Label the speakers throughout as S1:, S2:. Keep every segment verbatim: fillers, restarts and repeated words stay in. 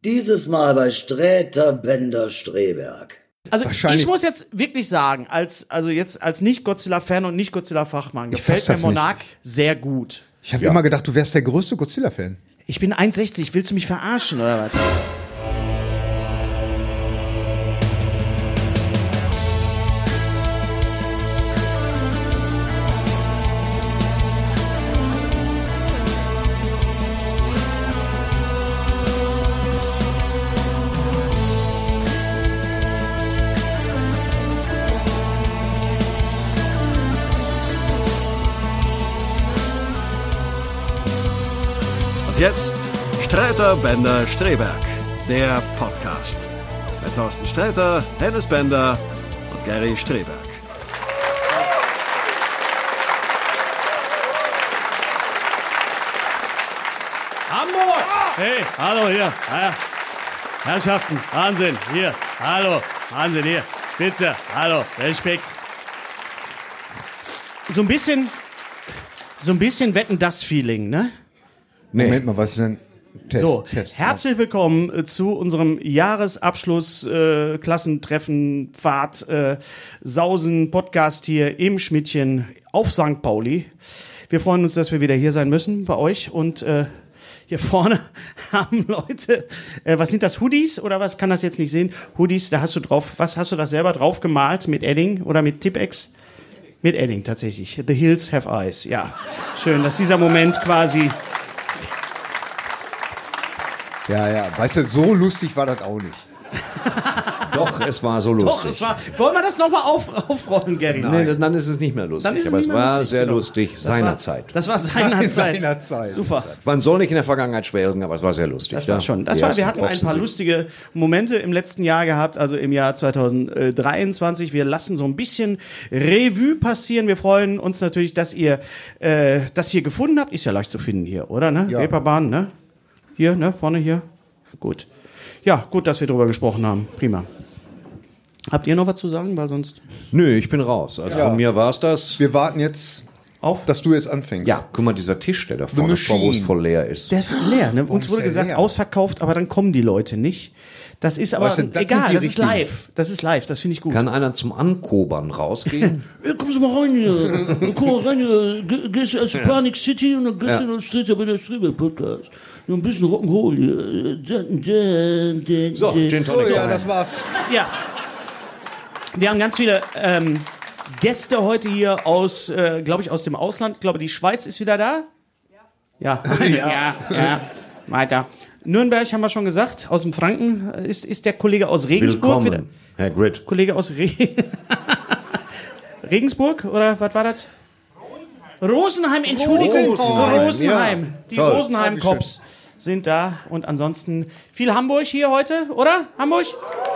S1: Dieses Mal bei Sträter Bender Streberg.
S2: Also ich muss jetzt wirklich sagen, als also jetzt als Nicht-Godzilla-Fan und Nicht-Godzilla-Fachmann gefällt mir Monarch nicht. Sehr gut.
S3: Ich habe ja. immer gedacht, du wärst der größte Godzilla-Fan.
S2: Ich bin eins sechzig, willst du mich verarschen oder was?
S4: Jetzt Sträter Bender Streberg, der Podcast. Mit Thorsten Sträter, Hennes Bender und Gary Streberg.
S5: Hamburg! Hey, hallo hier. Ja. Herrschaften, Wahnsinn, hier. Hallo, Wahnsinn, hier. Spitze, hallo, Respekt.
S2: So ein bisschen, so ein bisschen Wetten-das-Feeling, ne?
S3: Nee. Moment mal, was ist denn? Test,
S2: so,
S3: Test,
S2: herzlich willkommen äh, zu unserem Jahresabschluss äh, Klassentreffen Fahrt äh, Sausen Podcast hier im Schmidtchen auf Sankt Pauli. Wir freuen uns, dass wir wieder hier sein müssen bei euch und äh, hier vorne haben Leute, äh, was sind das, Hoodies oder was, kann das jetzt nicht sehen? Hoodies, da hast du drauf, was hast du das selber drauf gemalt mit Edding oder mit Tippex? Mit Edding tatsächlich. The Hills Have Eyes, ja. Schön, dass dieser Moment quasi...
S3: Ja, ja, weißt du, so lustig war das auch nicht.
S6: Doch, es war so lustig.
S2: Doch, es war. Wollen wir das nochmal auf, aufrollen, Gary?
S6: Nein. Nee, dann ist es nicht mehr lustig.
S2: Dann ist es
S6: aber
S2: nicht
S6: es
S2: mehr
S6: war
S2: lustig,
S6: sehr
S2: genau.
S6: lustig
S2: Das
S6: seinerzeit.
S2: War, das war seinerzeit.
S3: seinerzeit.
S2: Super.
S6: Man soll nicht in der Vergangenheit schwelgen, aber es war sehr lustig.
S2: Das war schon. Das war, wir hatten ein paar lustige Momente im letzten Jahr gehabt, also im Jahr zwanzig dreiundzwanzig. Wir lassen so ein bisschen Revue passieren. Wir freuen uns natürlich, dass ihr äh, das hier gefunden habt. Ist ja leicht zu finden hier, oder? Ne?
S3: Ja.
S2: Reeperbahn, ne? Hier, ne? Vorne hier. Gut. Ja, gut, dass wir drüber gesprochen haben. Prima. Habt ihr noch was zu sagen? Weil sonst.
S6: Nö, ich bin raus. Also
S3: Ja.
S6: von mir war's das.
S3: Wir warten jetzt,
S2: Auf?
S3: dass du jetzt anfängst.
S6: Ja, guck mal, dieser Tisch, der da vorne
S3: Machine.
S6: vorwurfsvoll leer ist.
S2: Der ist leer, ne? Uns
S3: ist
S2: wurde
S3: der
S2: gesagt,
S3: leer?
S2: ausverkauft, aber dann kommen die Leute nicht. Das ist aber
S3: Weißt du, das sind
S2: egal,
S3: die
S2: das ist
S3: richtigen.
S2: live. Das ist live, das finde ich gut.
S6: Kann einer zum Ankobern rausgehen?
S5: Hey, kommen Sie mal rein hier. Komm mal rein hier. Ge- Gehst du erst Panic City und dann gehst du
S6: Ja.
S5: noch Sträter bei der Streberg Podcast. Nur ein bisschen Rock'n'Roll hier. Dun, dun, dun,
S6: So,
S5: dun.
S6: Gin
S3: Oh,
S6: Tonic.
S3: ja, das war's.
S2: Ja. Wir haben ganz viele ähm, Gäste heute hier aus, äh, glaube ich, aus dem Ausland. Ich glaube, die Schweiz ist wieder da. Ja. Ja. ja, ja. Weiter. Nürnberg haben wir schon gesagt. Aus dem Franken ist, ist der Kollege aus Regensburg wieder.
S6: Willkommen, Herr Grid.
S2: Kollege aus Re Regensburg oder was war das? Rosenheim, Entschuldigung.
S3: Rosenheim,
S2: Rosenheim.
S3: ja.
S2: Die
S3: Toll.
S2: Rosenheim-Cops sind da. Und ansonsten viel Hamburg hier heute, oder? Hamburg?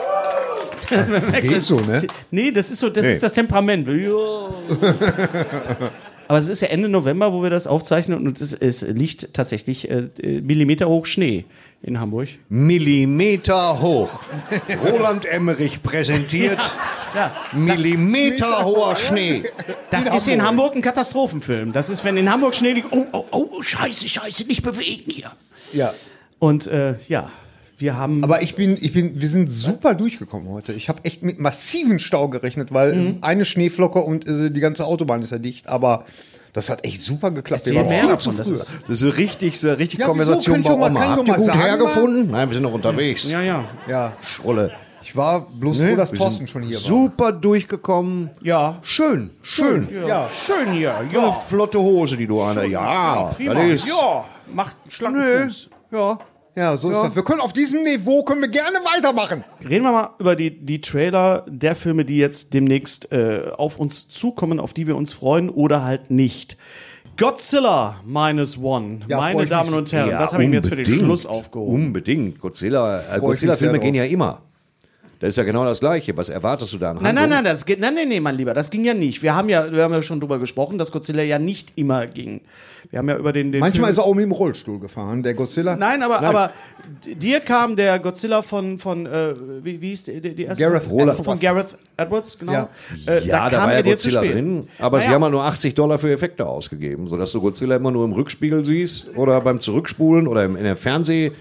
S3: Geht so, ne?
S2: Nee, das ist so, das
S6: Nee.
S2: ist das Temperament. Ja. Aber es ist ja Ende November, wo wir das aufzeichnen und es, es liegt tatsächlich äh, Millimeter hoch Schnee in Hamburg.
S6: Millimeter hoch. Roland Emmerich präsentiert
S2: Ja,
S6: Millimeter hoher Schnee.
S2: das
S3: In
S2: ist in
S3: Hamburg.
S2: Hamburg ein Katastrophenfilm. Das ist, wenn in Hamburg Schnee liegt, oh, oh, oh, scheiße, scheiße, nicht bewegen hier.
S3: Ja.
S2: Und äh, ja, wir haben...
S3: Aber ich bin, ich bin, wir sind super durchgekommen heute. Ich habe echt mit massiven Stau gerechnet, weil
S2: Mhm.
S3: eine Schneeflocke und äh, die ganze Autobahn ist ja dicht. Aber das hat echt super geklappt.
S2: Erzähl mehr
S3: viel
S2: davon,
S3: zu
S2: das
S3: früh.
S2: ist-
S6: Das ist so richtig, so richtig
S3: Ja, wieso?
S6: Konversation
S3: Kann ich
S6: bei
S3: doch mal-
S6: Oma.
S3: kann ich
S6: Habt
S3: doch
S6: ihr
S3: mal
S6: gut
S3: sagen,
S6: hergefunden? Nein, wir sind noch unterwegs.
S2: ja, ja.
S3: Ja,
S6: Schrulle.
S3: ich war bloß froh, dass Thorsten schon hier war.
S6: Super durchgekommen.
S2: Ja.
S6: Schön, schön.
S3: Ja.
S2: Schön hier,
S6: Ja,
S2: ja.
S6: flotte Hose, die du an. Ja,
S2: Prima.
S6: das ist.
S2: Ja, macht einen schlanken
S6: Nö.
S2: Fuß.
S6: Ja.
S3: Ja, so ist das. Wir können auf diesem Niveau können wir gerne weitermachen.
S2: Reden wir mal über die, die Trailer der Filme, die jetzt demnächst äh, auf uns zukommen, auf die wir uns freuen oder halt nicht. Godzilla Minus One,
S3: Ja, freu
S2: meine
S3: ich
S2: Damen
S3: mich.
S2: und Herren,
S6: Ja,
S2: das habe ich mir jetzt für den
S6: unbedingt.
S2: Schluss aufgehoben.
S6: Unbedingt. Godzilla, äh,
S3: mich
S6: Godzilla-Filme
S3: sehr
S6: gehen
S3: drauf.
S6: ja immer. Das ist ja genau das Gleiche. Was erwartest du da an
S2: Nein, nein,
S6: Handlung?
S2: nein, das geht, nein, nein, nein, mein Lieber, das ging ja nicht. Wir haben ja, wir haben ja schon drüber gesprochen, dass Godzilla ja nicht immer ging. Wir haben ja über den, den
S3: Manchmal
S2: Film
S3: ist er auch mit dem Rollstuhl gefahren, der Godzilla.
S2: Nein, aber, aber dir kam der Godzilla von, von äh, wie, wie ist die, die erste?
S3: Gareth
S2: von,
S3: Edwards.
S2: von Gareth Edwards, genau.
S3: Ja.
S2: Äh,
S6: Ja, da,
S2: kam
S6: war ja
S2: er dir zu
S6: Godzilla
S2: spät.
S6: drin, aber sie
S2: Naja.
S6: haben halt nur achtzig Dollar für Effekte ausgegeben, sodass du Godzilla immer nur im Rückspiegel siehst oder beim Zurückspulen oder im, in der Fernseh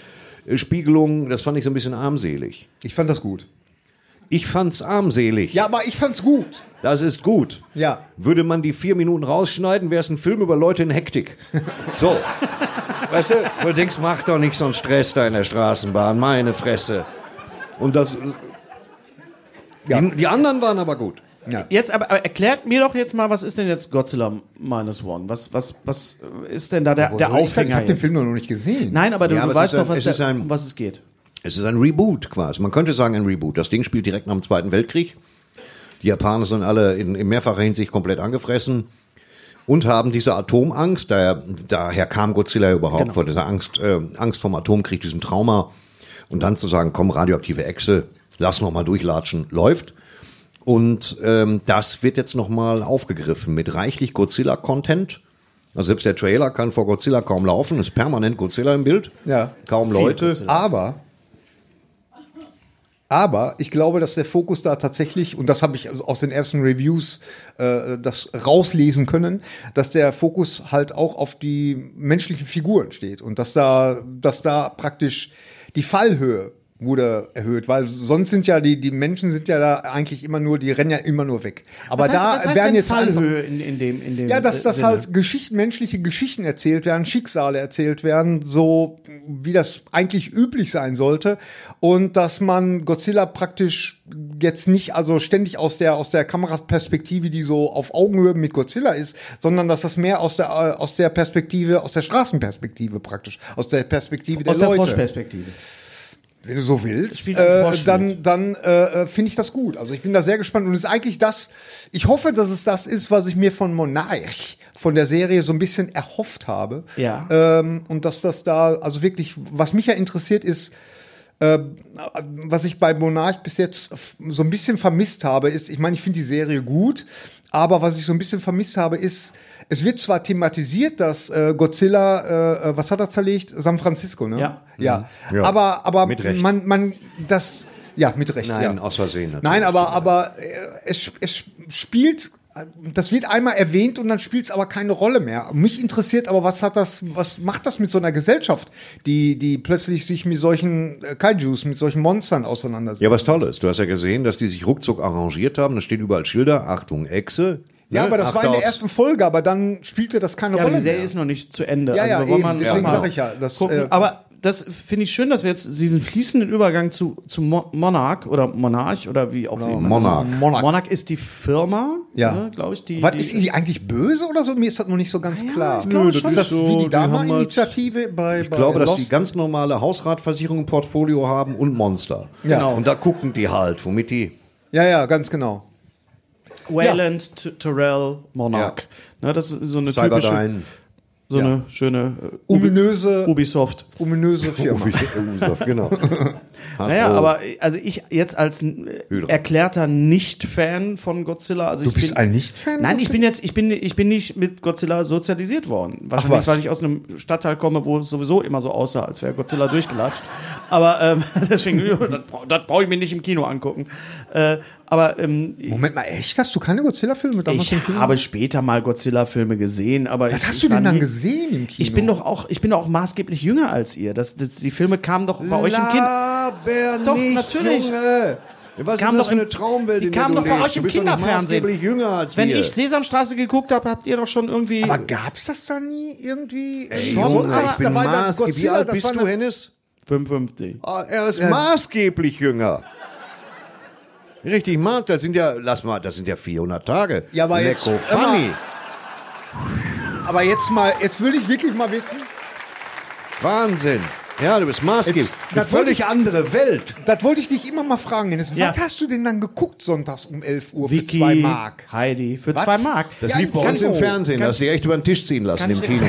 S6: Spiegelung, das fand ich so ein bisschen armselig.
S3: Ich fand das gut.
S6: Ich fand's armselig.
S3: Ja, aber ich fand's gut.
S6: Das ist gut.
S3: Ja.
S6: Würde man die vier Minuten rausschneiden, wäre es ein Film über Leute in Hektik. So. Weißt du, du denkst, mach doch nicht so einen Stress da in der Straßenbahn, meine Fresse. Und das.
S3: Ja.
S6: Die, die anderen waren aber gut.
S3: Ja.
S2: Jetzt aber, aber erklärt mir doch jetzt mal, was ist denn jetzt Godzilla Minus One? Was, was, was ist denn da der, der
S3: Ich hab
S2: Aufhänger
S3: den
S2: jetzt?
S3: Film noch nicht gesehen.
S2: Nein, aber du,
S6: Ja,
S2: du
S6: aber es
S2: weißt
S6: ist
S2: doch,
S6: ein-
S2: was
S6: es
S2: der,
S6: ist ein-
S2: um was es geht.
S6: Es ist ein Reboot quasi. Man könnte sagen ein Reboot. Das Ding spielt direkt nach dem Zweiten Weltkrieg. Die Japaner sind alle in, in mehrfacher Hinsicht komplett angefressen und haben diese Atomangst. Daher, daher kam Godzilla überhaupt,
S2: Genau.
S6: vor dieser Angst, äh, Angst vom Atomkrieg, diesem Trauma. Und dann zu sagen, komm, radioaktive Echse, lass noch mal durchlatschen, läuft. Und ähm, das wird jetzt noch mal aufgegriffen mit reichlich Godzilla-Content. Also selbst der Trailer kann vor Godzilla kaum laufen, ist permanent Godzilla im Bild.
S3: Ja.
S6: Kaum
S2: Viel
S6: Leute.
S2: Godzilla.
S3: Aber, aber ich glaube, dass der Fokus da tatsächlich, und das habe ich also aus den ersten Reviews äh, das rauslesen können, dass der Fokus halt auch auf die menschlichen Figuren steht und dass da, dass da praktisch die Fallhöhe wurde erhöht, weil sonst sind ja die die Menschen sind ja da eigentlich immer nur, die rennen ja immer nur weg. Aber
S2: was heißt,
S3: da
S2: was heißt
S3: werden
S2: denn
S3: jetzt einfach,
S2: Fallhöhe in, in dem, in dem
S3: ja, dass das
S2: Sinne?
S3: halt Geschichten, menschliche Geschichten erzählt werden, Schicksale erzählt werden, so wie das eigentlich üblich sein sollte. Und dass man Godzilla praktisch jetzt nicht also ständig aus der, aus der Kameraperspektive, die so auf Augenhöhe mit Godzilla ist, sondern dass das mehr aus der, äh, aus der Perspektive, aus der Straßenperspektive praktisch, aus der Perspektive der
S2: aus der
S3: Leute.
S2: Froschperspektive.
S3: Wenn du so willst,
S2: Spielt ein
S3: äh,
S2: Frosch
S3: dann,
S2: mit.
S3: dann äh, finde ich das gut. Also ich bin da sehr gespannt und es ist eigentlich das, ich hoffe, dass es das ist, was ich mir von Monarch, von der Serie so ein bisschen erhofft habe.
S2: Ja.
S3: Ähm, und dass das da, also wirklich, was mich ja interessiert ist, äh, was ich bei Monarch bis jetzt f- so ein bisschen vermisst habe, ist, ich meine, ich finde die Serie gut, aber was ich so ein bisschen vermisst habe, ist, es wird zwar thematisiert, dass äh, Godzilla, äh, was hat er zerlegt? San Francisco, ne?
S2: Ja.
S3: Ja.
S6: Ja.
S3: Aber, aber
S6: Mit Recht.
S3: man, man, das, ja, mit Recht.
S6: Nein,
S3: ja.
S6: aus Versehen natürlich.
S3: Nein, aber, aber äh, es, es spielt, das wird einmal erwähnt und dann spielt es aber keine Rolle mehr. Mich interessiert aber, was hat das, was macht das mit so einer Gesellschaft, die, die plötzlich sich mit solchen äh, Kaijus, mit solchen Monstern auseinandersetzt?
S6: Ja, was Tolles. Du hast ja gesehen, dass die sich ruckzuck arrangiert haben. Da stehen überall Schilder. Achtung, Echse.
S3: Ja,
S6: Ne?
S3: aber das war in
S6: Achte
S3: der
S6: aufs-
S3: ersten Folge, aber dann spielte das keine
S2: Ja, aber
S3: Rolle
S2: die Serie
S3: mehr.
S2: ist noch nicht zu Ende.
S3: Ja, ja,
S2: wir wollen
S3: eben,
S2: mal-
S3: deswegen
S2: mal
S3: sag ich ja, das,
S2: gucken.
S3: äh,
S2: aber das finde ich schön, dass wir jetzt diesen fließenden Übergang zu, zu Mo- Monarch oder Monarch oder wie auch immer.
S6: Monarch.
S3: Monarch.
S2: Monarch ist die Firma,
S3: Ja.
S2: ne, glaube ich. Die,
S3: Was,
S2: die,
S3: ist die eigentlich böse oder so? Mir ist das noch nicht so ganz
S2: Ja,
S3: klar.
S2: ich glaube
S3: ist
S2: schon.
S3: das
S6: so,
S3: wie die
S6: die haben halt-
S3: Dama-Initiative bei,
S6: Ich glaube,
S3: bei
S6: dass
S3: Lost?
S6: die ganz normale Hausratversicherung im Portfolio haben und Monster.
S3: Ja.
S2: Genau.
S6: Und da gucken die halt, womit die.
S3: Ja, ja, ganz genau.
S2: Wayland T- Terrell Monarch. Ne, das ist so eine typische,
S6: Cyberdyne.
S2: so
S3: Ja.
S2: eine schöne äh,
S3: Ominöse,
S2: Ubisoft.
S3: ominöse Firma.
S6: Ubisoft, genau.
S2: Naja,
S6: Hasbro.
S2: aber also ich jetzt als äh,
S6: Hydra.
S2: erklärter Nicht-Fan von Godzilla, also
S3: Du
S2: ich
S3: bist
S2: bin,
S3: ein Nicht-Fan?
S2: Nein, ich bin jetzt, ich bin, ich bin nicht mit Godzilla sozialisiert worden. Wahrscheinlich,
S3: was?
S2: weil ich aus einem Stadtteil komme, wo es sowieso immer so aussah, als wäre Godzilla durchgelatscht. Aber ähm, deswegen, das, bra- das brauche ich mir nicht im Kino angucken. Äh, aber ähm,
S3: Moment mal, echt? Hast du keine Godzilla-Filme damals
S2: ich
S3: im Kino?
S2: habe später mal Godzilla-Filme gesehen, aber
S3: Was
S2: ich,
S3: hast
S2: ich
S3: du
S2: war
S3: denn dann
S2: nie-
S3: gesehen im Kino?
S2: Ich bin doch auch, ich bin doch auch maßgeblich jünger als ihr. Das, das, die Filme kamen doch bei euch im Kind.
S6: Aber
S2: Doch,
S6: nicht,
S2: natürlich.
S6: Junge. Was
S2: kamen
S6: ist das
S2: doch
S6: für
S2: im-
S6: eine Traumwelt,
S2: die
S6: in der
S2: kamen
S6: du
S2: doch bei
S6: lebst?
S2: euch im
S6: Du bist doch nicht
S2: Kinderfernsehen.
S6: maßgeblich jünger als
S2: Wenn
S6: wir.
S2: ich Sesamstraße geguckt habe, habt ihr doch schon irgendwie.
S3: Aber gab's das da nie irgendwie?
S6: Ey,
S3: Schon,
S6: Junge,
S3: aber
S6: ich bin
S3: da war da
S6: maßgeblich. Wie
S3: Godzilla,
S6: alt
S3: das
S6: bist
S3: war
S6: du,
S3: eine-
S6: Hennes?
S2: fünfundfünfzig.
S6: Ah, er ist maßgeblich jünger. Richtig, Marc, das sind ja, lass mal, das sind ja vierhundert Tage.
S3: Ja, aber jetzt-
S6: Lecko funny.
S3: Aber jetzt mal, jetzt will ich wirklich mal wissen,
S6: Wahnsinn. Ja, du bist maßgeblich.
S3: Jetzt-
S6: Eine
S3: das wollte
S6: völlig andere Welt.
S3: das wollte ich dich immer mal fragen, Dennis.
S2: Ja.
S3: Was hast du denn dann geguckt sonntags um elf Uhr für
S2: Vicky,
S3: zwei Mark?
S2: Heidi, für
S3: Was?
S2: zwei Mark.
S6: Das
S3: Ja,
S6: lief bei
S3: kann
S6: uns im
S3: so.
S6: Fernsehen.
S2: Kann-
S6: Hast du dich echt über den Tisch ziehen lassen
S2: Kann
S6: im
S2: ich-
S6: Kino.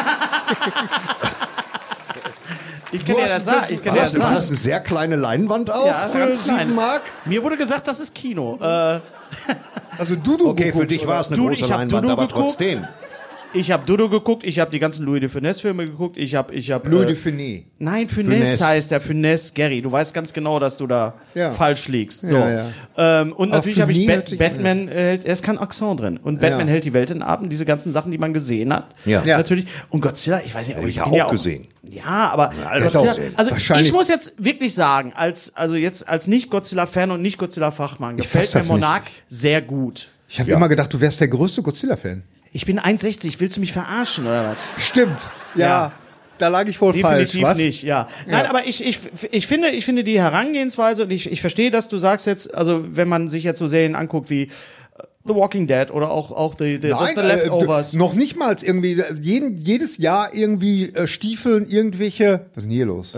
S2: Ich kann dir das sagen. Ich kann
S6: War
S2: dir
S6: das,
S2: das
S6: war
S2: sagen.
S6: das eine sehr kleine Leinwand auch
S2: Ja,
S6: für
S2: ganz klein.
S6: sieben Mark?
S2: Mir wurde gesagt, das ist Kino. Äh,
S3: Also Dudu
S6: Okay, für
S3: geguckt,
S6: dich war es eine
S2: Du,
S6: große
S2: ich hab
S6: Leinwand,
S2: Dudu
S6: aber
S2: geguckt.
S6: trotzdem.
S2: Ich habe Dodo geguckt, ich habe die ganzen Louis de Funès-Filme geguckt, ich habe... Ich hab,
S3: Louis
S2: äh,
S3: de Funès.
S2: Nein, Funès,
S6: Funès.
S2: heißt der, Funès, Gary. Du weißt ganz genau, dass du da
S3: Ja.
S2: falsch liegst. So.
S3: Ja, ja.
S2: Ähm, und
S3: Aber
S2: natürlich habe ich
S3: Funès
S2: Bat
S3: hört sich-
S2: Batman, äh, hält, er ist kein Akzent drin. Und Batman
S3: Ja.
S2: hält die Welt in Atem, diese ganzen Sachen, die man gesehen hat.
S6: Ja.
S3: Ja.
S2: Natürlich. Und Godzilla, ich weiß nicht, aber
S6: ich
S2: ich
S6: ja
S2: bin ja
S6: auch
S2: auch
S6: gesehen.
S2: Ja, aber
S6: alle
S2: Godzilla,
S6: auch gesehen.
S2: also
S3: Wahrscheinlich-
S2: ich muss jetzt wirklich sagen, als, also jetzt als Nicht-Godzilla-Fan und Nicht-Godzilla-Fachmann, gefällt
S3: fass
S2: mir
S3: das
S2: Monarch sehr gut.
S3: Ich habe immer gedacht, du wärst der größte Godzilla-Fan.
S2: Ich bin eins sechzig, willst du mich verarschen oder was?
S3: Stimmt. Ja.
S2: Ja.
S3: Da lag ich wohl
S2: Definitiv
S3: falsch, was?
S2: nicht, ja. Nein, aber ich, ich, ich finde, ich finde die Herangehensweise und ich, ich verstehe, dass du sagst jetzt, also wenn man sich jetzt so Serien anguckt wie The Walking Dead oder auch, auch The, the,
S3: Nein,
S2: the
S3: äh,
S2: Leftovers.
S3: d- noch nicht mal irgendwie, jeden, jedes Jahr irgendwie äh, stiefeln irgendwelche, was ist denn hier los?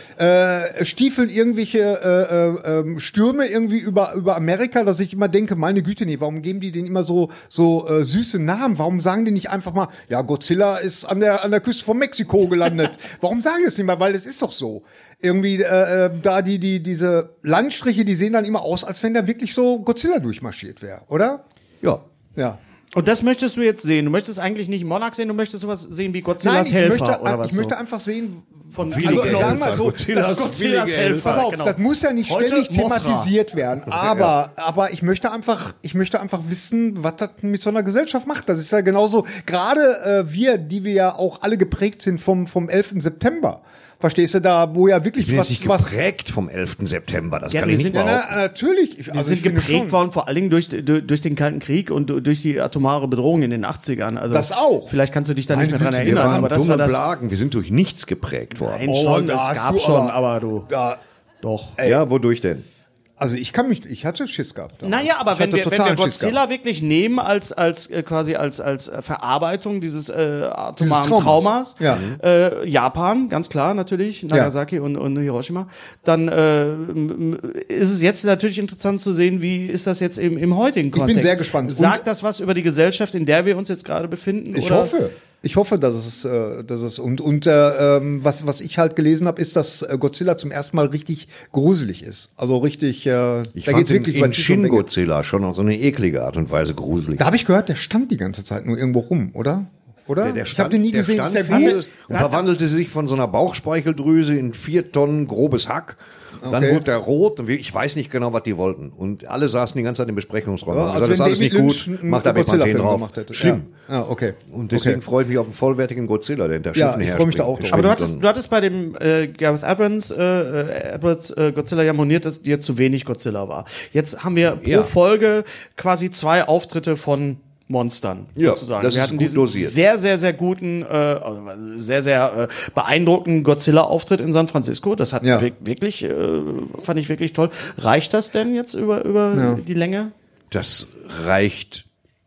S3: Äh, stiefeln irgendwelche äh, äh, ähm, Stürme irgendwie über, über Amerika, dass ich immer denke, meine Güte, nee, warum geben die denen immer so, so äh, süße Namen? Warum sagen die nicht einfach mal, ja, Godzilla ist an der, an der Küste von Mexiko gelandet? Warum sagen die es nicht mal? Weil es ist doch so. Irgendwie äh, äh, da die, die, diese Landstriche, die sehen dann immer aus, als wenn da wirklich so Godzilla durchmarschiert wäre, oder?
S6: Ja.
S3: Ja.
S2: Und das möchtest du jetzt sehen. Du möchtest eigentlich nicht Monarch sehen, du möchtest sowas sehen wie Godzillas
S3: ich
S2: Helfer
S3: möchte,
S2: oder was
S3: ich möchte
S2: so.
S3: einfach sehen,
S2: Von
S3: also sagen wir so,
S2: Godzillas,
S3: das,
S2: Godzillas Helfer.
S3: pass auf,
S2: genau.
S3: das muss ja nicht
S2: Heute
S3: ständig
S2: Mothra.
S3: thematisiert werden, aber, aber ich möchte einfach, ich möchte einfach wissen, was das mit so einer Gesellschaft macht. Das ist ja genauso, gerade äh, wir, die wir ja auch alle geprägt sind vom, vom elften September. Verstehst du, da, wo ja wirklich
S6: Ich bin
S3: was,
S6: jetzt nicht
S3: was,
S6: geprägt vom elften September, das
S2: Ja,
S6: kann
S2: wir
S6: ich nicht
S2: sind-
S3: ja,
S6: behaupten.
S3: na, natürlich. Ich,
S2: Wir
S3: also
S2: sind
S3: ich finde
S2: geprägt
S3: schon.
S2: worden, vor allen Dingen durch, durch, durch den Kalten Krieg und durch die atomare Bedrohung in den achtzigern. Also
S3: Das auch.
S2: Vielleicht kannst du dich da nicht
S3: Meine
S2: mehr dran
S3: Güte,
S6: Wir
S2: erinnern,
S6: waren
S2: aber das
S6: dumme
S2: war das.
S6: Blagen, wir sind durch nichts geprägt worden.
S2: Nein,
S3: Oh,
S2: schon,
S3: da
S2: es
S3: hast
S2: gab
S3: du
S2: schon,
S3: aber-
S2: aber du.
S3: Ja,
S2: Doch.
S6: Ja, wodurch denn?
S3: also ich kann mich, ich hatte Schiss gehabt. damals.
S2: Naja, aber
S3: Ich
S2: wenn
S3: hatte
S2: wir, wenn wir
S3: totalen Schiss
S2: Godzilla
S3: gehabt.
S2: wirklich nehmen als, als äh, quasi als, als äh, Verarbeitung dieses äh, atomaren
S3: Dieses
S2: Traumas,
S3: Traumas. Ja.
S2: äh, Japan, ganz klar natürlich, Nagasaki und, und Hiroshima, dann äh, m- m- ist es jetzt natürlich interessant zu sehen, wie ist das jetzt im, im heutigen
S3: bin
S2: Kontext.
S3: sehr gespannt.
S2: Sagt
S3: Und-
S2: das was über die Gesellschaft, in der wir uns jetzt gerade befinden?
S3: Ich
S2: oder?
S3: hoffe. Ich hoffe, dass es, äh, dass es und und äh, ähm, was was ich halt gelesen habe, ist, dass äh, Godzilla zum ersten Mal richtig gruselig ist. Also richtig. Äh,
S6: Ich
S3: da
S6: fand
S3: geht's
S6: den
S3: wirklich
S6: in
S3: über Shin
S6: Shin Godzilla schon auf so eine eklige Art und Weise gruselig.
S3: Da habe ich gehört, der stand die ganze Zeit nur irgendwo rum, oder? Oder? ich habe den nie
S6: der
S3: gesehen.
S6: stand
S3: Ist der
S6: viel
S3: gut?
S6: und verwandelte sich von so einer Bauchspeicheldrüse in vier Tonnen grobes Hack. Dann
S3: Okay.
S6: wurde der rot und wir- ich weiß nicht genau, was die wollten. Und alle saßen die ganze Zeit im Besprechungsraum.
S3: Ja,
S6: und
S3: als
S6: gesagt, das ist
S3: wenn
S6: alles nicht
S3: David
S6: gut,
S3: Lynch einen
S6: macht da Bepanthen
S3: Godzilla-Film
S6: drauf.
S3: gemacht hätte.
S6: Schlimm.
S3: Ja, ja okay.
S6: Und deswegen
S3: okay.
S6: freue ich mich auf einen vollwertigen Godzilla, der hinter
S3: Ja,
S6: Schiffen
S3: ich
S6: her
S3: freu mich da auch drauf.
S2: Aber du
S6: schwimmt
S2: hattest,
S6: und-
S2: du hattest bei dem äh, Gareth Edwards, äh, äh, Edwards äh, Godzilla ja moniert, dass dir zu wenig Godzilla war. Jetzt haben wir pro
S6: Ja.
S2: Folge quasi zwei Auftritte von Monstern,
S6: Ja,
S2: sozusagen.
S6: das
S2: wir
S6: ist
S2: hatten
S6: gut
S2: diesen
S6: dosiert.
S2: sehr, sehr, sehr guten, äh, also sehr, sehr äh, beeindruckenden Godzilla-Auftritt in San Francisco. Das hat
S3: Ja.
S2: wir- wirklich, äh, fand ich wirklich toll. Reicht das denn jetzt über, über
S3: Ja.
S2: die Länge?
S6: Das reicht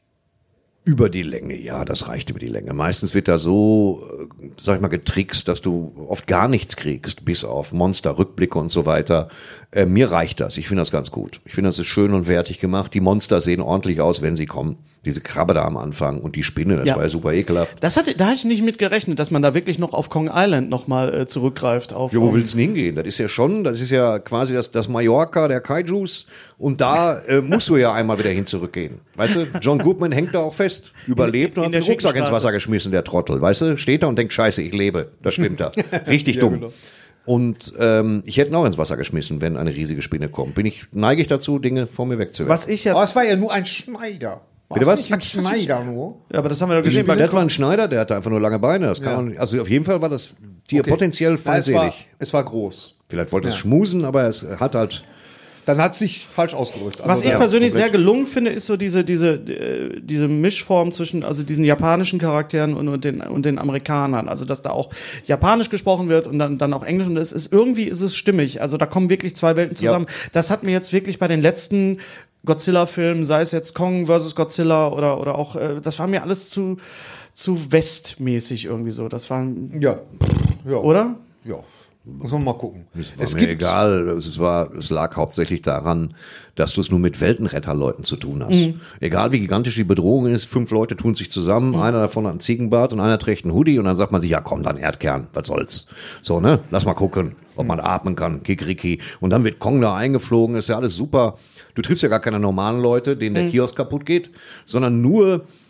S6: über die Länge, ja, das reicht über die Länge. Meistens wird da so, äh, sag ich mal, getrickst, dass du oft gar nichts kriegst, bis auf Monster, Rückblicke und so weiter. Äh, mir reicht das. Ich finde das ganz gut. Ich finde, das ist schön und wertig gemacht. Die Monster sehen ordentlich aus, wenn sie kommen. Diese Krabbe da am Anfang und die Spinne, das
S2: Ja.
S6: war ja super ekelhaft.
S2: Das hatte, da hatte ich nicht mit gerechnet, dass man da wirklich noch auf Kong Island nochmal äh, zurückgreift. Auf,
S6: Ja, wo
S2: auf
S6: willst du denn hingehen? Das ist ja schon, das ist ja quasi das, das Mallorca der Kaijus. Und da äh, musst du ja einmal wieder hin zurückgehen. Weißt du, John Goodman hängt da auch fest, überlebt und
S2: in
S6: hat
S2: der
S6: den Rucksack ins
S2: Schinkenstraße.
S6: Wasser geschmissen, der Trottel. Weißt du, steht da und denkt, scheiße, ich lebe. Da schwimmt er. Richtig dumm.
S3: genau.
S6: Und ähm, ich hätte ihn auch ins Wasser geschmissen, wenn eine riesige Spinne kommt. Bin ich, neige ich dazu, Dinge vor mir wegzuwerfen.
S2: was ich ja,
S3: Aber es war ja nur ein Schneider. War
S6: Bitte
S3: es
S6: was?
S3: nicht ein Schneider nur?
S2: ja, aber das haben wir doch gesehen. bei
S6: Das war ein Schneider, der hatte einfach nur lange Beine. Das kann
S3: Ja.
S6: man, also auf jeden Fall war das Tier
S3: Okay.
S6: potenziell
S3: Ja, es war,
S6: feindselig.
S3: es war groß.
S6: Vielleicht wollte es
S3: Ja.
S6: schmusen, aber es hat halt.
S3: Dann hat es sich falsch ausgedrückt. Also
S2: Was ich
S3: da-
S2: persönlich sehr gelungen finde, ist so diese, diese, äh, diese Mischform zwischen, also diesen japanischen Charakteren und, und den, und den Amerikanern. Also, dass da auch Japanisch gesprochen wird und dann, dann auch Englisch und es ist, irgendwie ist es stimmig. Also, da kommen wirklich zwei Welten zusammen. Das hat mir jetzt wirklich bei den letzten Godzilla-Filmen, sei es jetzt Kong versus Godzilla oder, oder auch, äh, das war mir alles zu, zu westmäßig irgendwie so. Das war,
S3: Ja. ja.
S2: oder?
S3: Ja. Muss man mal gucken.
S6: Es war mir egal, es war, es lag hauptsächlich daran, dass du es nur mit Weltenretterleuten zu tun hast.
S2: Mhm.
S6: Egal wie gigantisch die Bedrohung ist, fünf Leute tun sich zusammen,
S2: Mhm.
S6: einer davon hat einen Ziegenbart und einer trägt einen Hoodie und dann sagt man sich, ja komm, dann Erdkern, was soll's. So, ne, lass mal gucken, ob man atmen kann, Kikriki. Und dann wird Kong da eingeflogen, ist ja alles super. Du triffst ja gar keine normalen Leute, denen
S2: Mhm.
S6: der Kiosk kaputt geht, sondern nur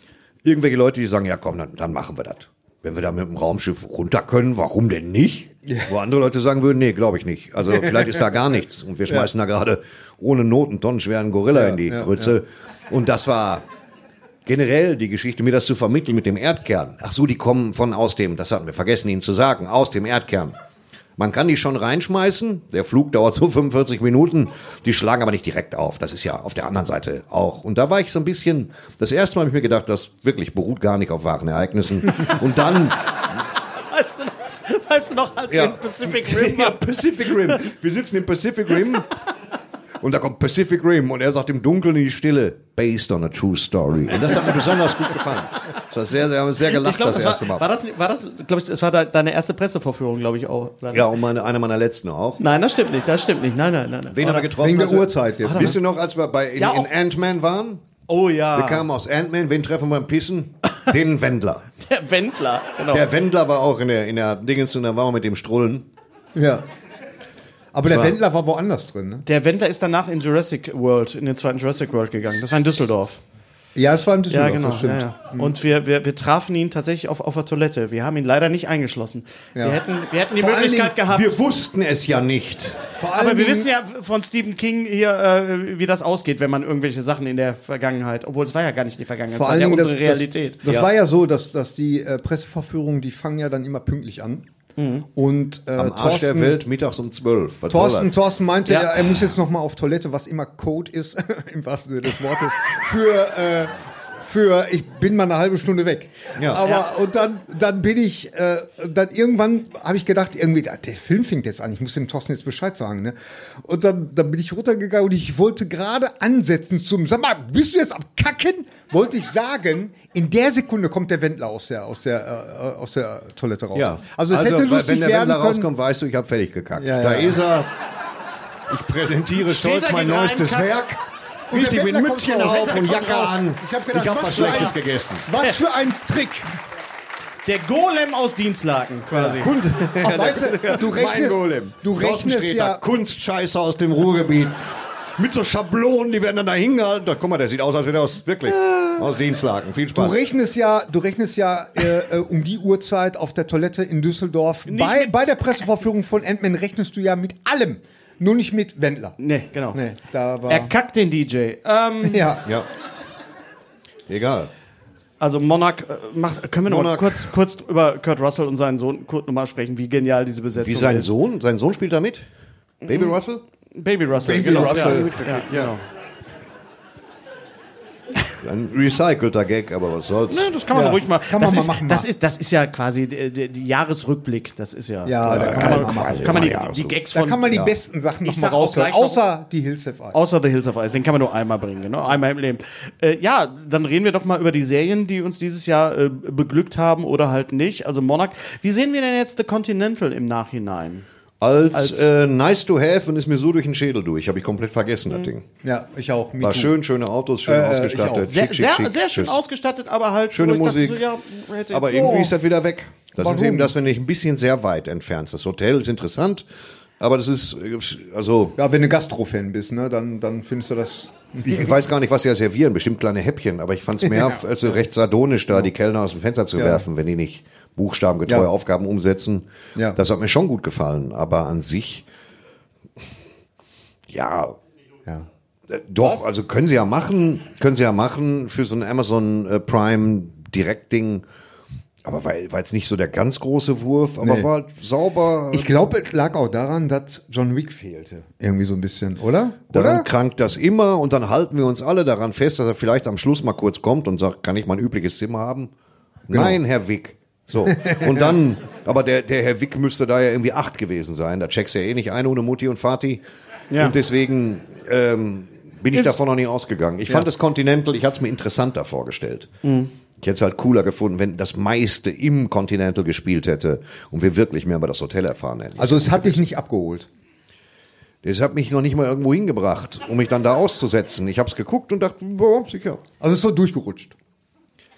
S6: irgendwelche Leute, die sagen, ja komm, dann, dann machen wir das. Wenn wir da mit dem Raumschiff runter können, warum denn nicht? Ja. Wo andere Leute sagen würden, nee, glaube ich nicht. Also vielleicht ist da gar nichts. Und wir schmeißen ja. da gerade ohne Not einen tonnenschweren Gorilla ja, in die ja, Grütze. Ja. Und das war generell die Geschichte, mir das zu vermitteln mit dem Erdkern. Ach so, die kommen von aus dem, das hatten wir vergessen Ihnen zu sagen, aus dem Erdkern. Man kann die schon reinschmeißen, der Flug dauert so fünfundvierzig Minuten, die schlagen aber nicht direkt auf. Das ist ja auf der anderen Seite auch. Und da war ich so ein bisschen, das erste Mal habe ich mir gedacht, das wirklich beruht gar nicht auf wahren Ereignissen. Und dann...
S2: Weißt du noch, weißt du noch als
S6: ja.
S2: wir in Pacific Rim
S6: ja, Pacific Rim. Wir sitzen im Pacific Rim und da kommt Pacific Rim und er sagt im Dunkeln in die Stille, based on a true story. Und das hat mir besonders gut gefallen. Das war sehr, sehr, sehr gelacht, glaub, das, das erste Mal.
S2: War das, war das, glaube ich, das war deine erste Pressevorführung, glaube ich auch.
S6: Ja, und meine, eine meiner letzten auch.
S2: Nein, das stimmt nicht, das stimmt nicht. Nein, nein, nein. nein.
S6: Wen haben wir getroffen?
S3: Wegen der Uhrzeit jetzt.
S6: Wisst ihr noch, als wir bei, in,
S2: ja,
S6: in Ant-Man waren?
S2: Oh ja.
S6: Wir kamen aus Ant-Man, wen treffen wir beim Pissen? Den Wendler.
S2: Der Wendler, genau.
S6: Der Wendler war auch in der, in der Dingens und dann waren wir mit dem Strullen.
S3: Ja. Aber der Wendler war woanders drin, ne?
S2: Der Wendler ist danach in Jurassic World, in den zweiten Jurassic World gegangen. Das war in Düsseldorf.
S3: Ja, es war in Düsseldorf,
S2: ja, genau,
S3: das stimmt.
S2: Ja, ja. Und wir, wir, wir trafen ihn tatsächlich auf, auf der Toilette. Wir haben ihn leider nicht eingeschlossen.
S3: Ja.
S2: Wir hätten, wir hätten die
S3: Vor
S2: Möglichkeit
S3: allen Dingen,
S2: gehabt.
S6: Wir wussten es ja nicht.
S2: Aber wir wissen ja von Stephen King hier, äh, wie das ausgeht, wenn man irgendwelche Sachen in der Vergangenheit, obwohl es war ja gar nicht die Vergangenheit, es war ja unsere
S3: das,
S2: Realität.
S3: Das, das
S2: ja.
S3: war ja so, dass, dass die äh, Presseverführungen, die fangen ja dann immer pünktlich an. Mhm. Und äh,
S6: am Arsch
S3: Thorsten,
S6: der Welt mittags um zwölf. Was
S3: Thorsten, Thorsten meinte,
S2: ja.
S3: ja, er muss jetzt noch mal auf Toilette, was immer Code ist, im wahrsten Sinne des Wortes, für äh, für ich bin mal eine halbe Stunde weg.
S6: Ja.
S3: Aber
S2: Ja.
S3: und dann dann bin ich äh, dann irgendwann habe ich gedacht, irgendwie der Film fängt jetzt an, ich muss dem Thorsten jetzt Bescheid sagen, ne? Und dann dann bin ich runtergegangen und ich wollte gerade ansetzen zum, sag mal, bist du jetzt am Kacken? Wollte ich sagen, in der Sekunde kommt der Wendler aus der aus der äh, aus der Toilette raus.
S6: Ja.
S3: Also es
S6: also,
S3: hätte lustig
S6: wenn der
S3: werden
S6: Wendler
S3: können.
S6: rauskommt, weißt du, ich habe fertig gekackt.
S3: Ja, ja.
S6: Da ist er. Ich präsentiere stolz
S2: er
S6: mein
S2: gerade
S6: neuestes
S2: rein,
S6: Werk.
S3: Und
S6: Richte
S3: der
S6: mit
S3: Wendler
S6: Mützchen
S3: kommt raus.
S6: auf und
S3: Der
S6: Jacke
S3: kommt raus.
S6: an.
S3: Ich hab gedacht,
S6: ich habe
S3: was
S6: was
S3: für ein-
S6: Schlechtes gegessen.
S3: Was für ein Trick!
S2: Der Golem aus Dienstlaken quasi.
S6: Kunst,
S3: Weißt du, du
S6: mein
S3: rechnest,
S6: Golem.
S3: du
S6: Thorsten
S3: rechnest
S6: Sträter,
S3: ja,
S6: Kunstscheiße aus dem Ruhrgebiet. Mit so Schablonen, die werden dann da hingehalten. Da, guck mal, der sieht aus, als wäre der aus, wirklich, aus Dienstlaken. Viel
S3: du
S6: Spaß.
S3: rechnest ja, du rechnest ja äh, äh, um die Uhrzeit auf der Toilette in Düsseldorf. Bei, bei der Pressevorführung von Ant-Man rechnest du ja mit allem, nur nicht mit Wendler.
S2: Nee, genau.
S3: Nee, da war
S2: Er kackt den D J. Ähm,
S3: ja.
S6: Ja. Egal.
S2: Also Monarch, äh, macht, können wir noch mal
S6: Monarch.
S2: kurz, kurz über Kurt Russell und seinen Sohn kurz nochmal sprechen, wie genial diese Besetzung
S6: Wie sein
S2: ist.
S6: Sohn? Sein Sohn spielt da mit? Baby Russell?
S2: Baby Russell.
S3: Baby
S2: genau.
S3: Russell.
S2: Ja, ja, genau.
S6: Ein recycelter Gag, aber was soll's.
S2: Ne, das kann man
S3: Ja,
S2: ruhig mal.
S3: kann
S2: das
S3: man mal
S2: ist,
S3: machen,
S2: Das
S3: mal.
S2: ist, das ist ja quasi die, die, die Jahresrückblick. Das ist ja.
S3: Ja, da
S2: kann,
S3: kann
S2: man,
S3: man mal-
S2: kann man die,
S6: Ja,
S2: die
S6: so.
S2: Gags
S3: Da
S2: von.
S3: kann man die
S6: ja.
S3: besten Sachen
S2: Ich
S3: noch mal
S2: sag auch
S3: raushören,
S2: gleich noch-
S3: außer die Hills Have Eyes.
S2: Außer The Hills of Ice, den kann man nur einmal bringen, genau? Einmal im Leben. Äh, ja, dann reden wir doch mal über die Serien, die uns dieses Jahr äh, beglückt haben oder halt nicht. Also Monarch. Wie sehen wir denn jetzt The Continental im Nachhinein?
S6: Als,
S2: Als-
S6: äh, nice to have und ist mir so durch den Schädel durch. Habe ich komplett vergessen, das Ding.
S3: Ja, ich auch. Me
S6: War
S3: too.
S6: schön, schöne Autos, schön
S3: Äh, ich auch.
S6: ausgestattet.
S2: Sehr,
S6: schick,
S2: sehr,
S6: schick, schick.
S2: sehr schön
S6: Tschüss.
S2: ausgestattet, aber halt.
S6: Schöne
S2: wo ich dachte
S6: Musik.
S2: So, ja, hätte
S6: Aber
S2: jetzt-
S6: irgendwie
S2: Oh.
S6: ist das wieder weg. Das
S3: Warum?
S6: ist eben das, wenn du dich ein bisschen sehr weit entfernst. Das Hotel ist interessant, aber das ist, äh, also,
S3: Ja, wenn du Gastro-Fan bist, ne, dann, dann findest du das.
S6: ich weiß gar nicht, was sie da servieren. Bestimmt kleine Häppchen, aber ich fand es mehr also recht sardonisch, da die Kellner aus dem Fenster zu
S3: Ja.
S6: werfen, wenn die nicht buchstabengetreue
S3: Ja.
S6: Aufgaben umsetzen.
S3: Ja.
S6: Das hat mir schon gut gefallen, aber an sich, ja,
S3: Ja.
S6: Äh, Doch, also können sie ja machen, können sie ja machen für so ein Amazon äh, Prime Direktding. Aber weil war jetzt nicht so der ganz große Wurf, aber
S3: Nee.
S6: war halt sauber.
S3: Ich glaube, es lag auch daran, dass John Wick fehlte. Irgendwie so ein bisschen, oder?
S6: Daran
S3: Oder?
S6: krankt das immer und dann halten wir uns alle daran fest, dass er vielleicht am Schluss mal kurz kommt und sagt, kann ich mein übliches Zimmer haben?
S3: Genau.
S6: Nein, Herr Wick. So. Und dann, aber der, der Herr Wick müsste da ja irgendwie acht gewesen sein. Da checkst du ja eh nicht ein ohne Mutti und Vati.
S2: Ja.
S6: Und deswegen ähm, bin ich
S2: Jetzt-
S6: davon noch nicht ausgegangen. Ich fand das Continental, ich hatte es mir interessanter vorgestellt.
S2: Mhm.
S6: Ich hätte es halt cooler gefunden, wenn das meiste im Continental gespielt hätte und wir wirklich mehr über das Hotel erfahren hätten.
S3: Also es hat dich nicht abgeholt.
S6: Das hat mich noch nicht mal irgendwo hingebracht, um mich dann da auszusetzen. Ich habe es geguckt und dachte, boah, sicher.
S3: Also es ist so durchgerutscht.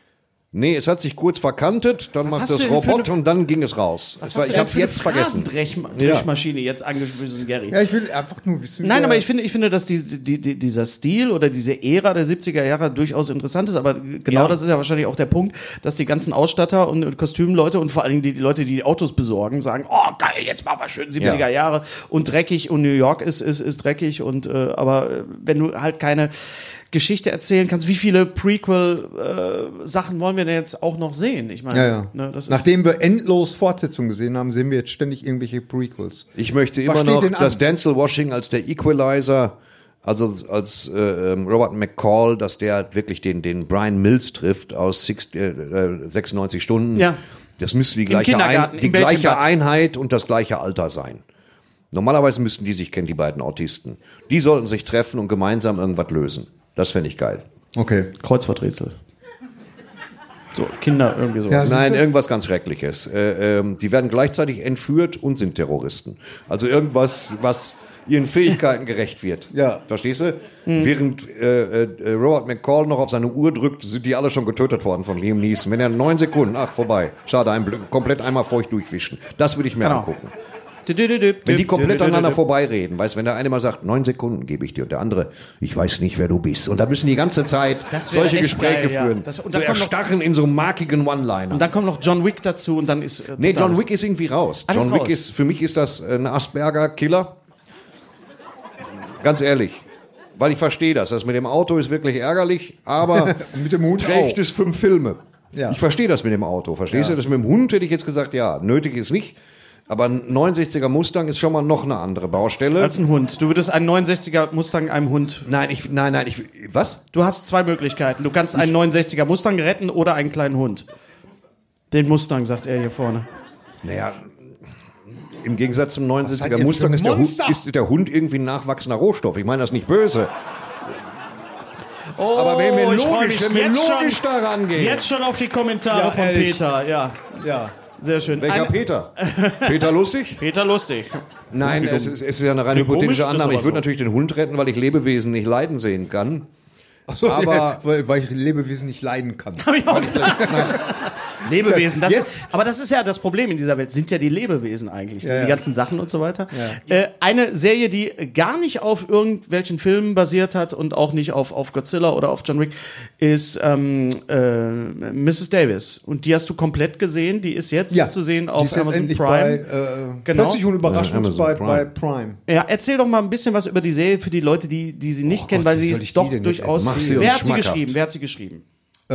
S6: Nee, es hat sich kurz verkantet, dann macht
S2: hast du
S6: das
S2: denn für
S6: Robot
S2: eine-
S6: und dann ging es raus.
S2: Was
S6: Es war,
S2: hast du
S6: ich
S2: denn
S6: hab's
S2: für eine
S6: jetzt vergessen.
S2: Phrasentrechmaschine jetzt angeschmissen, Gary?
S3: Ja, ich will einfach nur wissen.
S2: Nein,
S3: wer-
S2: aber ich finde, ich finde, dass die, die, die, dieser Stil oder diese Ära der siebziger Jahre durchaus interessant ist. Aber genau
S5: Ja.
S2: das ist ja wahrscheinlich auch der Punkt, dass die ganzen Ausstatter und, und Kostümleute und vor allen Dingen die, die Leute, die die Autos besorgen, sagen, oh geil, jetzt machen wir schön siebziger Jahre und dreckig und New York ist, ist, ist dreckig. Und äh, aber äh, wenn du halt keine Geschichte erzählen kannst, wie viele Prequel-Sachen wollen wir denn jetzt auch noch sehen? Ich meine,
S3: Ja, ja.
S2: ne, das ist
S3: Nachdem wir endlos Fortsetzungen gesehen haben, sehen wir jetzt ständig irgendwelche Prequels.
S6: Ich möchte
S3: Was
S6: immer
S3: steht
S6: noch,
S3: denn an?
S6: dass Denzel Washington als der Equalizer, also als äh, ähm, Robert McCall, dass der wirklich den, den Brian Mills trifft aus six, äh, äh, sechsundneunzig Stunden.
S2: Ja.
S6: Das müsste die gleiche,
S2: Kindergarten,
S6: ein, die
S2: im
S6: gleiche
S2: Bällchenbad.
S6: Einheit und das gleiche Alter sein. Normalerweise müssten die sich kennen, die beiden Autisten. Die sollten sich treffen und gemeinsam irgendwas lösen. Das fände ich geil.
S3: Okay.
S2: Kreuzworträtsel. So, Kinder irgendwie so.
S3: Ja, das
S6: Nein,
S3: ist-
S6: irgendwas ganz Schreckliches. Äh, ähm, die werden gleichzeitig entführt und sind Terroristen. Also irgendwas, was ihren Fähigkeiten gerecht wird.
S3: Ja.
S6: Verstehst du? Während äh, äh, Robert McCall noch auf seine Uhr drückt, sind die alle schon getötet worden von Liam Neeson. Wenn er neun Sekunden, ach vorbei, schade, ein, Bl- komplett einmal feucht durchwischen. Das würde ich mir
S2: Genau.
S6: angucken. Wenn die komplett aneinander vorbeireden, weißt, wenn der eine mal sagt, neun Sekunden gebe ich dir und der andere, ich weiß nicht, wer du bist. Und da müssen die ganze Zeit
S2: Das wäre
S6: solche
S2: echt
S6: Gespräche
S2: geil, ja.
S6: führen.
S2: Das- und
S6: so
S2: dann kommt noch-
S6: erstarren in so markigen One-Liner.
S2: Und dann kommt noch John Wick dazu und dann ist. Äh,
S6: Nee,
S2: totales-
S6: John Wick ist irgendwie raus.
S2: Alles
S6: John Wick
S2: raus.
S6: ist, für mich ist das ein Asperger-Killer. Ganz ehrlich. Weil ich verstehe das. Das mit dem Auto ist wirklich ärgerlich, aber
S3: Mit dem Hund
S6: trägt
S3: auch.
S6: es fünf Filme.
S3: Ja.
S6: Ich verstehe das mit dem Auto. Verstehst du? Das mit dem Hund hätte ich jetzt gesagt, ja, nötig ist nicht. Aber ein neunundsechziger Mustang ist schon mal noch eine andere Baustelle.
S2: Als ein Hund. Du würdest einen neunundsechziger Mustang einem Hund.
S6: nein, ich, nein, nein, ich, was?
S2: Du hast zwei Möglichkeiten. Du kannst einen neunundsechziger Mustang retten oder einen kleinen Hund. Den Mustang, sagt er hier vorne.
S6: Naja, im Gegensatz zum neunundsechziger
S3: seid ihr für
S6: Mustang ist der, Hund,
S3: Monster?
S6: ist der Hund irgendwie ein nachwachsender Rohstoff. Ich meine das nicht böse. Aber wenn wir
S2: ich freu
S6: logisch,
S2: mich
S6: wenn wir
S2: jetzt
S6: logisch
S2: schon-
S6: da rangehen.
S2: Jetzt schon auf die Kommentare
S3: Ja,
S2: von
S3: ehrlich.
S2: Peter. Ja,
S3: Ja.
S2: sehr schön.
S6: Welcher
S2: Ein-
S6: Peter? Peter Lustig?
S2: Peter lustig.
S6: Nein,
S2: Wie
S6: es ist, es ist ja eine rein hypothetische
S2: komisch,
S6: Annahme.
S2: das
S6: Ich würde
S2: aber so.
S6: natürlich den Hund retten, weil ich Lebewesen nicht leiden sehen kann.
S3: Achso,
S6: Aber-
S3: ja, weil, weil ich Lebewesen nicht leiden kann.
S2: Lebewesen, das
S3: Jetzt-
S2: ist, aber das ist ja das Problem in dieser Welt, sind ja die Lebewesen eigentlich,
S3: Ja,
S2: die
S3: ja.
S2: ganzen Sachen und so weiter. Äh, eine Serie, die gar nicht auf irgendwelchen Filmen basiert hat und auch nicht auf, auf Godzilla oder auf John Wick, ist ähm, äh, Missus Davis. Und die hast du komplett gesehen, die ist jetzt zu sehen
S3: die
S2: auf
S3: ist jetzt
S2: Amazon
S3: endlich
S2: Prime.
S3: Bei, äh,
S2: Genau.
S3: Plötzlich und überraschend
S6: Ja, Amazon
S3: bei,
S6: Prime.
S3: bei Prime.
S2: Ja, erzähl doch mal ein bisschen was über die Serie für die Leute, die, die sie nicht
S3: Oh
S2: kennen,
S3: Gott,
S2: weil
S3: wie
S2: sie
S3: soll ich
S2: ist
S3: die
S2: doch
S3: denn jetzt
S2: durchaus.
S6: erzählen? Mach sie uns
S2: Wer hat sie
S6: schmackhaft.
S2: geschrieben? Wer hat sie geschrieben?
S3: Äh,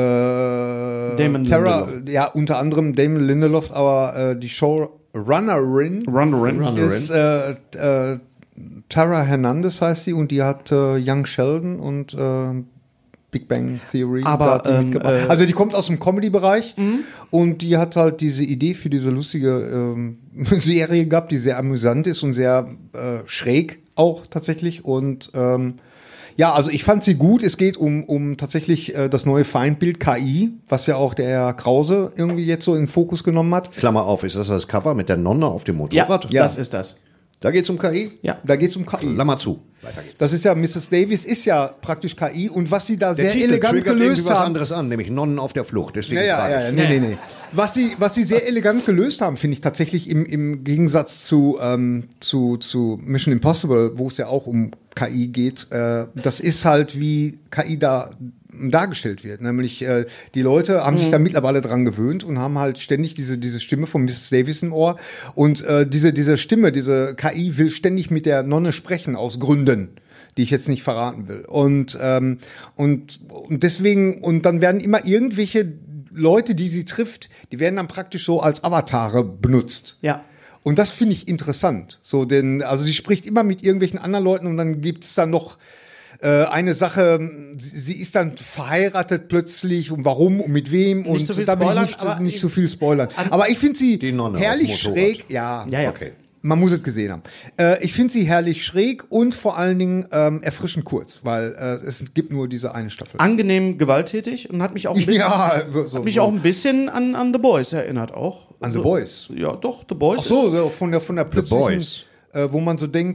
S2: Damon
S3: Terra,
S2: Lindelof.
S3: ja, unter anderem Damon Lindelof, aber äh, die Showrunnerin
S2: Runnerin.
S3: ist äh, äh, Tara Hernandez heißt sie und die hat äh, Young Sheldon und äh, Big Bang Theory
S2: Aber,
S3: da hat die
S2: ähm,
S3: mitgebracht.
S2: äh,
S3: Also die kommt aus dem Comedy-Bereich und die hat halt diese Idee für diese lustige ähm, Serie gehabt, die sehr amüsant ist und sehr äh, schräg auch tatsächlich und ähm, ja, also ich fand sie gut. Es geht um, um tatsächlich äh, das neue Feindbild K I, was ja auch der Herr Krause irgendwie jetzt so in den Fokus genommen hat.
S6: Klammer auf, ist das das Cover mit der Nonne auf dem
S2: Ja,
S6: Motorrad?
S3: Ja.
S2: das ist das.
S6: Da geht's um K I?
S2: Ja.
S3: Da geht es um K I.
S6: Klammer zu. Weiter geht's.
S3: Das ist ja, Missus Davis ist ja praktisch K I und was sie da
S6: Der
S3: sehr
S6: Titel
S3: elegant
S6: triggert
S3: gelöst
S6: irgendwie was
S3: haben.
S6: anderes an, nämlich Nonnen auf der Flucht. Deswegen
S3: Ja, ja,
S6: frage
S3: ja,
S6: ich.
S3: ja, nee, nee, nee. Was sie, was sie sehr elegant gelöst haben, finde ich tatsächlich im, im Gegensatz zu, ähm, zu, zu Mission Impossible, wo es ja auch um K I geht. Äh, das ist halt, wie K I da dargestellt wird. Nämlich äh, die Leute haben sich da mittlerweile dran gewöhnt und haben halt ständig diese diese Stimme von Missus Davis im Ohr. Und äh, diese diese Stimme, diese K I will ständig mit der Nonne sprechen aus Gründen, die ich jetzt nicht verraten will. Und ähm, und und deswegen und dann werden immer irgendwelche Leute, die sie trifft, die werden dann praktisch so als Avatare benutzt.
S2: Ja.
S3: Und das finde ich interessant. So, denn, also sie spricht immer mit irgendwelchen anderen Leuten und dann gibt's dann noch äh, eine Sache, sie, sie ist dann verheiratet plötzlich und warum und mit wem und
S2: so viel
S3: da will ich
S2: spoilern,
S3: nicht,
S2: aber
S3: nicht
S2: ich-
S3: so viel spoilern. Aber ich finde sie
S6: Die Nonne
S3: herrlich
S6: auf dem Motorrad.
S3: schräg. Ja,
S2: Ja, ja.
S6: Okay.
S3: man muss es gesehen haben. Äh, ich finde sie herrlich schräg und vor allen Dingen ähm, erfrischend kurz, weil äh, es gibt nur diese eine Staffel.
S2: Angenehm gewalttätig und hat mich auch ein bisschen,
S3: Ja, so-
S2: hat mich
S3: so.
S2: auch ein bisschen an, an The Boys erinnert auch.
S3: An
S2: so,
S3: The Boys?
S2: Ja, doch, The Boys.
S3: Ach so,
S2: ist,
S3: so von der von der plötzlichen,
S6: Boys.
S3: äh, wo man so denkt,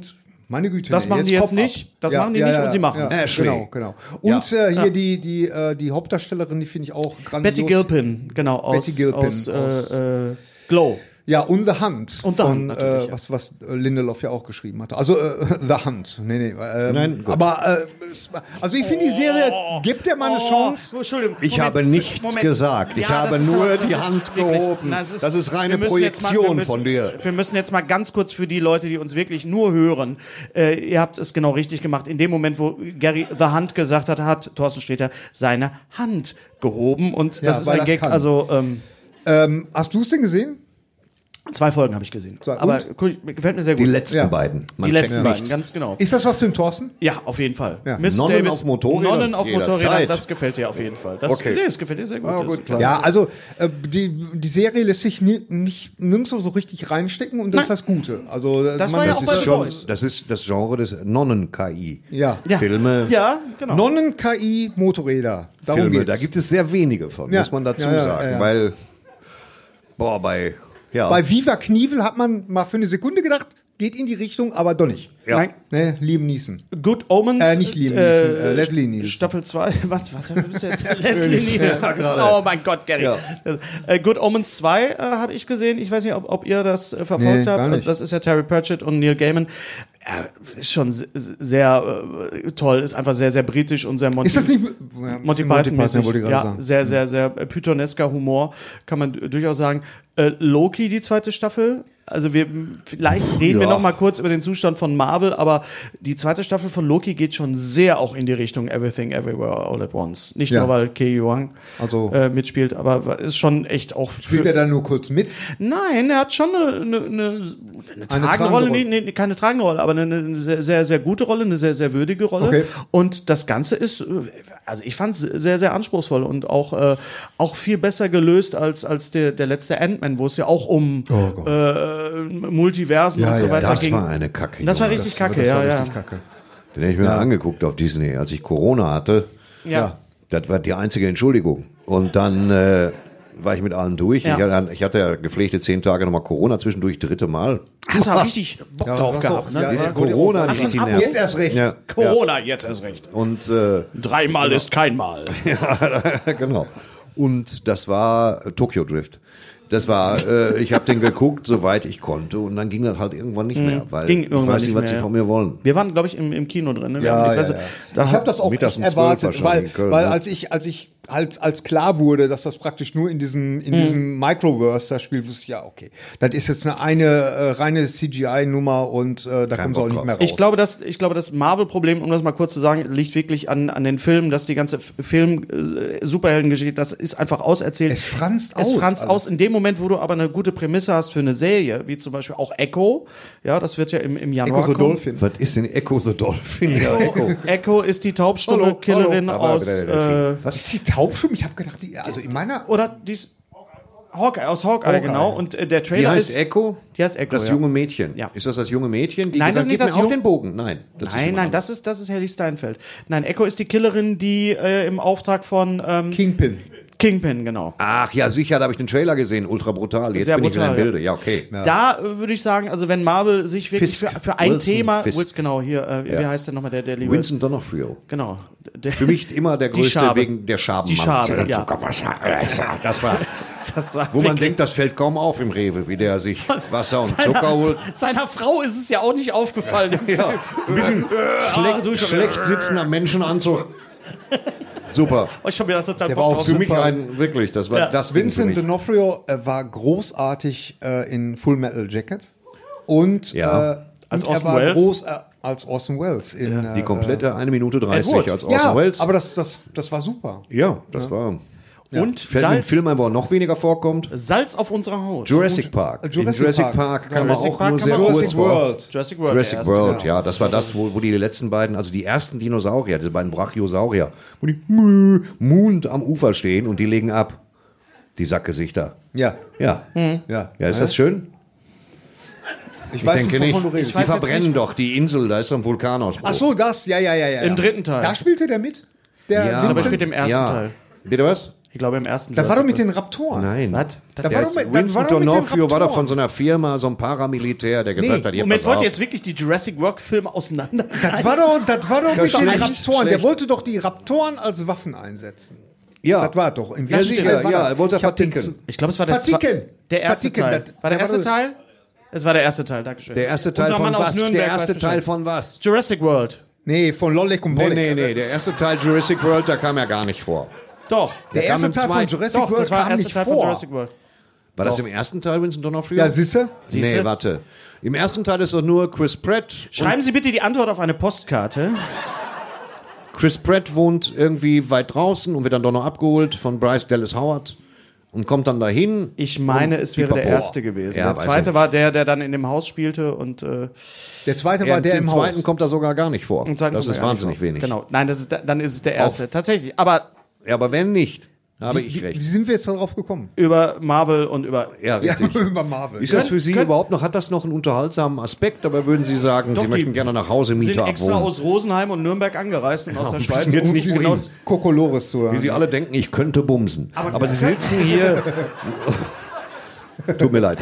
S3: Meine Güte.
S2: Das
S3: nee,
S2: machen die jetzt
S3: Kopf ab.
S2: nicht. Das machen die nicht und sie machen's.
S3: Ja,
S6: Ashley.
S3: genau, genau. Und äh, hier
S2: Ja.
S3: die, die, äh, die Hauptdarstellerin, die finde ich auch grandios.
S2: Betty Gilpin, genau, aus,
S3: Betty Gilpin
S2: aus,
S3: aus-
S2: äh, äh, Glow.
S3: Ja, und The Hunt.
S2: Und The
S3: von,
S2: Hunt natürlich,
S3: äh,
S2: ja.
S3: was, was Lindelof ja auch geschrieben hatte. Also äh, The Hunt. Nee, nee. Ähm,
S6: Nein, gut.
S3: aber äh, es war- also ich finde die Serie, gibt der mal eine Chance.
S2: Oh, Entschuldigung.
S6: Ich
S2: Moment,
S6: habe nichts
S2: Moment.
S6: gesagt. Ich
S2: Ja,
S6: habe
S2: das ist
S6: nur
S2: aber- das
S6: die
S2: ist
S6: Hand
S2: wirklich-
S6: gehoben.
S2: Nein,
S6: Das ist reine
S2: wir müssen jetzt mal- wir
S6: Projektion
S2: müssen-
S6: von dir.
S2: Wir müssen jetzt mal ganz kurz für die Leute, die uns wirklich nur hören, äh, ihr habt es genau richtig gemacht. In dem Moment, wo Gary The Hand gesagt hat, hat Thorsten Sträter seine Hand gehoben und das
S3: Ja,
S2: ist
S3: weil
S2: ein
S3: das
S2: Gag.
S3: kann.
S2: Also ähm,
S3: Ähm, hast du es denn gesehen?
S2: zwei Folgen habe ich gesehen.
S3: So,
S2: Aber
S3: und?
S2: cool, gefällt mir sehr
S6: Die
S2: gut.
S6: letzten
S3: Ja.
S6: beiden. Man
S2: die letzten
S6: checkt
S2: beiden,
S6: nichts.
S2: ganz genau.
S3: Ist das was für ein Thorsten?
S2: Ja, auf jeden Fall.
S3: Ja.
S2: Miss
S6: Nonnen
S2: Davis,
S6: auf Motorrädern?
S2: Nonnen auf Motorrädern,
S6: Jederzeit.
S2: das gefällt dir auf jeden Fall. Das,
S6: Okay.
S2: Nee, das gefällt dir sehr gut.
S6: Ah,
S2: Das-
S6: gut, klar.
S3: Ja, also äh, die, die Serie lässt sich ni nicht nirgendwo so richtig reinstecken und das ist das Gute. Also äh,
S2: Das
S3: man-
S2: war ja
S6: Das
S2: auch bei
S6: ist,
S2: The
S6: schon,
S2: Boys.
S6: das ist das Genre des Nonnen-K I.
S3: Ja.
S2: Ja.
S6: Filme,
S2: Ja, genau.
S3: Nonnen-K I-Motorräder. Darum
S6: Filme,
S3: geht's.
S6: da gibt es sehr wenige von,
S3: Ja.
S6: muss man dazu
S3: Ja, ja,
S6: sagen.
S3: ja, ja.
S6: Weil, boah, bei, ja.
S3: Bei Viva Knievel hat man mal für eine Sekunde gedacht, geht in die Richtung, aber doch nicht.
S6: ja.
S2: Nein.
S3: Ne, Liam Neeson.
S2: Good Omens.
S3: Äh, nicht Liam Neeson, äh, Leslie Nielsen.
S2: Staffel zwei. Was, was, was bist du jetzt? Leslie Nielsen.
S6: Ja, gerade.
S2: Oh mein Gott, Gary.
S6: Ja.
S2: Äh, Good Omens zwei äh, habe ich gesehen. Ich weiß nicht, ob, ob ihr das äh, verfolgt
S3: Nee,
S2: habt.
S3: gar nicht.
S2: Also, das ist ja Terry Pratchett und Neil Gaiman. Äh, ist schon se- sehr äh, toll. Ist einfach sehr, sehr britisch und sehr Monty,
S3: Ist das nicht ja,
S2: Monty
S3: Monty
S2: Python-mäßig.
S3: wollte ich gerade
S2: Ja,
S3: sagen.
S2: sehr, sehr, sehr äh, pythonesker Humor, kann man d- durchaus sagen. Äh, Loki, die zweite Staffel. Also wir, vielleicht reden wir
S6: Ja.
S2: noch mal kurz über den Zustand von Marvel, aber die zweite Staffel von Loki geht schon sehr auch in die Richtung Everything Everywhere All at Once. Nicht
S3: Ja.
S2: nur, weil Kei Yuang
S3: Also-
S2: äh, mitspielt, aber ist schon echt auch
S3: Spielt
S2: für-
S3: er dann nur kurz mit?
S2: Nein, er hat schon eine, eine, eine, eine tragende
S3: tragende
S2: Rolle,
S3: Rolle.
S2: nee, nee, keine tragende Rolle, aber eine, eine sehr, sehr, sehr gute Rolle, eine sehr, sehr würdige Rolle.
S3: Okay.
S2: Und das Ganze ist, äh, also ich fand es sehr, sehr anspruchsvoll und auch, äh, auch viel besser gelöst als, als der, der letzte Ant-Man, wo es ja auch um äh, Multiversen
S3: Ja,
S2: und so
S3: ja,
S2: weiter
S6: Das
S2: ging.
S6: war eine Kacke.
S2: Das war
S6: Junge.
S2: richtig kacke,
S3: das
S2: ja,
S3: war
S2: ja.
S3: richtig kacke.
S6: Den hätte ich mir
S3: Ja.
S6: angeguckt auf Disney, als ich Corona hatte.
S2: Ja.
S6: Das war die einzige Entschuldigung. Und dann äh, war ich mit allen durch.
S2: Ja.
S6: Ich, hatte, ich hatte ja gepflegte zehn Tage nochmal Corona, zwischendurch dritte Mal.
S2: Hast du auch richtig Bock
S3: Ja,
S2: drauf
S3: was
S2: gehabt,
S3: auch-
S2: ne?
S3: ja,
S2: Ja.
S3: ja.
S6: Corona,
S2: Hast du
S6: die die
S2: ein Abo?
S6: Nerven.
S3: Jetzt erst recht.
S6: Ja,
S2: Corona, jetzt erst recht.
S6: und äh,
S2: Dreimal ist kein Mal.
S6: genau. Und das war äh, Tokyo Drift. Das war, äh, ich habe den geguckt, soweit ich konnte, und dann ging das halt irgendwann nicht mehr, weil
S2: Ging
S6: ich
S2: irgendwann
S6: weiß nicht,
S2: nicht
S6: was
S2: mehr,
S6: sie
S2: ja.
S6: von mir wollen.
S2: Wir waren, glaube ich, im, im Kino drin. Ne? Wir
S3: Ja,
S2: haben die
S3: ja,
S2: Presse-
S3: ja.
S2: Da
S3: Ich habe das auch
S6: mittags
S3: echt
S6: um zwölf
S3: erwartet,
S6: wahrscheinlich
S3: weil,
S6: in Köln,
S3: weil
S6: ne?
S3: als ich, als ich, als, als klar wurde, dass das praktisch nur in diesem, in diesem Microverse da spielt, wusste ich, ja, okay, das ist jetzt eine, eine äh, reine C G I-Nummer und äh, da kommen sie auch
S6: Bock
S3: nicht
S6: drauf.
S3: mehr raus.
S2: Ich glaube, dass ich glaube, das Marvel-Problem, um das mal kurz zu sagen, liegt wirklich an an den Filmen, dass die ganze F- Film äh, Superheldengeschichte, das ist einfach auserzählt.
S3: Es franzt
S2: Es
S3: aus,
S2: franzt
S3: alles.
S2: aus. In dem Moment, wo du aber eine gute Prämisse hast für eine Serie, wie zum Beispiel auch Echo, ja, das wird ja im im Januar
S3: Echo the
S2: kommen.
S3: Dolphin.
S6: Was ist denn Echo the Dolphin? Ja, Echo.
S2: Echo ist die Taubstumme-Killerin
S6: hallo. Da war
S2: aus
S6: wieder der Delfin.
S2: äh,
S3: Was ist die Taubstumme? Ich habe gedacht, die, also in meiner
S2: oder dies Hawkeye aus Hawkeye,
S3: Hawkeye.
S2: genau. Und äh, der
S6: Die
S2: Trailer
S6: heißt
S2: ist
S6: Echo?
S2: Die heißt Echo,
S6: Das
S2: ja.
S6: junge Mädchen.
S2: Ja.
S6: Ist das das junge Mädchen? Die
S2: Nein, das ist
S6: gesagt,
S2: nicht
S6: gib
S2: das
S6: mir auch
S2: Jung-
S6: den Bogen. Nein. Das ist
S2: Nein,
S6: jemand
S2: nein, das ist, das ist Hailee Steinfeld. Nein, Echo ist die Killerin, die äh, im Auftrag von ähm,
S3: Kingpin.
S2: Kingpin, genau.
S6: Ach ja, sicher, da habe ich den Trailer gesehen. Ultra brutal. Jetzt
S2: Sehr
S6: bin
S2: brutal,
S6: ich wieder im
S2: ja.
S6: Bilde. Ja, okay.
S2: Da äh, würde ich sagen, also wenn Marvel sich wirklich
S6: Fisk.
S2: für, für ein
S6: Wilson
S2: Thema,
S6: Fisk.
S2: Wilson, genau, hier, äh, wie heißt der nochmal, der, der liebe,
S6: Winston Donofrio.
S2: genau. Der,
S6: Für mich immer der
S2: Die
S6: größte
S2: Schabe.
S6: wegen der Schabenmann.
S2: Die Schabe,
S6: Für den
S2: ja.
S6: Zuckerwasser. Das war,
S2: das war
S6: wo man
S2: wirklich-
S6: denkt, das fällt kaum auf im Rewe, wie der sich Wasser und
S2: seiner,
S6: Zucker holt.
S2: seiner Frau ist es ja auch nicht aufgefallen. Im Film.
S6: Ein bisschen schlecht,
S2: so schon-
S6: schlecht sitzender Menschenanzug. Super.
S2: Oh, ich habe mir da total
S3: Der
S2: Bock
S3: war auch
S2: drauf.
S6: Für mich
S3: Super.
S6: ein, wirklich, das war
S2: Ja.
S6: das Ding für
S3: Vincent
S6: mich.
S3: D'Onofrio äh, war großartig äh, in Full Metal Jacket und,
S6: Ja.
S3: äh,
S2: Als
S3: und er
S2: Orson
S3: war
S2: Welles?
S3: groß äh, als Orson Welles. In,
S6: Die
S3: äh,
S6: komplette eine Minute dreißig
S2: Edward.
S6: als Orson
S3: ja,
S6: Welles.
S3: aber das, das, das war super.
S6: ja, das war.
S2: Und
S6: Fällt mir im
S2: Salz,
S6: Film ein, wo er noch weniger vorkommt.
S2: Salz auf unserer Haut.
S6: Jurassic Park.
S3: Jurassic
S6: In Jurassic
S3: Park.
S6: Park, kann
S2: Jurassic
S6: man auch
S2: Park
S6: nur
S2: kann
S6: sehr
S2: man auch-
S6: kurz
S3: Jurassic
S6: vor.
S3: World.
S2: Jurassic World.
S6: Jurassic
S2: der erste.
S6: World, ja, das war das, wo, wo die letzten beiden, also die ersten Dinosaurier, diese beiden Brachiosaurier, wo die mö, muhend am Ufer stehen und die legen ab. Die Sackgesichter.
S3: Ja.
S6: Ja.
S3: Ja.
S6: Ja, ist das schön?
S3: Ich
S6: Ich
S3: weiß
S6: denke
S3: nicht,
S6: nicht.
S3: wovon du redest.
S6: Sie
S2: weiß jetzt
S6: verbrennen
S2: nicht.
S6: doch die Insel, da ist doch ein Vulkanausbruch.
S3: Ach so, das, ja, ja, ja, ja.
S2: Im
S3: ja.
S2: dritten Teil.
S3: Da spielte der mit? Der
S6: Ja,
S2: Aber
S3: Vincent?
S2: spielt im ersten
S6: ja.
S2: Teil.
S6: Bitte was?
S2: Ich glaube, im ersten
S3: Das war doch mit
S2: Jurassic
S3: den Raptoren.
S6: Nein.
S2: Was?
S3: Da war
S6: Der
S3: doch mit, das
S6: Winston
S3: war doch mit den
S6: D'Onofrio war doch
S3: Raptoren.
S6: von so einer Firma, so ein Paramilitär, der gesagt
S3: Nee,
S6: hat, hier,
S2: Moment,
S6: pass
S2: wollt
S6: auf.
S2: ihr jetzt wirklich die Jurassic World-Filme auseinander?
S3: Das war doch, das war doch mit den
S6: schlecht,
S3: Raptoren. Der
S6: schlecht.
S3: wollte doch die Raptoren als Waffen einsetzen.
S6: Ja.
S3: Das war doch. In
S6: Ja,
S3: welchem
S6: sicher,
S3: Teil war
S6: ja,
S3: das?
S6: er wollte
S3: Ich hab den
S6: verticken.
S3: zu-
S2: Ich glaube, es war der,
S3: Verticken.
S2: zwe- der erste
S3: Verticken,
S2: Teil.
S3: das-
S2: War der
S3: der
S2: erste
S3: war-
S2: Teil? Es war der erste Teil, Dankeschön.
S6: Der erste Teil
S2: Unser
S6: von
S2: Mann aus
S6: was?
S2: Nürnberg
S6: Der
S2: weiß
S6: erste
S2: Bescheid.
S6: Teil von was?
S2: Jurassic World.
S3: Nee, von Lollek und
S6: Nee,
S3: Bollek.
S6: nee, nee, der erste Teil Jurassic World, da kam ja gar nicht vor.
S2: Doch.
S3: Der
S6: kam
S3: erste
S6: im
S3: Teil von
S6: zweiten-
S3: Jurassic
S2: Doch,
S3: World
S2: das war der
S3: kam
S2: erste
S3: nicht
S2: Teil
S3: vor.
S2: von Jurassic World.
S6: War das im ersten Teil Winston D'Onofrio?
S3: Ja, siehste?
S2: Siehste?
S6: Nee, warte. Im ersten Teil ist doch nur Chris Pratt.
S2: Schreiben Sie bitte die Antwort auf eine Postkarte.
S6: Chris Pratt wohnt irgendwie weit draußen und wird dann doch noch abgeholt von Bryce Dallas Howard und kommt dann dahin.
S2: Ich meine,
S6: und
S2: es wäre der
S6: pipapo.
S2: erste gewesen.
S6: Ja,
S2: der
S6: weiß
S2: zweite
S6: ich.
S2: war der, der dann in dem Haus spielte und äh,
S3: Der zweite
S6: Ja,
S3: war der
S6: im
S3: im
S6: zweiten
S3: Haus.
S6: kommt er sogar gar nicht vor.
S2: und sagen,
S6: Das
S2: kommt
S6: ist
S2: er gar nicht
S6: wahnsinnig
S2: vor.
S6: wenig.
S2: Genau. Nein, das ist, da- dann ist es der erste. Tatsächlich. Aber
S6: Ja, aber wenn nicht, habe
S3: Wie,
S6: ich
S3: wie, wie
S6: recht.
S3: sind wir jetzt darauf gekommen?
S2: über Marvel und über
S6: Ja, richtig.
S3: über Marvel.
S6: Ist das
S3: Ja.
S6: für Sie
S2: können-
S6: überhaupt noch, hat das noch einen unterhaltsamen Aspekt, aber würden Sie sagen,
S2: Doch,
S6: Sie
S2: die
S6: möchten gerne nach Hause
S2: sind
S6: Mieter
S2: extra
S6: abwohnen?
S2: aus Rosenheim und Nürnberg angereist und aus der
S6: und
S2: Schweiz.
S6: wissen jetzt nicht,
S2: genau
S6: wohin.
S2: das-
S3: Kokolores zu
S6: Wie Sie alle denken, ich könnte bumsen. Aber, Sie sitzen hier. Tut mir leid.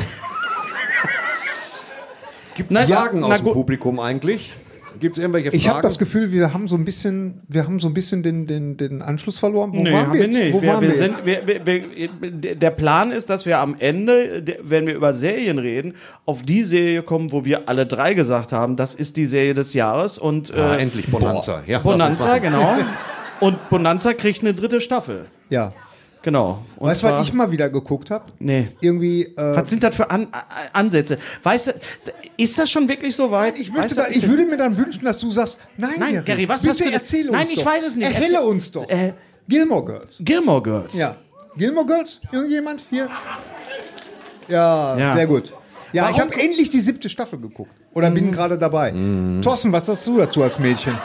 S6: Gibt es
S2: Na,
S6: Fragen
S2: na
S6: aus dem
S2: gut.
S6: Publikum eigentlich? Gibt es irgendwelche Fragen?
S3: Ich habe das Gefühl, wir haben so ein bisschen, wir haben so ein bisschen den, den, den Anschluss verloren. Wo
S2: Nee,
S3: waren
S2: haben
S3: wir
S2: wir
S3: jetzt?
S2: nicht.
S3: Wo
S2: wir,
S3: waren
S2: wir
S3: wir,
S2: sind,
S3: jetzt?
S2: wir, wir, wir, der Plan ist, dass wir am Ende, der- wenn wir über Serien reden, auf die Serie kommen, wo wir alle drei gesagt haben, das ist die Serie des Jahres. Und
S6: ah,
S2: äh,
S6: endlich Bonanza. Ja, lass uns
S2: Bonanza,
S6: machen.
S2: genau. Und Bonanza kriegt eine dritte Staffel.
S3: Ja.
S2: Genau. Und
S3: Weißt du,
S2: zwar-
S3: was ich mal wieder geguckt habe?
S2: Nee.
S3: Irgendwie. Äh,
S2: Was sind das für An A- Ansätze? Weißt du, ist das schon wirklich so weit?
S3: ich, möchte
S2: weißt du,
S3: da, ich würde mir dann wünschen, dass du sagst, nein,
S2: Nein, Gary, was
S3: bitte
S2: hast du denn-
S3: erzähl uns
S2: Nein, ich
S3: doch.
S2: weiß es nicht.
S3: Erhelle
S2: Erzähl-
S3: uns doch.
S2: Äh,
S3: Gilmore Girls.
S2: Gilmore Girls.
S3: Ja. Gilmore Girls? Irgendjemand hier? Ja,
S2: Ja.
S3: sehr gut. Ja, ich
S2: Warum-
S3: habe endlich die siebte Staffel geguckt. Oder bin gerade dabei. Thorsten, was sagst du dazu als Mädchen?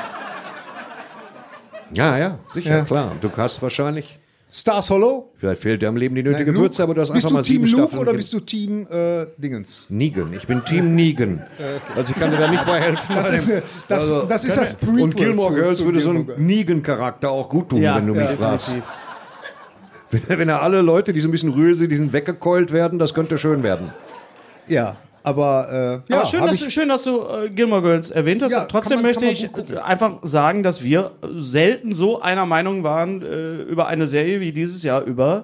S6: Ja, ja, sicher,
S3: Ja.
S6: klar. Du hast wahrscheinlich,
S3: Stars Hollow?
S6: vielleicht fehlt dir am Leben die nötige
S3: Luke?
S6: Würze, aber du hast
S3: bist
S6: einfach
S3: du
S6: mal
S3: Team
S6: sieben
S3: Luke
S6: Staffeln.
S3: oder
S6: ge-
S3: bist du Team äh, Dingens?
S6: Negan. Ich bin Team Negan. Also ich kann dir da nicht bei helfen.
S3: Das
S6: bei
S3: ist,
S6: dem-
S3: äh, das,
S6: Also,
S3: das, ist das Prequel
S6: Und Gilmore
S3: zu-
S6: Girls
S3: zu
S6: würde so
S3: Gilmore
S6: einen
S3: Girls.
S6: Negan-Charakter auch gut tun,
S2: Ja,
S6: wenn du mich
S2: ja,
S6: fragst.
S2: definitiv.
S6: Wenn, wenn er alle Leute, die so ein bisschen rühr sind, die sind weggekeult werden, das könnte schön werden.
S3: Ja, aber, äh, ja,
S2: Aber schön,
S3: hab
S2: dass,
S3: ich,
S2: du, schön, dass du äh, Gilmore Girls erwähnt hast.
S3: Ja,
S2: Trotzdem
S3: kann man-
S2: möchte
S3: kann man
S2: ich
S3: gut gucken.
S2: äh, einfach sagen, dass wir selten so einer Meinung waren äh, über eine Serie wie dieses Jahr über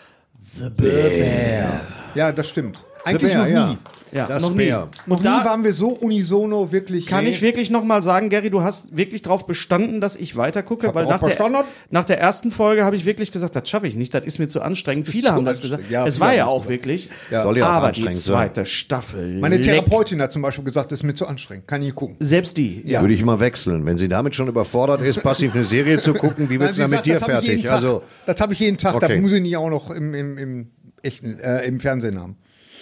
S3: ja, das stimmt. Eigentlich
S6: Bär,
S3: noch nie.
S6: ja.
S2: ja,
S6: Das
S2: noch nie.
S6: Bär.
S3: Noch
S2: Und
S3: nie
S2: da
S3: waren wir so unisono wirklich.
S2: kann
S3: Nee.
S2: ich wirklich noch mal sagen, Gary, du hast wirklich darauf bestanden, dass ich weitergucke,
S3: Hab
S2: weil
S3: darauf
S2: nach der,
S3: bestanden.
S2: nach der ersten Folge habe ich wirklich gesagt, das schaffe ich nicht, das ist mir zu anstrengend. Viele
S3: zu
S2: haben das gesagt.
S3: anstrengend, ja,
S2: es
S3: viele
S2: war
S3: haben
S2: ja
S3: das
S2: auch
S3: gesagt.
S2: wirklich.
S6: Soll ja auch
S2: Aber die
S6: anstrengend sein.
S2: zweite Staffel.
S3: Meine
S2: leck.
S3: Therapeutin hat zum Beispiel gesagt, das ist mir zu anstrengend. Kann ich nicht gucken.
S2: Selbst die. Ja.
S6: Würde ich immer wechseln. Wenn sie damit schon überfordert ist, passiv eine Serie zu gucken, wie wird
S3: Nein,
S6: es
S3: sie
S6: dann mit
S3: sagt,
S6: dir
S3: das hab ich jeden
S6: fertig?
S3: Tag.
S6: Also,
S3: Das habe ich jeden Tag.
S6: Okay.
S3: Da muss ich nicht auch noch im, im, im echten, äh, im Fernsehen haben.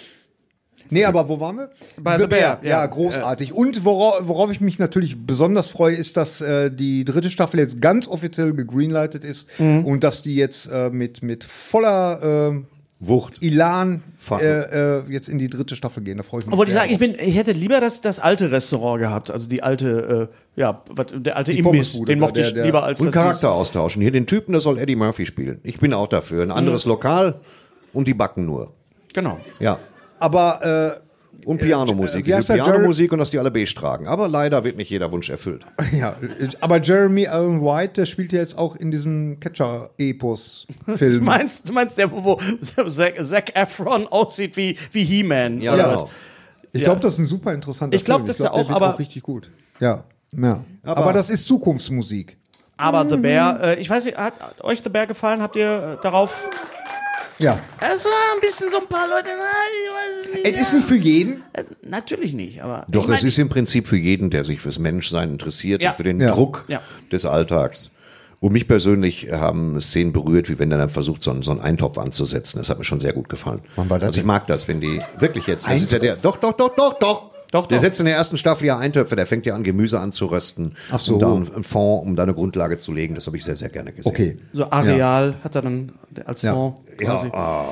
S3: Nee, aber wo waren wir?
S2: Bei The Bear,
S3: Ja,
S2: ja.
S3: großartig. Und worauf, worauf ich mich natürlich besonders freue, ist, dass äh, die dritte Staffel jetzt ganz offiziell gegreenlightet ist
S2: Mhm.
S3: und dass die jetzt äh, mit, mit voller äh,
S6: Wucht.
S3: Elan
S6: Fahren.
S3: äh, äh, jetzt in die dritte Staffel gehen. Da freue ich mich
S2: Obwohl ich
S3: sehr
S2: sagen, ich,
S3: drauf.
S2: bin, ich hätte lieber das, das alte Restaurant gehabt, also die alte, äh, ja, wat, der alte Imbiss,
S3: Pommesbude,
S2: den mochte
S3: der-
S2: ich
S3: der-
S2: lieber als
S6: Und
S2: das
S6: Charakter austauschen. Hier den Typen, das soll Eddie Murphy spielen. Ich bin auch dafür. Ein anderes Lokal und die backen nur.
S2: dieses- Genau.
S6: Ja.
S3: Aber äh,
S6: Und Pianomusik.
S3: äh, wie heißt
S6: Diese
S3: der, Jerry-
S6: Pianomusik und dass die alle beige tragen. Aber leider wird nicht jeder Wunsch erfüllt.
S3: ja, aber Jeremy Allen White, der spielt ja jetzt auch in diesem Catcher-Epos-Film.
S2: Du meinst, du meinst der, wo, wo Zac, Zac Efron aussieht wie, wie He-Man?
S6: Ja,
S2: oder
S6: genau.
S2: was?
S3: Ich glaube, das ist ein super interessanter
S2: Ich glaub,
S3: Film.
S2: dass der auch,
S3: wird
S2: aber-
S3: auch richtig gut. Ja, ja. Aber, das ist Zukunftsmusik.
S2: Aber The Bear, äh, ich weiß nicht, hat, hat euch The Bear gefallen? Habt ihr äh, darauf...
S3: Ja.
S2: Es war ein bisschen so ein paar Leute, na, ich weiß es nicht.
S3: Es ist nicht für jeden.
S2: Äh, Natürlich nicht, aber...
S6: Doch,
S2: ich mein,
S6: es ist im Prinzip für jeden, der sich fürs Menschsein interessiert
S2: Ja.
S6: und für den
S3: Ja.
S6: Druck
S2: Ja.
S6: des Alltags. Und mich persönlich haben Szenen berührt, wie wenn er dann versucht, so einen, so einen Eintopf anzusetzen. Das hat mir schon sehr gut gefallen.
S3: Wann war das
S6: also ich
S3: denn?
S6: mag das, wenn die wirklich jetzt. Das ist ja der. Doch, doch, doch, doch, doch.
S2: Doch,
S6: Der
S2: doch.
S6: setzt in der ersten Staffel ja Eintöpfe, der fängt ja an, Gemüse anzurösten.
S3: Ach so.
S6: Um da einen einen Fond, um da eine Grundlage zu legen. Das habe ich sehr, sehr gerne gesehen.
S3: Okay.
S2: So Areal hat er dann als
S3: Ja.
S2: Fonds quasi.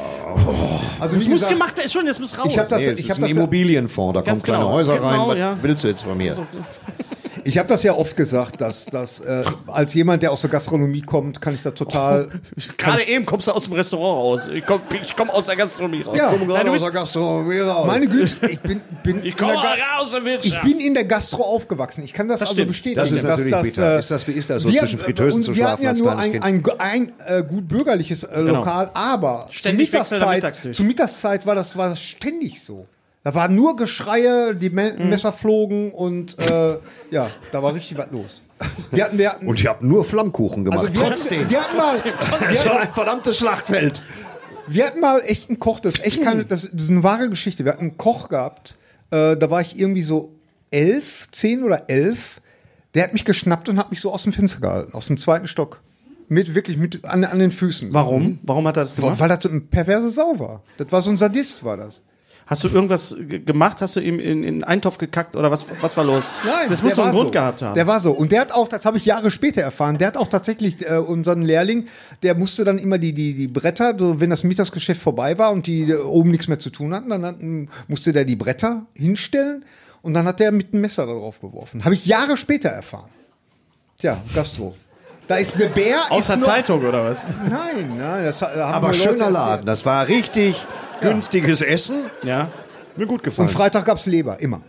S3: Also
S2: Das
S3: wie
S2: muss
S3: gesagt,
S2: gemacht, ist schon, jetzt muss raus.
S3: Ich hab das-
S6: Nee, es
S3: ich
S6: ist
S3: hab
S6: ein
S3: das-
S6: Immobilienfonds, da kommen
S2: Ganz
S6: kleine
S2: genau.
S6: Häuser
S2: Genau,
S6: rein. Was
S2: ja.
S6: willst du jetzt von mir?
S3: Ich habe das ja oft gesagt, dass, dass äh, als jemand, der aus der Gastronomie kommt, kann ich da total...
S2: Gerade eben kommst du aus dem Restaurant raus. Ich komme ich komm aus der Gastronomie raus.
S3: Ja,
S6: Komm
S2: Nein,
S6: gerade
S2: du
S6: aus
S2: bist,
S6: der Gastronomie raus.
S3: Meine Güte, ich bin, bin,
S2: ich
S3: in,
S2: komme
S3: der Ga-
S2: aus der
S3: ich
S2: Wirtschaft.
S3: bin in der Gastro aufgewachsen. Ich kann das, also
S2: stimmt.
S3: bestätigen.
S6: Das ist natürlich
S3: dass,
S6: bitter.
S3: äh,
S6: Ist das, wie ist das, so
S3: wir,
S6: zwischen Fritteusen
S3: und
S6: zu
S3: wir
S6: schlafen
S3: hatten ja
S6: als
S3: nur
S6: kleines
S3: ein,
S6: Kind?
S3: ein, ein äh, gut bürgerliches äh, Lokal, aber zur
S2: Ständig wechselnder
S3: Mittagszeit,
S2: Mittagstisch.
S3: zur Mittagszeit war das, war das ständig so. Da war nur Geschreie, die Me
S2: Mhm.
S3: Messer flogen und äh, ja, da war richtig was los. Wir hatten, wir hatten,
S6: Und ich habe nur Flammkuchen gemacht.
S3: also wir hatten, wir hatten mal,
S6: Das war ein verdammtes Schlachtfeld.
S3: wir hatten mal echt einen Koch, das ist echt keine, das, das ist eine wahre Geschichte. Wir hatten einen Koch gehabt, äh, da war ich irgendwie so elf, zehn oder elf. Der hat mich geschnappt und hat mich so aus dem Fenster gehalten, aus dem zweiten Stock. Mit, wirklich mit, an, an den Füßen.
S2: Warum? Warum hat er das gemacht?
S3: Weil das so eine perverse Sau war. Das war so ein Sadist, war das.
S2: Hast du irgendwas g- gemacht? Hast du ihm in, in einen Eintopf gekackt oder was, was war los? Das muss
S3: der
S2: doch einen
S3: war
S2: Grund
S3: so.
S2: gehabt haben.
S3: Der war so. Und der hat auch, das habe ich Jahre später erfahren, der hat auch tatsächlich äh, unseren Lehrling, der musste dann immer die, die, die Bretter, so, wenn das Mittagsgeschäft vorbei war und die äh, oben nichts mehr zu tun hatten, dann hatten, musste der die Bretter hinstellen und dann hat der mit einem Messer da drauf geworfen. Habe ich Jahre später erfahren. Tja, Gastro. Da ist der Bär.
S2: Aus
S3: ist
S2: der
S3: noch,
S2: Zeitung oder was?
S3: Nein, nein, das ha- haben
S6: Aber
S3: mir Leute
S6: schöner
S3: erzählt.
S6: Laden. Das war richtig günstiges Essen.
S2: Ja.
S6: Mir gut gefallen.
S3: Und Freitag gab's Leber, immer.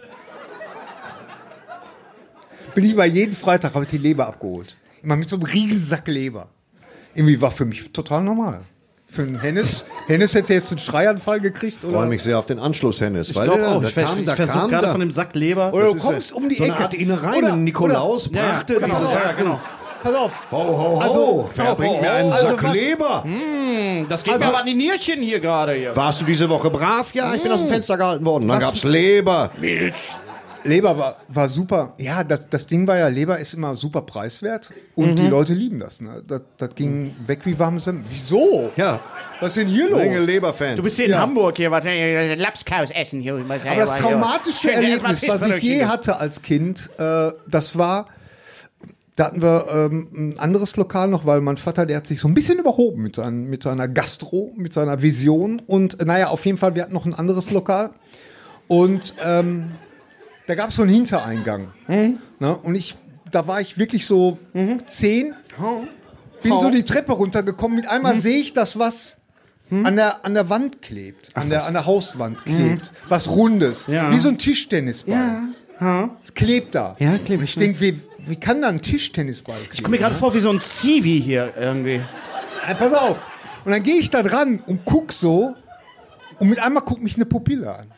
S3: Bin ich bei jedem Freitag, habe ich die Leber abgeholt. Immer mit so einem riesen Sack Leber. Irgendwie war für mich total normal. Für einen Hennes, Hennes hätte jetzt einen Schreianfall gekriegt.
S6: Ich freue mich sehr auf den Anschluss, Hennes.
S2: Ich
S6: weil
S2: glaube
S6: der-
S2: auch.
S6: da
S2: Ich, vers
S6: kam-
S2: ich
S6: da
S2: versuche
S6: kam
S2: gerade
S6: da-
S2: von dem Sack Leber.
S3: Oder du
S6: ist
S3: kommst
S6: ja
S3: um die
S6: so
S3: Ecke.
S6: eine Art Innereien.
S3: Oder-
S6: Nikolaus
S3: oder-
S6: brachte
S3: Ja, genau.
S6: diese
S3: Ja,
S6: Sachen.
S2: genau.
S3: Pass auf.
S6: Ho, ho, ho.
S3: Also-
S6: Wer bringt mir einen
S3: Also
S6: Sack
S3: was-
S6: Leber?
S2: Das geht
S3: Also-
S2: mir aber an die Nierchen hier gerade hier.
S6: Warst du diese Woche brav? Ja, ich bin aus dem Fenster gehalten worden. Dann
S3: Was-
S6: gab's Leber.
S2: Milz.
S3: Leber war, war super. Ja, das, das Ding war ja, Leber ist immer super preiswert und die Leute lieben das. Ne? Das, das ging weg wie warme Semmeln. Wieso?
S6: Ja.
S3: Was ist denn hier los?
S6: Menge Leberfans.
S2: Du bist hier in
S3: Ja.
S2: Hamburg hier, was äh, Lapskaus essen hier.
S3: Aber das traumatischste Erlebnis, was ich je hatte als Kind, äh, das war, da hatten wir ähm, ein anderes Lokal noch, weil mein Vater, der hat sich so ein bisschen überhoben mit, seinen, mit seiner Gastro, mit seiner Vision. Und äh, naja, auf jeden Fall, wir hatten noch ein anderes Lokal. Und ähm, da gab es so einen Hintereingang. Ne? Und ich, da war ich wirklich so zehn, bin so die Treppe runtergekommen. Mit einmal sehe ich, dass was an der, an der Wand klebt, an der, an der Hauswand klebt. Was Rundes,
S2: Ja.
S3: wie so ein Tischtennisball. Es klebt da.
S2: Ja, klebt.
S3: Und ich denke, wie, wie kann da ein Tischtennisball kleben?
S2: Ich komme mir gerade vor wie so ein Zivi hier irgendwie.
S3: Ja, pass auf. Und dann gehe ich da dran und guck so und mit einmal guckt mich eine Pupille an.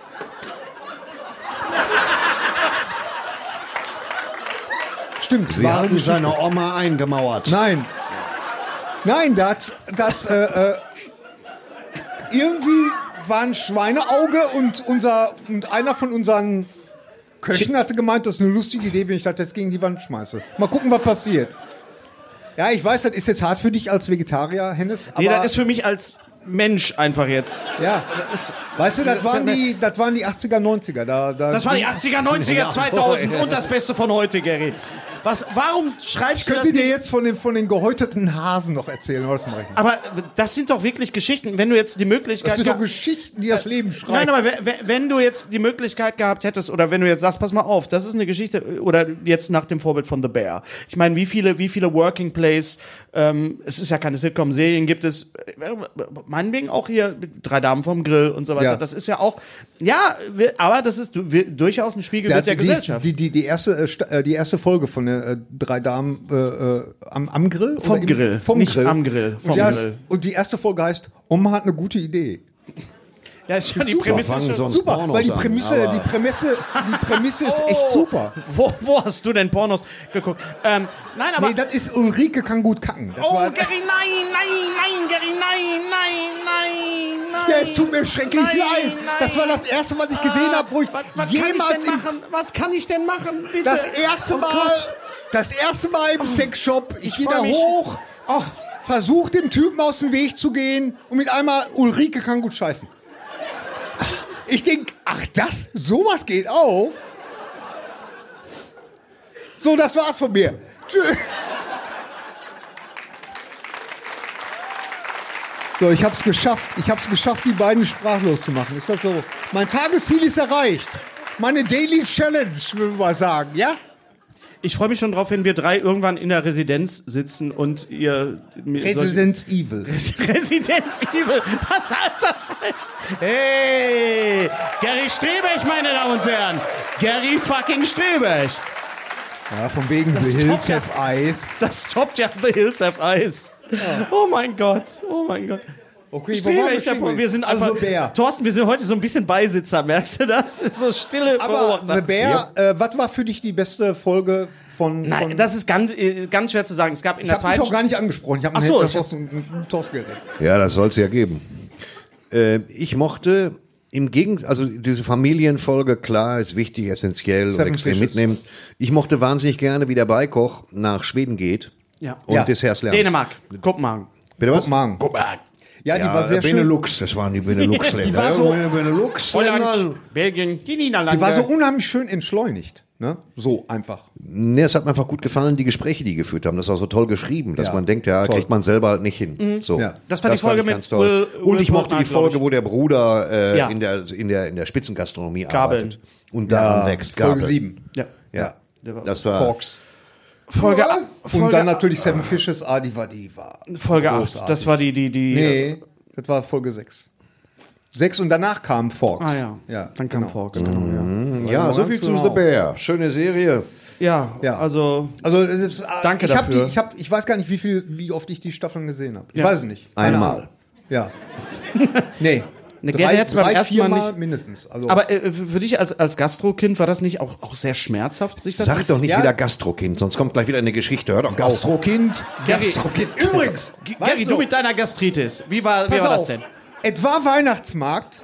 S3: Stimmt,
S6: Sie
S3: wahre
S6: hatten
S3: Geschichte.
S6: seine Oma eingemauert.
S3: Nein. Nein, das, das, äh, äh, irgendwie war ein Schweineauge und unser, und einer von unseren Köchen hatte gemeint, das ist eine lustige Idee, wenn ich das jetzt gegen die Wand schmeiße. Mal gucken, was passiert. Ja, ich weiß, das ist jetzt hart für dich als Vegetarier, Hennes, aber
S2: Nee, das ist für mich als Mensch einfach jetzt.
S3: ja,
S2: Das,
S3: weißt du, das waren die, das waren die achtziger, neunziger. Da, da
S2: das war die achtziger, neunziger, zweitausend und das Beste von heute, Gary. Was, warum schreibst
S3: Ich
S2: du das
S3: könnte dir
S2: nicht?
S3: jetzt von den, von den gehäuteten Hasen noch erzählen, aber das mache ich nicht.
S2: Aber das sind doch wirklich Geschichten, wenn du jetzt die Möglichkeit
S3: Das sind doch
S2: geha-
S3: Geschichten, die das Leben schreiben.
S2: Nein, aber wenn, wenn du jetzt die Möglichkeit gehabt hättest, oder wenn du jetzt sagst, pass mal auf, das ist eine Geschichte, oder jetzt nach dem Vorbild von The Bear. Ich meine, wie viele, wie viele Working Plays, ähm, es ist ja keine Sitcom-Serien, gibt es, äh, meinetwegen auch hier drei Damen vom Grill und so weiter.
S3: Ja.
S2: Das ist ja auch, ja, wir- aber das ist du- wir- durchaus ein Spiegelbild
S3: Der,
S2: der,
S3: die,
S2: Gesellschaft.
S3: Die, die, die, erste, äh, Sta- äh, die erste Folge von den äh, drei Damen äh, äh, am, am Grill?
S2: Vom
S3: Oder im-
S2: Grill,
S3: Vom
S2: nicht
S3: Grill.
S2: am Grill, vom
S3: und, die heißt,
S2: Grill.
S3: und die erste Folge heißt, Oma hat eine gute Idee.
S2: ja, ist schon die
S3: super.
S2: Prämisse.
S6: Fangen
S2: Schon,
S6: sonst
S3: Super,
S6: Pornos
S3: weil die
S6: an,
S3: Prämisse,
S6: aber-
S3: die Prämisse, die Prämisse ist echt super.
S2: wo, wo hast du denn Pornos geguckt? Ähm, nein, aber
S3: Nee, das ist Ulrike kann gut kacken. Das
S2: oh,
S3: war,
S2: Gary, nein, nein, nein, Gary, nein, nein, nein, nein.
S3: ja, es tut mir schrecklich
S2: Nein,
S3: leid.
S2: nein.
S3: Das war das erste, was ich gesehen habe, wo ich
S2: Was, was
S3: jemals
S2: kann ich denn
S3: im
S2: machen? Was kann ich denn machen? Bitte.
S3: Das erste
S2: Oh
S3: Mal,
S2: Gott.
S3: das erste Mal im Sexshop, ich, gehe
S2: freu
S3: da
S2: mich.
S3: hoch,
S2: Oh,
S3: versuch dem Typen aus dem Weg zu gehen und mit einmal, Ulrike kann gut scheißen. Ich denk, ach das, sowas geht auch. So, das war's von mir. Tschüss. So, ich hab's geschafft. Ich hab's geschafft, die beiden sprachlos zu machen. Ist das so? Mein Tagesziel ist erreicht. Meine Daily Challenge, würde man sagen, ja?
S2: Ich freue mich schon drauf, wenn wir drei irgendwann in der Residenz sitzen und ihr...
S3: Resident Evil.
S2: Residenz Evil, das hat das... Hey, Gary Strebech, meine Damen und Herren. Gary fucking Strebech.
S3: Ja, von wegen
S2: Das
S3: The Hills
S2: toppt
S3: Have Eyes.
S2: Das toppt ja The Hills Have Eyes. Oh mein Gott, oh mein Gott.
S3: Okay, wo waren wir
S2: Strebech,
S3: stehen
S2: der, wir sind
S3: Also
S2: einfach...
S3: Bär.
S2: Thorsten, wir sind heute so ein bisschen Beisitzer, merkst du das? So stille
S3: Aber
S2: Beobachter.
S3: The Bear, äh, was war für dich die beste Folge von...
S2: Nein,
S3: von
S2: das ist ganz, äh, ganz schwer zu sagen. Es gab in
S3: ich
S2: der
S3: habe dich
S2: zweiten...
S3: auch gar nicht angesprochen. Ich habe
S2: Ach so,
S3: mit
S2: ich hab-
S3: Thorsten Thorsten geredet.
S6: Ja, das soll es ja geben. Äh, ich mochte im Gegensatz, also diese Familienfolge, klar, ist wichtig, essentiell
S3: Seven
S6: und extrem
S3: Fishes.
S6: mitnehmend. Ich mochte wahnsinnig gerne, wie der Beikoch nach Schweden geht
S2: Ja.
S6: und
S3: Ja.
S6: Desserts lernt.
S2: Dänemark, Kopenhagen.
S6: Bitte was?
S3: Magen.
S2: Kopenhagen.
S3: Ja, die war sehr schön.
S6: Benelux, das waren die Benelux-Länder.
S3: Die war so-
S6: Ja, Benelux-Länder.
S2: Holland, Belgien, die Niederlande.
S3: Die war so unheimlich schön entschleunigt. Ne? So einfach.
S6: Nee, es hat mir einfach gut gefallen, die Gespräche, die geführt haben. Das war so toll geschrieben, dass
S3: Ja,
S6: man denkt, ja,
S3: toll.
S6: kriegt man selber halt nicht hin. So.
S3: Ja.
S2: Das war die Folge
S6: ich
S2: mit
S6: ganz toll.
S2: Will-
S6: Und
S2: Will
S6: ich mochte die
S2: Portnoy, glaub
S6: Folge,
S2: ich.
S6: wo der Bruder äh,
S2: Ja.
S6: in, der, in, der, in der Spitzengastronomie
S2: Gabeln.
S6: arbeitet und daran wächst.
S3: Folge
S6: Gabeln.
S3: sieben.
S2: Ja.
S6: Ja,
S2: Der war-
S6: das war
S3: Forks.
S2: Folge, Folge,
S3: Und dann natürlich Seven Fishes. Ah, die war, die war
S2: Folge acht.
S3: großartig.
S2: Das war die, die, die.
S3: Nee, das war Folge sechs. Sechs und danach kam Forks.
S2: Ah ja.
S3: ja
S2: Dann kam
S3: genau.
S2: Fox. Genau, ja.
S6: Ja, so viel zu
S3: Genau.
S6: The Bear. Schöne Serie.
S2: Ja,
S3: Ja.
S2: also.
S3: Also das ist, äh,
S2: Danke
S3: ich hab
S2: dafür.
S3: Die, ich, hab, ich weiß gar nicht, wie viel, wie oft ich die Staffeln gesehen habe. Ich
S2: Ja.
S3: weiß es nicht. Keine
S6: Einmal.
S3: Ahnung. Ja. Nee.
S2: Ne, Gerd hat's beim ersten Mal
S3: viermal
S2: nicht-
S3: mindestens. Also,
S2: Aber äh, für für dich als, als Gastrokind war das nicht auch, auch sehr schmerzhaft, sich das
S6: Sag doch nicht
S3: Ja.
S6: wieder Gastrokind, sonst kommt gleich wieder eine Geschichte. Hör doch auf.
S3: Gastrokind.
S2: Gary-
S3: Gastrokind. Übrigens,
S2: G-
S3: weißt
S2: Gary, du mit deiner Gastritis. Wie war, wie
S3: pass
S2: war
S3: auf,
S2: das denn?
S3: es war Weihnachtsmarkt.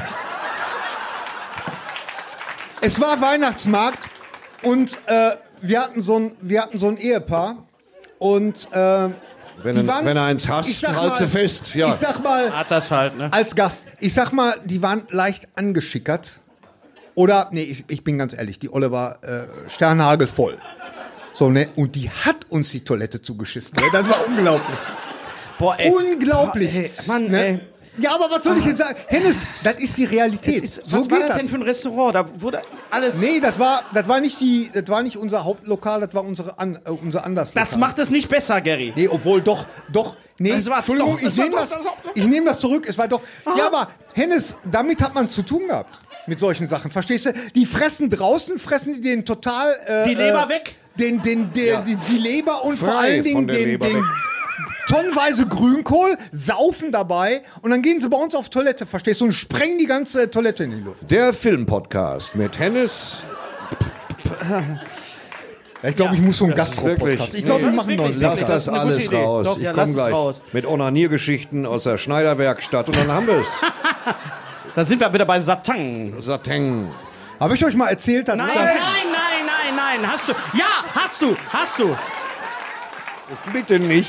S3: Es war Weihnachtsmarkt und äh, wir hatten so ein, wir hatten so ein Ehepaar und äh,
S6: Wenn,
S3: die
S6: er,
S3: waren-
S6: wenn er eins
S3: ich
S6: hasst,
S3: sag
S6: halt
S3: mal-
S6: sie fest. Ja.
S3: ich sag mal,
S2: Hat das halt, ne?
S3: als Gast, ich sag mal, die waren leicht angeschickert. Oder, nee, ich, ich bin ganz ehrlich, die Olle war äh, sternhagelvoll. So, ne? Und die hat uns die Toilette zugeschissen. Ne? Das war unglaublich.
S2: Boah, ey.
S3: Unglaublich.
S2: Boah, ey, Mann,
S3: ne?
S2: ey.
S3: Ja, aber was soll ich jetzt sagen? Hennes, das ist die Realität.
S2: Ist,
S3: so
S2: was war
S3: geht
S2: das
S3: das.
S2: denn für ein Restaurant? Da wurde alles.
S3: Nee, das war, das war nicht die, das war nicht unser Hauptlokal, das war unsere, an, äh, unser Anderslokal.
S2: Das macht es nicht besser, Gary.
S3: Nee, obwohl doch, doch, nee,
S2: Es war's
S3: Entschuldigung,
S2: doch,
S3: ich
S2: es war
S3: nehme
S2: doch,
S3: das,
S2: das war-
S3: ich nehme das zurück, es war doch, ja, aber Hennes, damit hat man zu tun gehabt, mit solchen Sachen, verstehst du? Die fressen draußen, fressen die den total, äh,
S2: Die Leber
S3: äh,
S2: weg?
S3: Den, den, der, die, die Leber und vor
S6: Frei
S3: allen Dingen
S6: von der
S3: den,
S6: Leber
S3: den
S6: weg.
S3: tonnenweise Grünkohl, saufen dabei und dann gehen sie bei uns auf Toilette, verstehst du, und sprengen die ganze Toilette in die Luft.
S6: Der Filmpodcast mit Hennes.
S3: Ja, ich glaube, ich muss so einen
S6: wirklich-
S3: Gastro-Podcast. Ich glaube,
S2: Nee,
S3: wir
S2: das
S3: machen
S2: ist
S3: noch
S2: wirklich-
S3: einen
S6: Lass
S2: Das
S6: das
S2: ist eine gute
S6: alles
S2: Idee.
S6: raus.
S2: Doch,
S6: ich
S2: ja,
S6: komme
S2: lass es
S6: gleich
S2: raus.
S6: mit Onaniergeschichten aus der Schneiderwerkstatt und dann haben wir es.
S2: Da sind wir wieder bei Satang.
S6: Sateng.
S3: Habe ich euch mal erzählt, dass
S2: Nein,
S3: das...
S2: nein, nein, nein, nein. Hast du. Ja, hast du, hast du.
S6: Bitte nicht.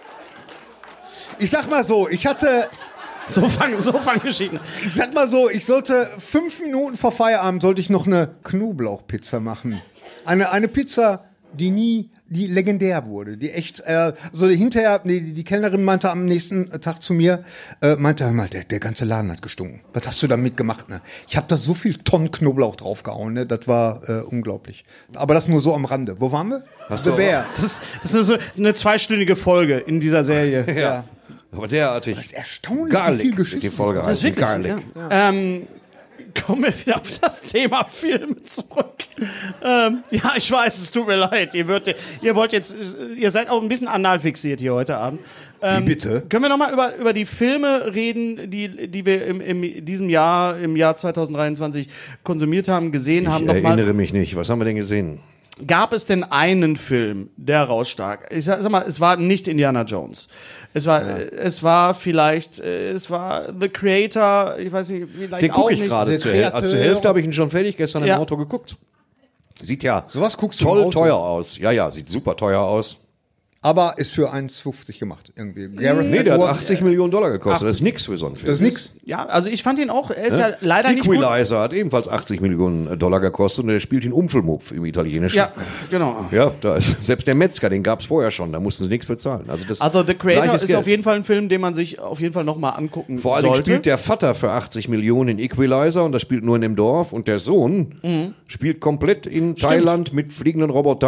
S3: Ich sag mal so, ich hatte,
S2: So fangen so fang Geschichten.
S3: ich sag mal so, ich sollte fünf Minuten vor Feierabend sollte ich noch eine Knoblauchpizza machen. Eine, eine Pizza, die nie, die legendär wurde, die echt, äh, so hinterher, nee, die, die Kellnerin meinte am nächsten Tag zu mir, äh, meinte, hör mal, der, der ganze Laden hat gestunken. Was hast du damit gemacht, ne? Ich habe da so viel Tonnen Knoblauch draufgehauen, ne? Das war äh, unglaublich. Aber das nur so am Rande. Wo waren wir?
S6: Hast
S3: The
S6: du-
S3: Bear.
S2: Das, das ist so eine zweistündige Folge in dieser Serie.
S3: Ja.
S6: Aber derartig.
S3: Das ist erstaunlich, wie
S6: Garlic.
S3: viel Geschichte.
S6: Die Folge
S2: Das
S6: heißt
S2: ist wirklich.
S6: Garlic.
S2: Ja. Ähm, kommen wir wieder auf das Thema Filme zurück. Ähm, ja, ich weiß, es tut mir leid. Ihr, würdet, ihr wollt jetzt, ihr seid auch ein bisschen anal fixiert hier heute Abend. Ähm,
S3: Wie bitte?
S2: Können wir nochmal über, über die Filme reden, die, die wir im, im diesem Jahr, im Jahr zwanzig dreiundzwanzig konsumiert haben, gesehen haben?
S6: Ich
S2: Noch mal,
S6: erinnere mich nicht. Was haben wir denn gesehen?
S2: gab es denn einen Film, der rausstak? Ich sag, sag mal, es war nicht Indiana Jones. Es war, äh, es war vielleicht, äh, es war The Creator, ich weiß nicht, vielleicht
S6: Den
S2: auch
S6: gucke ich
S2: nicht.
S6: gerade
S3: Der
S6: zur Hälfte.
S3: Kreateur.
S6: Zur Hälfte habe ich ihn schon fertig gestern
S2: Ja.
S6: im Auto geguckt. Sieht ja
S3: Sowas guckst du im
S6: toll
S3: Auto.
S6: teuer aus. Ja, ja, sieht super teuer aus.
S3: Aber ist für eins fünfzig gemacht irgendwie. Gareth
S6: Nee, der hat
S3: Edwards,
S6: achtzig Millionen Dollar gekostet. Das ist nix für so einen Film.
S3: Das ist nix.
S2: Ja, also ich fand ihn auch, er ist ja leider nicht gut.
S6: Equalizer hat ebenfalls achtzig Millionen Dollar gekostet und er spielt ihn Umfelmupf im Italienischen.
S2: Ja, genau.
S6: Ja, da ist selbst der Metzger, den gab's vorher schon, da mussten sie nichts für zahlen. Also, das
S2: Also The Creator
S6: gleiches
S2: ist
S6: Geld.
S2: auf jeden Fall ein Film, den man sich auf jeden Fall nochmal angucken
S6: Vor allen Dingen
S2: sollte.
S6: spielt der Vater für achtzig Millionen in Equalizer und das spielt nur in dem Dorf und der Sohn
S2: Mhm.
S6: spielt komplett in Thailand mit fliegenden Robotern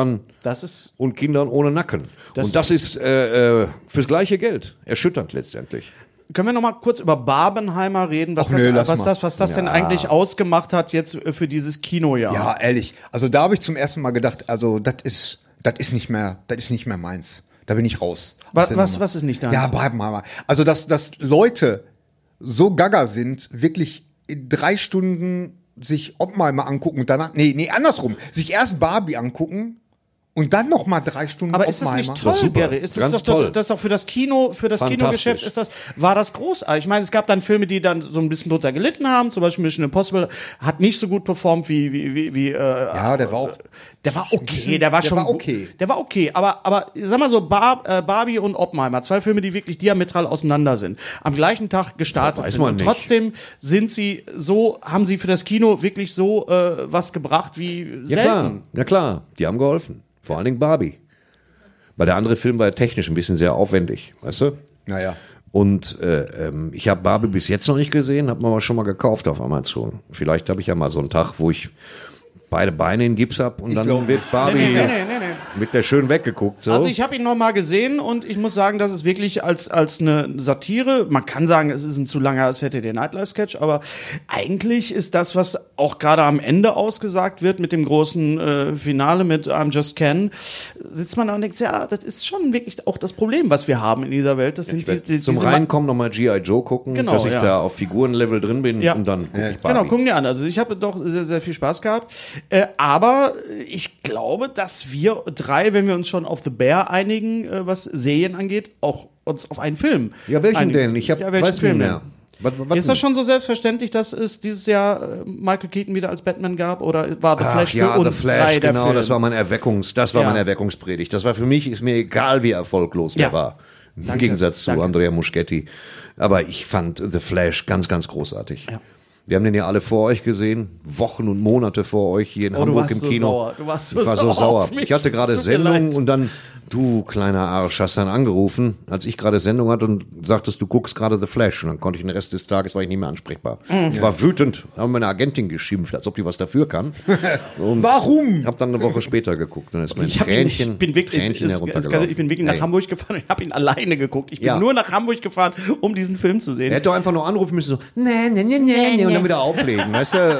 S2: Das ist
S6: und Kindern ohne Nacken.
S2: Das
S6: und das ist äh, äh, fürs gleiche Geld. Erschütternd letztendlich.
S2: Können wir noch mal kurz über Barbenheimer reden, was
S3: Ach, nö,
S2: das,
S3: lass
S2: was
S3: mal.
S2: das, was das denn eigentlich ausgemacht hat jetzt für dieses Kinojahr?
S3: Ja, ehrlich. Also da habe ich zum ersten Mal gedacht, also das ist, das ist nicht mehr, das ist nicht mehr meins. Da bin ich raus.
S2: Was,
S3: aus der
S2: was,
S3: Nummer.
S2: was ist nicht deins?
S3: Ja, Barbenheimer. Also dass, dass Leute so gaga sind, wirklich in drei Stunden sich Oppenheimer angucken und danach, nee, nee, andersrum, sich erst Barbie angucken und dann noch mal drei Stunden
S2: Aber ist das
S3: Oppenheimer.
S2: nicht toll,
S6: super.
S2: Gary? Ist das,
S6: Ganz
S2: doch,
S6: toll.
S2: das ist doch für das Kino, für das
S6: Fantastisch.
S2: Kinogeschäft ist das, war das großartig. Ich meine, es gab dann Filme, die dann so ein bisschen drunter gelitten haben. Zum Beispiel Mission Impossible hat nicht so gut performt wie, wie, wie, wie äh,
S3: Ja, der war auch.
S2: Der war okay, der war
S3: Der
S2: schon
S3: war okay.
S2: Der war okay, aber aber sag mal so Bar, äh, Barbie und Oppenheimer, zwei Filme, die wirklich diametral auseinander sind. Am gleichen Tag gestartet
S6: Ja, weiß
S2: sind
S6: man
S2: und
S6: nicht.
S2: trotzdem sind sie so, haben sie für das Kino wirklich so äh, was gebracht wie
S6: Ja
S2: selten.
S6: klar, ja klar, die haben geholfen. Vor allen Dingen Barbie. Weil der andere Film war ja technisch ein bisschen sehr aufwendig, weißt du?
S3: Naja.
S6: Und äh, ähm, ich habe Barbie bis jetzt noch nicht gesehen, habe mir aber schon mal gekauft auf Amazon. Vielleicht habe ich ja mal so einen Tag, wo ich beide Beine in Gips habe und dann
S3: glaub
S6: wird Barbie
S2: Nee, nee, nee, nee, nee.
S6: mit der schön weggeguckt. So.
S2: Also ich habe ihn noch mal gesehen und ich muss sagen, dass es wirklich als als eine Satire, man kann sagen, es ist ein zu langer Saturday Night Live Sketch, aber eigentlich ist das, was auch gerade am Ende ausgesagt wird mit dem großen äh, Finale mit I'm Just Ken, sitzt man da und denkt, ja, das ist schon wirklich auch das Problem, was wir haben in dieser Welt. Das sind
S6: Ich werd
S2: die, die,
S6: zum
S2: diese
S6: Reinkommen nochmal G I. Joe gucken,
S2: Genau,
S6: dass ich
S2: ja.
S6: da auf Figurenlevel drin bin
S2: Ja.
S6: und dann gucke ich Barbie.
S2: Genau, gucken dir an. Also ich habe doch sehr, sehr viel Spaß gehabt. Äh, aber ich glaube, dass wir drei, wenn wir uns schon auf The Bear einigen, äh, was Serien angeht, auch uns auf einen Film
S6: Ja, welchen
S2: einigen.
S6: denn? Ich hab,
S2: ja, welchen
S6: weiß nicht
S2: Film
S6: mehr. Was, was
S2: Ist das schon so selbstverständlich, dass es dieses Jahr äh, Michael Keaton wieder als Batman gab? Oder war The
S6: Ach
S2: Flash
S6: ja,
S2: für uns
S6: The Flash,
S2: drei der
S6: genau,
S2: Film?
S6: das war mein Erweckungs, das war
S2: Ja.
S6: meine Erweckungspredigt. Das war für mich, ist mir egal, wie erfolglos der
S2: Ja.
S6: war. Im
S2: Danke,
S6: Gegensatz zu
S2: danke.
S6: Andrea Muschietti. Aber ich fand The Flash ganz, ganz großartig.
S2: Ja.
S6: Wir haben den ja alle vor euch gesehen, Wochen und Monate vor euch hier in
S2: Oh, du
S6: Hamburg
S2: warst
S6: im
S2: so
S6: Kino.
S2: sauer. Du warst so
S6: ich war so
S2: sauer
S6: sauer.
S2: auf mich.
S6: Ich hatte gerade
S2: Tut mir
S6: Sendung
S2: leid.
S6: und dann, du kleiner Arsch, hast dann angerufen, als ich gerade Sendung hatte und sagtest, du guckst gerade The Flash. Und dann konnte ich den Rest des Tages, war ich nicht mehr ansprechbar.
S2: Mhm.
S6: Ich war wütend, habe meine Agentin geschimpft, als ob die was dafür kann. Und
S3: Warum?
S6: Hab dann eine Woche später geguckt. Dann ist mein
S2: Ich, hab ihn,
S6: Tränchen,
S2: ich bin wirklich,
S6: Tränchen
S2: es, es,
S6: heruntergelaufen.
S2: ich bin wirklich nach
S6: Ey.
S2: Hamburg gefahren und ich habe ihn alleine geguckt. Ich bin
S6: Ja.
S2: nur nach Hamburg gefahren, um diesen Film zu sehen.
S6: Er hätte doch einfach nur anrufen müssen, so, nee, nee, nee, nee, nee, und dann wieder auflegen, weißt du?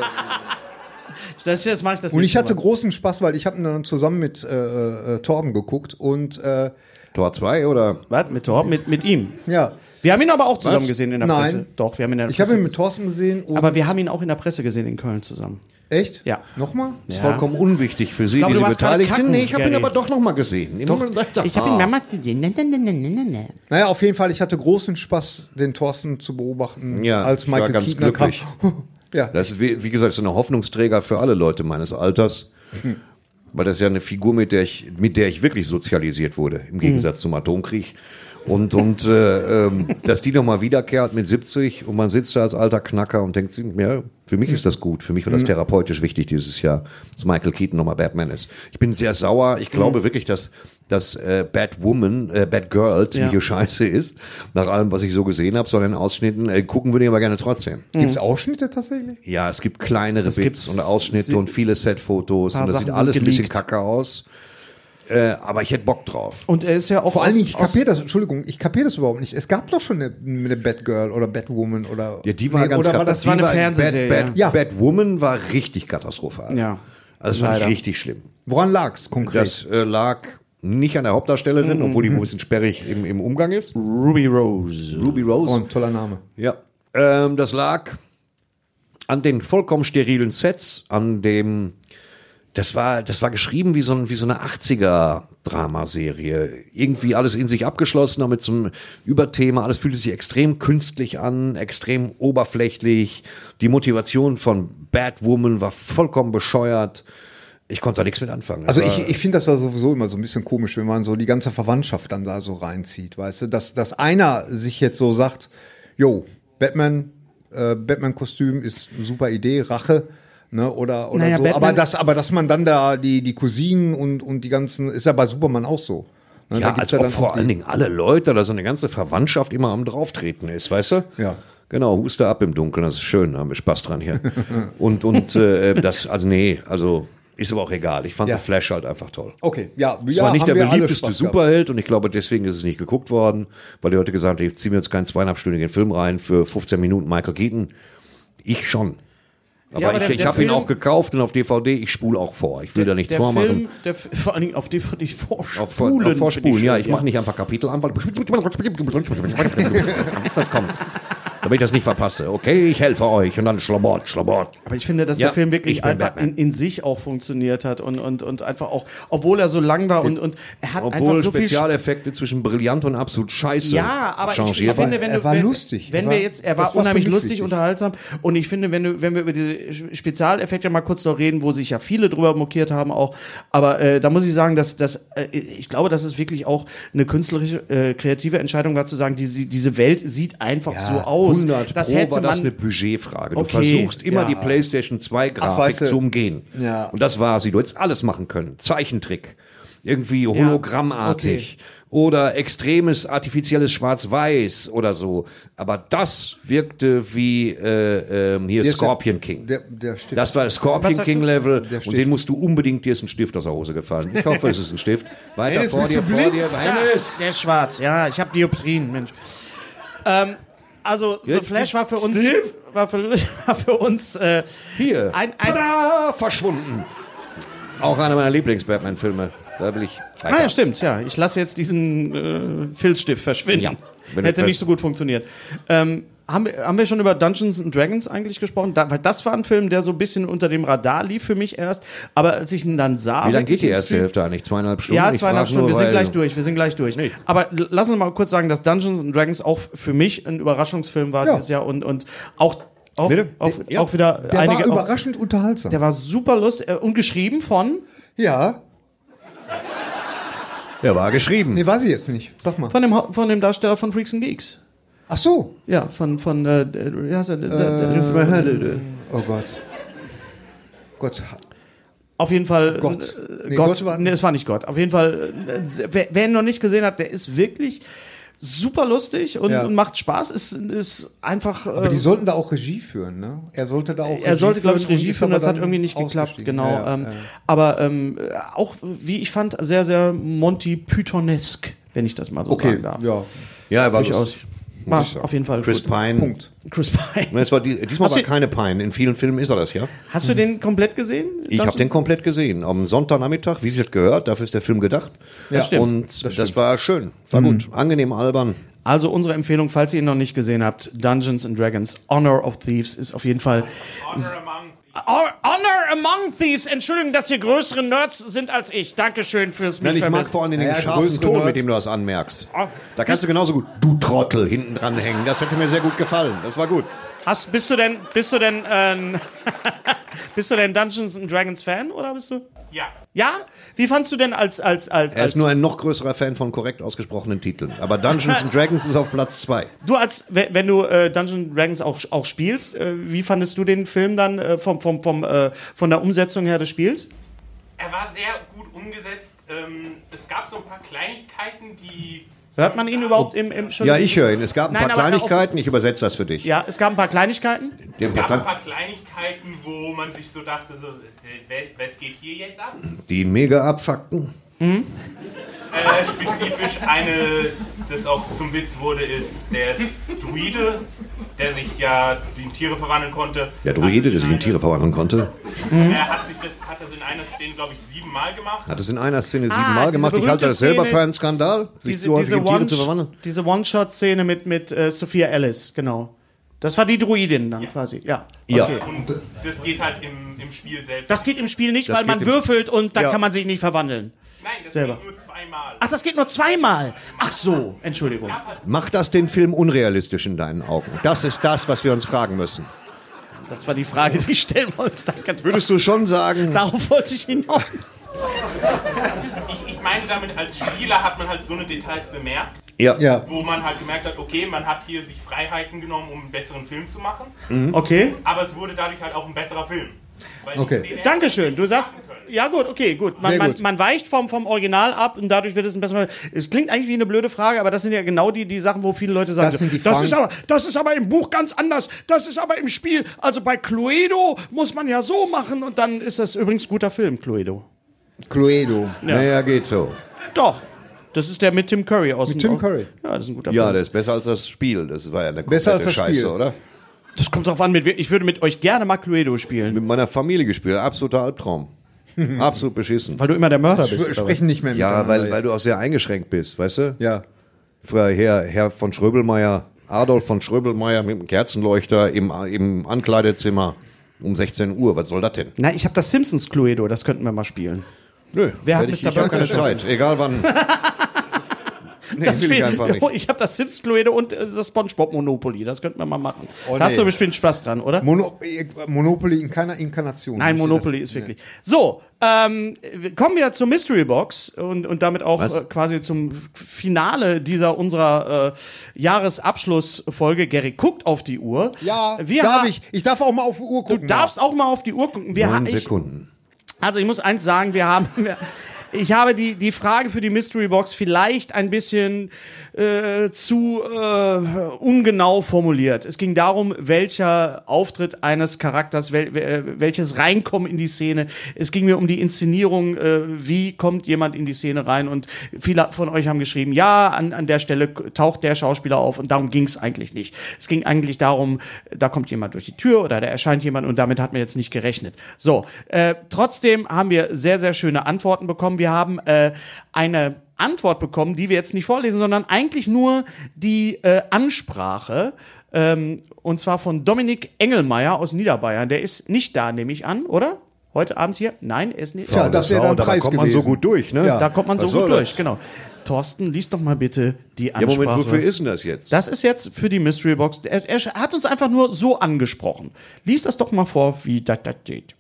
S2: Das, jetzt mache ich das
S3: Und
S2: nicht
S3: ich hatte
S2: mehr.
S3: großen Spaß, weil ich habe ihn dann zusammen mit äh, äh, Torben geguckt und äh,
S6: Tor zwei oder?
S2: Was? Mit Torben? Mit, mit ihm?
S3: ja,
S2: Wir haben ihn aber auch zusammen
S6: Was?
S2: gesehen in der
S3: Nein.
S2: Presse. Doch, wir haben ihn in der
S3: ich habe
S2: Presse
S3: ihn mit Thorsten gesehen. Und
S2: Aber wir haben ihn auch in der Presse gesehen in Köln zusammen.
S3: echt?
S2: Ja.
S3: Nochmal?
S6: Ist
S2: Ja.
S6: vollkommen unwichtig für Sie,
S2: glaube,
S6: die
S2: du
S6: Sie
S2: warst gerade
S6: beteiligt sind.
S2: kacken,
S6: Nee, ich habe ihn
S2: Gary.
S6: aber doch noch mal gesehen.
S2: Doch,
S6: Immer-
S2: ich habe ihn
S6: Ah.
S2: mehrmals gesehen. Ne, ne, ne, ne, ne, ne.
S3: Naja, auf jeden Fall, ich hatte großen Spaß, den Thorsten zu beobachten,
S6: Ja,
S3: als
S6: ich war
S3: Michael
S6: ganz
S3: Keaton dann kam.
S6: glücklich.
S3: Ja,
S6: Das ist, wie, wie gesagt, so ein Hoffnungsträger für alle Leute meines Alters. Weil das ist ja eine Figur, mit der ich, mit der ich wirklich sozialisiert wurde, im Gegensatz zum Atomkrieg. Und, und äh, ähm, dass die nochmal wiederkehrt mit siebzig und man sitzt da als alter Knacker und denkt sich, ja, für mich ist das gut. Für mich war das therapeutisch wichtig dieses Jahr, dass Michael Keaton nochmal Batman ist. Ich bin sehr sauer. Ich glaube wirklich, dass, dass äh, Batwoman, äh, Batgirl ziemliche
S2: Ja.
S6: Scheiße ist. Nach allem, was ich so gesehen habe, so in den Ausschnitten. Äh, gucken würde ich aber gerne trotzdem.
S3: gibt's Ausschnitte tatsächlich?
S6: Ja, es gibt kleinere Bits
S2: gibt
S6: und Ausschnitte
S2: sie-
S6: und viele Setfotos und
S2: Paar
S6: das
S2: Sachen
S6: sieht
S2: sind
S6: alles ein bisschen
S2: geleakt.
S6: kacke aus. Äh, aber ich hätte Bock drauf.
S2: Und er ist ja auch
S3: Vor allen
S2: aus-
S3: Dingen, ich
S2: aus-
S3: kapiere das, Entschuldigung, ich kapiere das überhaupt nicht. Es gab doch schon eine, eine Batgirl oder Batwoman oder.
S6: Ja, die war
S3: Nee,
S6: ganz
S3: oder war
S6: kat-
S3: das
S2: das war
S6: die
S2: eine Fernsehserie,
S6: Bad, Bad,
S3: ja.
S6: Batwoman war richtig katastrophal.
S2: Ja.
S6: Also das fand ich
S2: Leider.
S6: richtig schlimm.
S3: Woran lag's konkret?
S6: Das äh, lag nicht an der Hauptdarstellerin, obwohl die ein bisschen sperrig im, im Umgang ist.
S2: Ruby Rose.
S6: Ruby Rose.
S3: Oh, ein toller Name.
S6: Ja. Ähm, das lag an den vollkommen sterilen Sets, an dem, das war, das war geschrieben wie so, ein, wie so eine achtziger-Dramaserie. Irgendwie alles in sich abgeschlossen, aber mit so einem Überthema. Alles fühlte sich extrem künstlich an, extrem oberflächlich. Die Motivation von Batwoman war vollkommen bescheuert. Ich konnte da nichts mit anfangen. Das
S3: Also
S6: war-
S3: ich, ich finde das da sowieso immer so ein bisschen komisch, wenn man so die ganze Verwandtschaft dann da so reinzieht, weißt du, dass, dass einer sich jetzt so sagt, jo, Batman, äh, Batman-Kostüm ist eine super Idee, Rache, ne, oder, oder
S2: Naja,
S3: so,
S2: Batman-
S3: aber das, aber dass man dann da die, die Cousinen und, und die ganzen, ist ja bei Superman auch so. Ne, da
S6: Ja,
S3: gibt's
S6: als ob
S3: dann
S6: vor
S3: auch
S6: allen
S3: die-
S6: Dingen alle Leute, da so eine ganze Verwandtschaft immer am Drauftreten ist, weißt du?
S3: Ja.
S6: Genau, huste ab im Dunkeln, das ist schön, da haben wir Spaß dran hier. und und äh, das, also nee, also Ist aber auch egal. Ich fand
S3: Ja.
S6: The Flash halt einfach toll.
S3: Okay, ja.
S6: Es
S3: ja,
S6: war nicht
S3: haben
S6: der
S3: wir alle
S6: beliebteste
S3: Spaß gehabt.
S6: Superheld und ich glaube, deswegen ist es nicht geguckt worden, weil die Leute gesagt haben, ich ziehe mir jetzt keinen zweieinhalbstündigen Film rein für fünfzehn Minuten Michael Keaton. Ich schon. Aber,
S2: Ja, aber
S6: ich,
S2: der-
S6: ich
S2: der
S6: habe ihn
S2: Film-
S6: auch gekauft und auf D V D, ich spule auch vor. Ich will da nichts
S2: der
S6: vormachen.
S2: Film, der, F- vor allen Dingen auf D V D vorspulen.
S6: Auf, auf, auf Vorspulen,
S2: finde
S6: ja.
S2: schön,
S6: Ich mache nicht einfach Kapitel an, weil bis das kommt. Damit ich das nicht verpasse. Okay, ich helfe euch. Und dann Schlabort, Schlabort.
S2: Aber ich finde, dass
S6: Ja,
S2: der Film
S6: ich
S2: wirklich
S6: bin
S2: einfach
S6: Batman.
S2: in, in sich auch funktioniert hat und, und, und einfach auch, obwohl er so lang war und, und er hat
S6: Obwohl
S2: einfach so viel...
S6: Spezialeffekte zwischen brillant und absolut scheiße
S2: Ja, aber ich, ich
S6: changiert.
S2: finde, wenn
S3: er
S2: du,
S3: war
S2: wenn,
S3: lustig.
S2: wenn
S3: Er
S2: wir
S3: war-
S2: jetzt, er
S3: das
S2: war
S3: war
S2: unheimlich
S3: für mich
S2: lustig,
S3: wichtig.
S2: unterhaltsam und ich finde, wenn du, wenn wir über diese Spezialeffekte mal kurz noch reden, wo sich ja viele drüber mokiert haben auch, aber äh, da muss ich sagen, dass, dass äh, ich glaube, dass es wirklich auch eine künstlerische, äh, kreative Entscheidung war zu sagen, diese, diese Welt sieht einfach so aus.
S6: hundert
S2: Das
S6: Pro
S2: hätte
S6: war das
S2: man,
S6: eine Budgetfrage. Du
S2: Okay,
S6: versuchst immer
S2: ja.
S6: die PlayStation zwei Grafik
S3: weißt du,
S6: zu umgehen.
S3: ja.
S6: Und das war sie. Du hättest alles machen können. Zeichentrick. Irgendwie hologrammartig.
S2: okay.
S6: Oder extremes artifizielles Schwarz-Weiß oder so. Aber das wirkte wie äh, ähm, hier
S3: Der ist der-
S6: Scorpion King.
S3: Der, der Stift.
S6: Das war Scorpion
S2: sagst
S6: King
S2: du?
S6: Level
S3: Der
S6: und
S3: Stift.
S6: den musst du unbedingt, dir ist ein Stift aus der Hose gefallen. Ich hoffe, es ist ein Stift. Weiter
S3: Dennis,
S6: vor
S3: bist
S6: dir,
S3: du
S6: vor
S3: blind?
S6: dir. Dennis.
S2: der ist schwarz, ja, ich habe Dioptrien, Mensch. Ähm, also The Flash war für uns, war für, war für uns äh,
S6: Hier.
S2: ein, ein
S6: Tada, verschwunden. Auch einer meiner Lieblings-Batman-Filme. Da will ich weiter.
S2: Ah ja, stimmt, ja. Ich lasse jetzt diesen äh, Filzstift verschwinden.
S6: Ja. Wenn
S2: Hätte
S6: du-
S2: nicht so gut funktioniert. Ähm, haben, wir, haben wir schon über Dungeons and Dragons eigentlich gesprochen? Da, weil das war ein Film, der so ein bisschen unter dem Radar lief für mich erst. Aber als ich ihn dann sah...
S6: Wie lange
S2: wirklich
S6: geht die
S2: im
S6: erste
S2: Stream-
S6: Hälfte eigentlich? Zweieinhalb Stunden?
S2: Ja,
S6: Ich
S2: zweieinhalb
S6: frag
S2: Stunden.
S6: nur,
S2: Wir sind
S6: weil-
S2: gleich durch. Wir sind gleich durch.
S6: Nicht.
S2: Aber l- lass uns mal kurz sagen, dass Dungeons and Dragons auch für mich ein Überraschungsfilm war
S3: Ja.
S2: dieses Jahr und, und auch, auch,
S6: Bitte?
S2: auch,
S6: Ja.
S2: auch wieder
S3: der
S2: einige...
S3: war
S2: auch,
S3: überraschend unterhaltsam.
S2: der war super lustig äh, und geschrieben von...
S3: ja.
S6: Der war geschrieben.
S3: Nee, weiß ich jetzt nicht. Sag mal.
S2: Von dem, Hau- von dem Darsteller von Freaks and Geeks.
S3: Ach so.
S2: Ja, von, von, äh, äh, wie heißt er? Äh,
S3: Oh Gott. Gott.
S2: auf jeden Fall.
S3: Gott.
S2: äh,
S3: Nee,
S2: Gott,
S3: Gott war-
S2: nee, es war nicht Gott. Auf jeden Fall, äh, wer, wer ihn noch nicht gesehen hat, der ist wirklich super lustig und,
S3: Ja.
S2: und macht Spaß. Ist, ist einfach.
S3: Aber
S2: äh,
S3: die sollten da auch Regie führen, ne? Er sollte da auch Regie
S2: er sollte, glaube ich,
S3: führen und
S2: Regie
S3: ist
S2: führen,
S3: aber
S2: das hat
S3: dann
S2: irgendwie nicht geklappt,
S3: ausgestiegen.
S2: genau.
S3: Ja, ja,
S2: ähm,
S3: ja.
S2: Aber ähm, auch, wie ich fand, sehr, sehr Monty Pythonesk, wenn ich das mal so
S3: Okay,
S2: sagen darf.
S3: ja.
S6: Ja, er war
S2: Durchaus.
S6: lustig.
S2: War
S6: ich sagen.
S2: auf jeden Fall
S6: Chris
S2: gut.
S6: Pine.
S3: Punkt.
S2: Chris Pine.
S6: Es war die, diesmal
S2: Hast
S6: war
S2: du-
S6: keine Pine. In vielen Filmen ist er das, ja.
S2: Hast du den komplett gesehen?
S6: Ich habe den komplett gesehen. Am Sonntagnachmittag, wie sich das gehört. Dafür ist der Film gedacht.
S3: Ja,
S2: stimmt.
S6: Und das, war schön. War gut. Angenehm albern.
S2: Also unsere Empfehlung, falls ihr ihn noch nicht gesehen habt, Dungeons and Dragons, Honor of Thieves ist auf jeden Fall... Honor Among Thieves. Entschuldigung, dass hier größere Nerds sind als ich. Dankeschön fürs
S6: Nein, ich mag
S2: Mitvermitteln.
S6: vor allem den
S3: Ja,
S6: scharfen
S3: größere
S6: Ton,
S3: Nerds.
S6: mit dem du das anmerkst.
S2: Ah,
S6: Da kannst du genauso gut du Trottel hinten dran hängen. Das hätte mir sehr gut gefallen. Das war gut.
S2: Hast, bist du denn, bist du denn, ähm, bist du denn Dungeons and Dragons Fan oder bist du?
S7: Ja.
S2: Ja? Wie fandst du denn als, als, als,
S6: Er
S2: als
S6: ist nur ein noch größerer Fan von korrekt ausgesprochenen Titeln. Aber Dungeons and Dragons ist auf Platz zwei.
S2: du als, wenn wenn du äh, Dungeons and Dragons auch, auch spielst, äh, wie fandest du den Film dann äh, vom, vom, vom, äh, von der Umsetzung her des Spiels?
S7: Er war sehr gut umgesetzt. Ähm, es gab so ein paar Kleinigkeiten, die...
S2: Hört man ihn überhaupt im, im schon
S6: Ja, ich höre ihn. Es gab ein
S2: Nein,
S6: paar
S2: aber
S6: Kleinigkeiten. Ich übersetze das für dich.
S2: Ja, es gab ein paar Kleinigkeiten.
S6: Den
S7: Es gab ein
S6: paar-
S7: paar Kleinigkeiten, wo man sich so dachte, so, äh, was geht hier jetzt ab?
S6: Die ihn mega abfuckten.
S7: Äh, spezifisch eine, das auch zum Witz wurde, ist der Druide, der sich ja in Tiere verwandeln konnte.
S6: Der Druide, der sich in Tiere verwandeln konnte,
S7: Er hat, sich das, hat das in einer Szene, glaube ich, siebenmal gemacht.
S6: hat es in einer Szene
S2: Ah,
S6: siebenmal
S2: diese
S6: gemacht. Ich halte das selber
S2: berühmte
S6: für einen Skandal, sich
S2: Diese,
S6: so häufig
S2: diese,
S6: in Tiere
S2: One,
S6: zu verwandeln.
S2: diese One-Shot-Szene mit, mit äh, Sophia Ellis, genau. Das war die Druidin dann quasi, ja.
S6: Ja.
S2: Okay.
S7: Und das geht halt im, im Spiel selbst.
S2: Das geht im Spiel nicht,
S6: Das
S2: weil man
S6: geht im-
S2: würfelt und dann
S6: Ja.
S2: kann man sich nicht verwandeln.
S7: Nein, das
S2: selber.
S7: geht nur zweimal.
S2: Ach, das geht nur zweimal. Ach so, Entschuldigung.
S6: Macht das den Film unrealistisch in deinen Augen? Das ist das, was wir uns fragen müssen.
S2: Das war die Frage, die stellen wir uns. Danke.
S6: Würdest du schon sagen,
S2: Darauf wollte ich hinaus.
S7: Ich, ich meine damit, als Spieler hat man halt so eine Details bemerkt,
S6: ja,
S3: Ja.
S7: wo man halt gemerkt hat, okay, man hat hier sich Freiheiten genommen, um einen besseren Film zu machen,
S2: Okay.
S7: aber es wurde dadurch halt auch ein besserer Film. Weil die
S3: Okay.
S7: Szene hätte
S2: Dankeschön. Du sagst,
S7: machen können.
S2: Ja, gut, okay, gut. Man,
S3: Sehr
S2: man,
S3: gut.
S2: man weicht vom, vom Original ab und dadurch wird es ein besserer. Es klingt eigentlich wie eine blöde Frage, aber das sind ja genau die, die Sachen, wo viele Leute sagen,
S3: Das sind die
S2: das,
S3: Fragen-
S2: ist aber, das ist aber im Buch ganz anders, das ist aber im Spiel. Also bei Cluedo muss man ja so machen und dann ist das übrigens ein guter Film, Cluedo.
S3: Cluedo.
S6: Naja, geht so.
S2: Doch. Das ist der mit Tim Curry aus
S3: Mit
S2: dem
S3: Tim Curry.
S2: Ja, das ist ein guter
S6: Ja,
S2: Film.
S6: der ist besser als das Spiel. Das war ja eine
S3: Besser
S6: komplette
S3: als das
S6: Scheiße,
S3: Spiel.
S6: oder?
S2: Das kommt drauf an, mit, we- ich würde mit euch gerne mal Cluedo spielen.
S6: Mit meiner Familie gespielt. Absoluter Albtraum. Absolut beschissen.
S2: Weil du immer der Mörder
S3: Wir
S2: bist. oder
S3: sprechen nicht mehr
S6: Ja,
S3: miteinander
S6: weil, weil
S3: jetzt.
S6: du auch sehr eingeschränkt bist, weißt du?
S3: Ja.
S6: Früher Herr, Herr von Schröbelmeier, Adolf von Schröbelmeier mit dem Kerzenleuchter im, im Ankleidezimmer um sechzehn Uhr. Was soll das denn?
S2: Na, ich habe das Simpsons Cluedo, das könnten wir mal spielen.
S6: Nö,
S2: Wer hat
S6: hätte ich
S2: Mister
S6: nicht
S2: Burger
S6: ganze Zeit. Egal wann. Nee,
S2: Das
S6: will ich
S2: Spiel-
S6: einfach nicht.
S2: Ich habe das Sims Cluedo und äh, das SpongeBob Monopoly. Das könnten wir mal machen.
S3: Oh,
S2: da hast
S3: nee.
S2: du bestimmt Spaß dran, oder?
S3: Mono äh, Monopoly in keiner Inkarnation.
S2: Nein,
S3: Ich
S2: Monopoly
S3: das-
S2: ist wirklich. So, ähm, kommen wir zur Mystery Box und, und damit auch
S6: Was?
S2: äh, quasi zum Finale dieser unserer äh, Jahresabschlussfolge. Gary guckt auf die Uhr.
S3: Ja,
S2: wir
S3: darf
S2: ha-
S3: ich. Ich darf auch mal auf die Uhr
S2: Du
S3: gucken.
S2: darfst auch mal auf die Uhr gucken. Wir
S6: Neun
S2: ha- ich,
S6: Sekunden.
S2: Also ich muss eins sagen, wir haben, wir, ich habe die, die Frage für die Mystery Box vielleicht ein bisschen äh, zu äh, ungenau formuliert. Es ging darum, welcher Auftritt eines Charakters, wel, wel, welches Reinkommen in die Szene. Es ging mir um die Inszenierung, äh, wie kommt jemand in die Szene rein, und viele von euch haben geschrieben, ja, an, an der Stelle taucht der Schauspieler auf, und darum ging es eigentlich nicht. Es ging eigentlich darum, da kommt jemand durch die Tür oder da erscheint jemand, und damit hat man jetzt nicht gerechnet. So, äh, trotzdem haben wir sehr, sehr schöne Antworten bekommen. Wir haben äh, eine Antwort bekommen, die wir jetzt nicht vorlesen, sondern eigentlich nur die äh, Ansprache, ähm, und zwar von Dominik Engelmeier aus Niederbayern. Der ist nicht da, nehme ich an, oder? Heute Abend hier? Nein, er ist nicht.
S3: Ja, das wäre
S6: Sau,
S3: dann
S6: da
S3: Preis
S6: kommt man
S3: gewesen.
S6: so gut durch, ne?
S3: Ja.
S2: Da kommt man
S6: Was
S2: so gut
S6: soll
S2: durch,
S6: das?
S2: genau. Thorsten, lies doch mal bitte die
S6: Ja,
S2: Ansprache.
S6: Moment, wofür ist denn das jetzt?
S2: Das ist jetzt für die Mystery Box. Er, er hat uns einfach nur so angesprochen. Lies das doch mal vor, wie das das geht.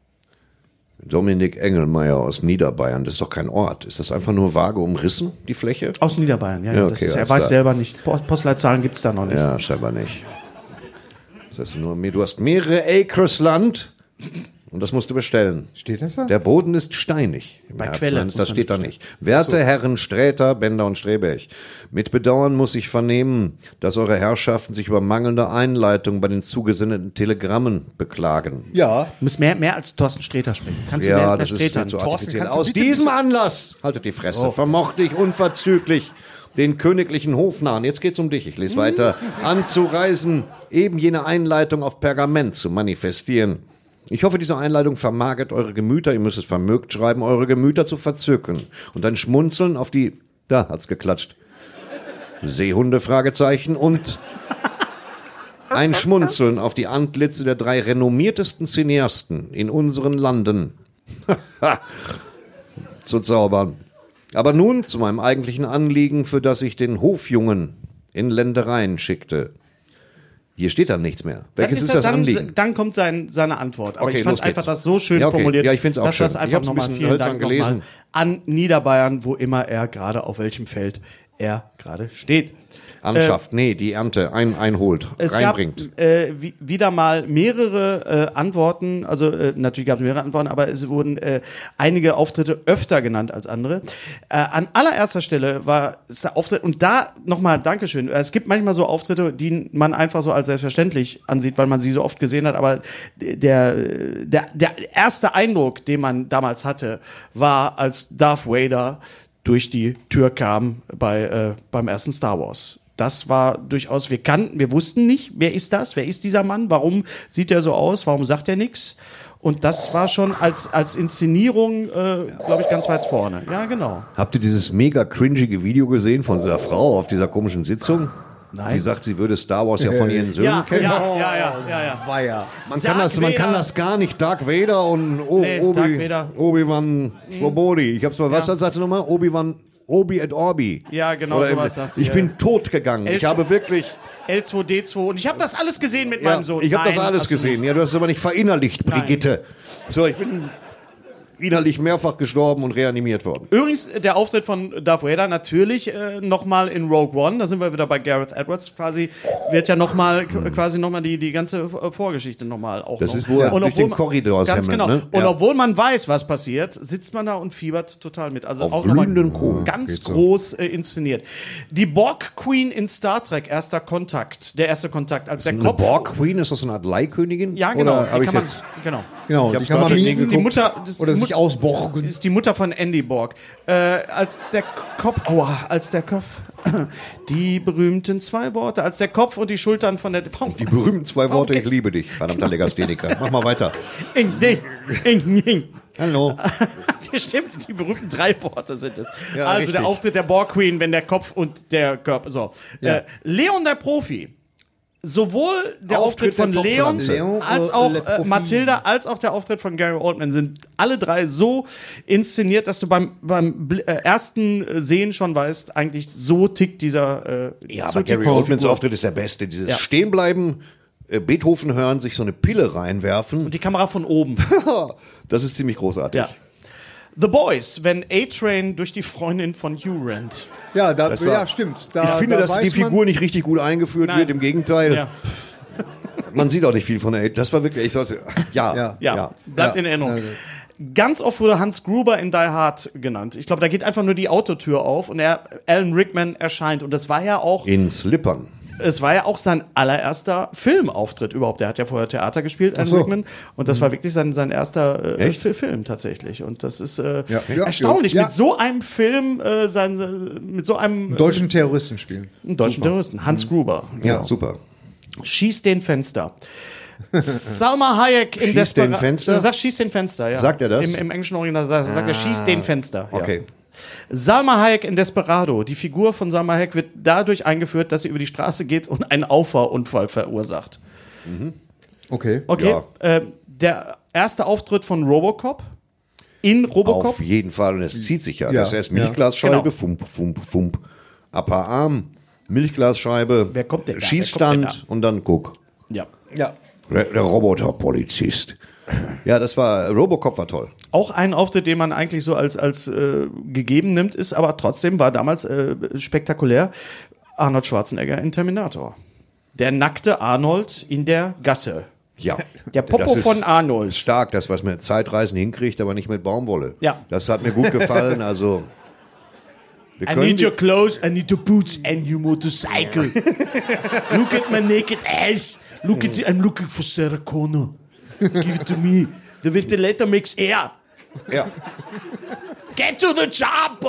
S6: Dominik Engelmeier aus Niederbayern. Das ist doch kein Ort. Ist das einfach nur vage umrissen, die Fläche?
S2: Aus Niederbayern, ja.
S6: Ja,
S2: ja das
S6: okay,
S2: ist, er
S6: alles
S2: weiß
S6: klar.
S2: selber nicht. Po- Postleitzahlen gibt's da noch nicht.
S6: Ja, scheinbar nicht. Das heißt nur, du hast mehrere Acres Land und das musst du bestellen.
S3: Steht das da?
S6: Der Boden ist steinig. Im
S2: Bei
S6: Herzland,
S2: Quelle muss
S6: das
S2: man
S6: steht da
S2: bestellen.
S6: nicht. Werte Herren Sträter, Bender und Streberg, mit Bedauern muss ich vernehmen, dass eure Herrschaften sich über mangelnde Einleitung bei den zugesendeten Telegrammen beklagen.
S3: Ja.
S2: Du musst mehr, mehr als Thorsten Sträter sprechen. Kannst du
S6: Ja,
S2: mehr, mehr
S6: das ist
S2: Sträter?
S6: mir zu
S3: Thorsten,
S6: artifiziell.
S3: kannst du
S6: Aus
S3: bitte
S6: diesem
S3: ein
S6: Anlass, haltet die Fresse, vermochte ich unverzüglich den königlichen Hofnarren, jetzt geht's um dich, ich lese weiter, anzureisen, eben jene Einleitung auf Pergament zu manifestieren. Ich hoffe, diese Einleitung vermagert eure Gemüter, ihr müsst es vermögt schreiben, eure Gemüter zu verzücken und ein Schmunzeln auf die, da hat's geklatscht, Seehunde, Fragezeichen, und ein Schmunzeln auf die Antlitze der drei renommiertesten Cineasten in unseren Landen zu zaubern. Aber nun zu meinem eigentlichen Anliegen, für das ich den Hofjungen in Ländereien schickte. Hier steht dann nichts mehr.
S2: Dann
S6: Welches ist,
S2: er-
S6: das
S2: dann,
S6: Anliegen?
S2: Dann kommt sein, seine Antwort. Aber
S6: Okay,
S2: ich fand
S6: los geht's.
S2: einfach das so schön
S6: Ja, okay.
S2: formuliert.
S6: Ja, ich find's auch
S2: dass
S6: schön.
S2: Das
S6: Ich
S2: einfach
S6: hab's ein
S2: nochmal
S6: bisschen
S2: vielen
S6: hölzern
S2: Dank nochmal
S6: gelesen.
S2: an Niederbayern, wo immer er gerade, auf welchem Feld er gerade steht.
S6: Anschafft, nee, die Ernte ein, einholt,
S2: Es
S6: reinbringt.
S2: gab äh, wie, wieder mal mehrere äh, Antworten, also äh, natürlich gab es mehrere Antworten, aber es wurden äh, einige Auftritte öfter genannt als andere. Äh, an allererster Stelle war es der Auftritt, und da nochmal Dankeschön. Es gibt manchmal so Auftritte, die man einfach so als selbstverständlich ansieht, weil man sie so oft gesehen hat, aber der, der, der erste Eindruck, den man damals hatte, war, als Darth Vader durch die Tür kam bei, äh, beim ersten Star Wars. Das war durchaus, wir kannten, wir wussten nicht, wer ist das, wer ist dieser Mann, warum sieht er so aus, warum sagt er nichts? Und das war schon als, als Inszenierung, äh, glaube ich, ganz weit vorne. Ja, genau.
S6: Habt ihr dieses mega cringige Video gesehen von dieser Frau auf dieser komischen Sitzung?
S2: Nein.
S6: Die sagt, sie würde Star Wars ja von ihren Söhnen
S2: Ja,
S6: kennen.
S2: ja, ja, ja, ja, ja.
S3: Weiher.
S6: Man, kann
S2: Darth
S6: das, man kann
S2: Vader.
S6: das gar nicht. Darth Vader und o
S2: Nee,
S6: Obi,
S2: Darth Vader.
S6: Obi-Wan Schwobodi. Ich hab's mal, was
S2: Ja.
S6: sagt sie nochmal? Obi-Wan, Obi et Orbi.
S2: Ja, genau
S6: Oder
S2: sowas
S6: im-
S2: sagt sie,
S6: Ich
S2: ja.
S6: bin tot gegangen. Ich
S2: Elf-
S6: habe wirklich,
S2: L zwei D zwei. Und ich habe das alles gesehen mit
S6: ja,
S2: meinem Sohn.
S6: ich habe das
S2: Nein,
S6: alles
S2: hast du
S6: gesehen. Ja, du hast es aber nicht verinnerlicht, Brigitte. So, ich bin, innerlich mehrfach gestorben und reanimiert worden.
S2: Übrigens, der Auftritt von Darth Vader natürlich äh, nochmal in Rogue One, da sind wir wieder bei Gareth Edwards, quasi wird ja nochmal quasi nochmal die, die ganze Vorgeschichte nochmal auch
S6: Das
S2: noch.
S6: ist, wo er
S2: Und
S6: durch
S2: obwohl
S6: den
S2: man-
S6: Korridor
S2: Ganz
S6: semmelt,
S2: genau.
S6: ne?
S2: Und
S6: Ja.
S2: obwohl man weiß, was passiert, sitzt man da und fiebert total mit. Also
S6: Auf
S2: auch nochmal
S6: glühenden Kohlen.
S2: ganz
S3: Geht so.
S2: groß äh, inszeniert. Die Borg Queen in Star Trek, erster Kontakt, der erste Kontakt, als der
S6: Eine
S2: Kopf...
S6: Borg Queen, ist das so eine Art Leihkönigin?
S2: Ja, genau.
S6: Oder
S2: die
S6: hab ich
S2: kann man,
S6: jetzt
S2: genau.
S3: Genau,
S6: Ich
S3: die
S6: hab's
S3: kann man
S6: gerade nie
S3: mieten
S2: Das ist die Mutter, das ist
S3: oder
S2: die
S3: sich
S2: Mut-
S3: ausborgen.
S2: ist die Mutter von Andy Borg. Äh, als der Kopf, aua, als der Kopf, die berühmten zwei Worte, als der Kopf und die Schultern von der...
S6: die berühmten zwei Worte,
S2: Okay.
S6: ich liebe dich, verdammter Legastheniker. Mach mal weiter.
S2: Ing, ding, ing, ing.
S6: Hallo.
S2: Das stimmt, die berühmten drei Worte sind es.
S6: Ja,
S2: also
S6: richtig.
S2: der Auftritt der Borg Queen, wenn der Kopf und der Körper, so. Äh, Leon der Profi. Sowohl der Auftritt,
S6: Auftritt
S2: von
S6: der
S2: Leon,
S6: Topfpflanze.
S3: Leon,
S2: als
S3: äh,
S2: auch
S3: Le
S2: äh,
S3: Profi.
S2: Mathilda, als auch der Auftritt von Gary Oldman sind alle drei so inszeniert, dass du beim, beim Bl- äh, ersten Sehen schon weißt, eigentlich so tickt dieser äh,
S6: Ja,
S2: so
S6: aber
S2: tickt
S6: Gary
S2: diese
S6: Oldmans
S2: Figur.
S6: Auftritt ist der beste. Dieses
S2: Ja.
S6: Stehenbleiben, äh, Beethoven hören, sich so eine Pille reinwerfen.
S2: Und die Kamera von oben.
S6: Das ist ziemlich großartig.
S2: Ja. The Boys, wenn A-Train durch die Freundin von Hugh rennt.
S3: Ja, da,
S6: Das war-
S3: ja, stimmt. Da,
S6: Ich finde,
S3: da
S6: dass die
S3: weiß man-
S6: Figur nicht richtig gut eingeführt
S2: Nein.
S6: wird. Im Gegenteil.
S2: Ja.
S6: Man sieht auch nicht viel von der. Das war wirklich, ich sollte, ja,
S3: Ja.
S2: Ja, bleibt
S3: Ja.
S2: in Erinnerung.
S3: Ja.
S2: Ganz oft wurde Hans Gruber in Die Hard genannt. Ich glaube, da geht einfach nur die Autotür auf und er, Alan Rickman erscheint. Und das war ja auch,
S6: In Slippern.
S2: es war ja auch sein allererster Filmauftritt überhaupt. Der hat ja vorher Theater gespielt, Alan
S3: so.
S2: Rickman. Und das war wirklich sein, sein erster äh,
S6: Echt?
S2: Fi- Film tatsächlich. Und das ist äh,
S3: Ja. Ja.
S2: erstaunlich,
S3: Ja.
S2: mit so einem Film, äh, sein, äh, mit so einem äh,
S3: Deutschen Terroristen spielen.
S2: deutschen Terroristen, Hans Gruber.
S6: Ja, super.
S2: Schieß den Fenster. Salma Hayek in
S6: Schieß den
S2: Despera-
S6: Fenster?
S2: Er sagt, schieß den Fenster, ja.
S6: Sagt er das?
S2: Im, im englischen Original sagt, sagt er, schieß den Fenster. Ja.
S6: Okay.
S2: Salma Hayek in Desperado. Die Figur von Salma Hayek wird dadurch eingeführt, dass sie über die Straße geht und einen Auffahrunfall verursacht.
S3: Okay.
S2: Okay.
S6: Ja.
S2: Äh, der erste Auftritt von Robocop in Robocop.
S6: Auf jeden Fall. Und es zieht sich ja.
S3: Ja.
S6: Das heißt Milchglasscheibe,
S2: Genau.
S6: fump, fump, fump. Upper Arm, Milchglasscheibe,
S2: Wer kommt denn da?
S6: Schießstand
S2: Wer kommt denn
S6: und dann guck.
S2: Ja.
S3: Ja.
S6: Der, der Roboterpolizist. Ja, das war, Robocop war toll.
S2: Auch ein Auftritt, den man eigentlich so als, als äh, gegeben nimmt, ist aber trotzdem war damals äh, spektakulär. Arnold Schwarzenegger in Terminator. Der nackte Arnold in der Gasse.
S6: Ja.
S2: Der Popo
S6: Das ist
S2: von Arnold.
S6: Stark, das, was mit Zeitreisen hinkriegt, aber nicht mit Baumwolle.
S2: Ja.
S6: Das hat mir gut gefallen, also. Wir
S2: I
S6: können
S2: need
S6: die-
S2: your clothes, I need your boots and your motorcycle. Look at my naked ass. Look at it, I'm looking for Sarah Connor. Give it to me. The ventilator makes air.
S6: ja.
S2: Get to the job!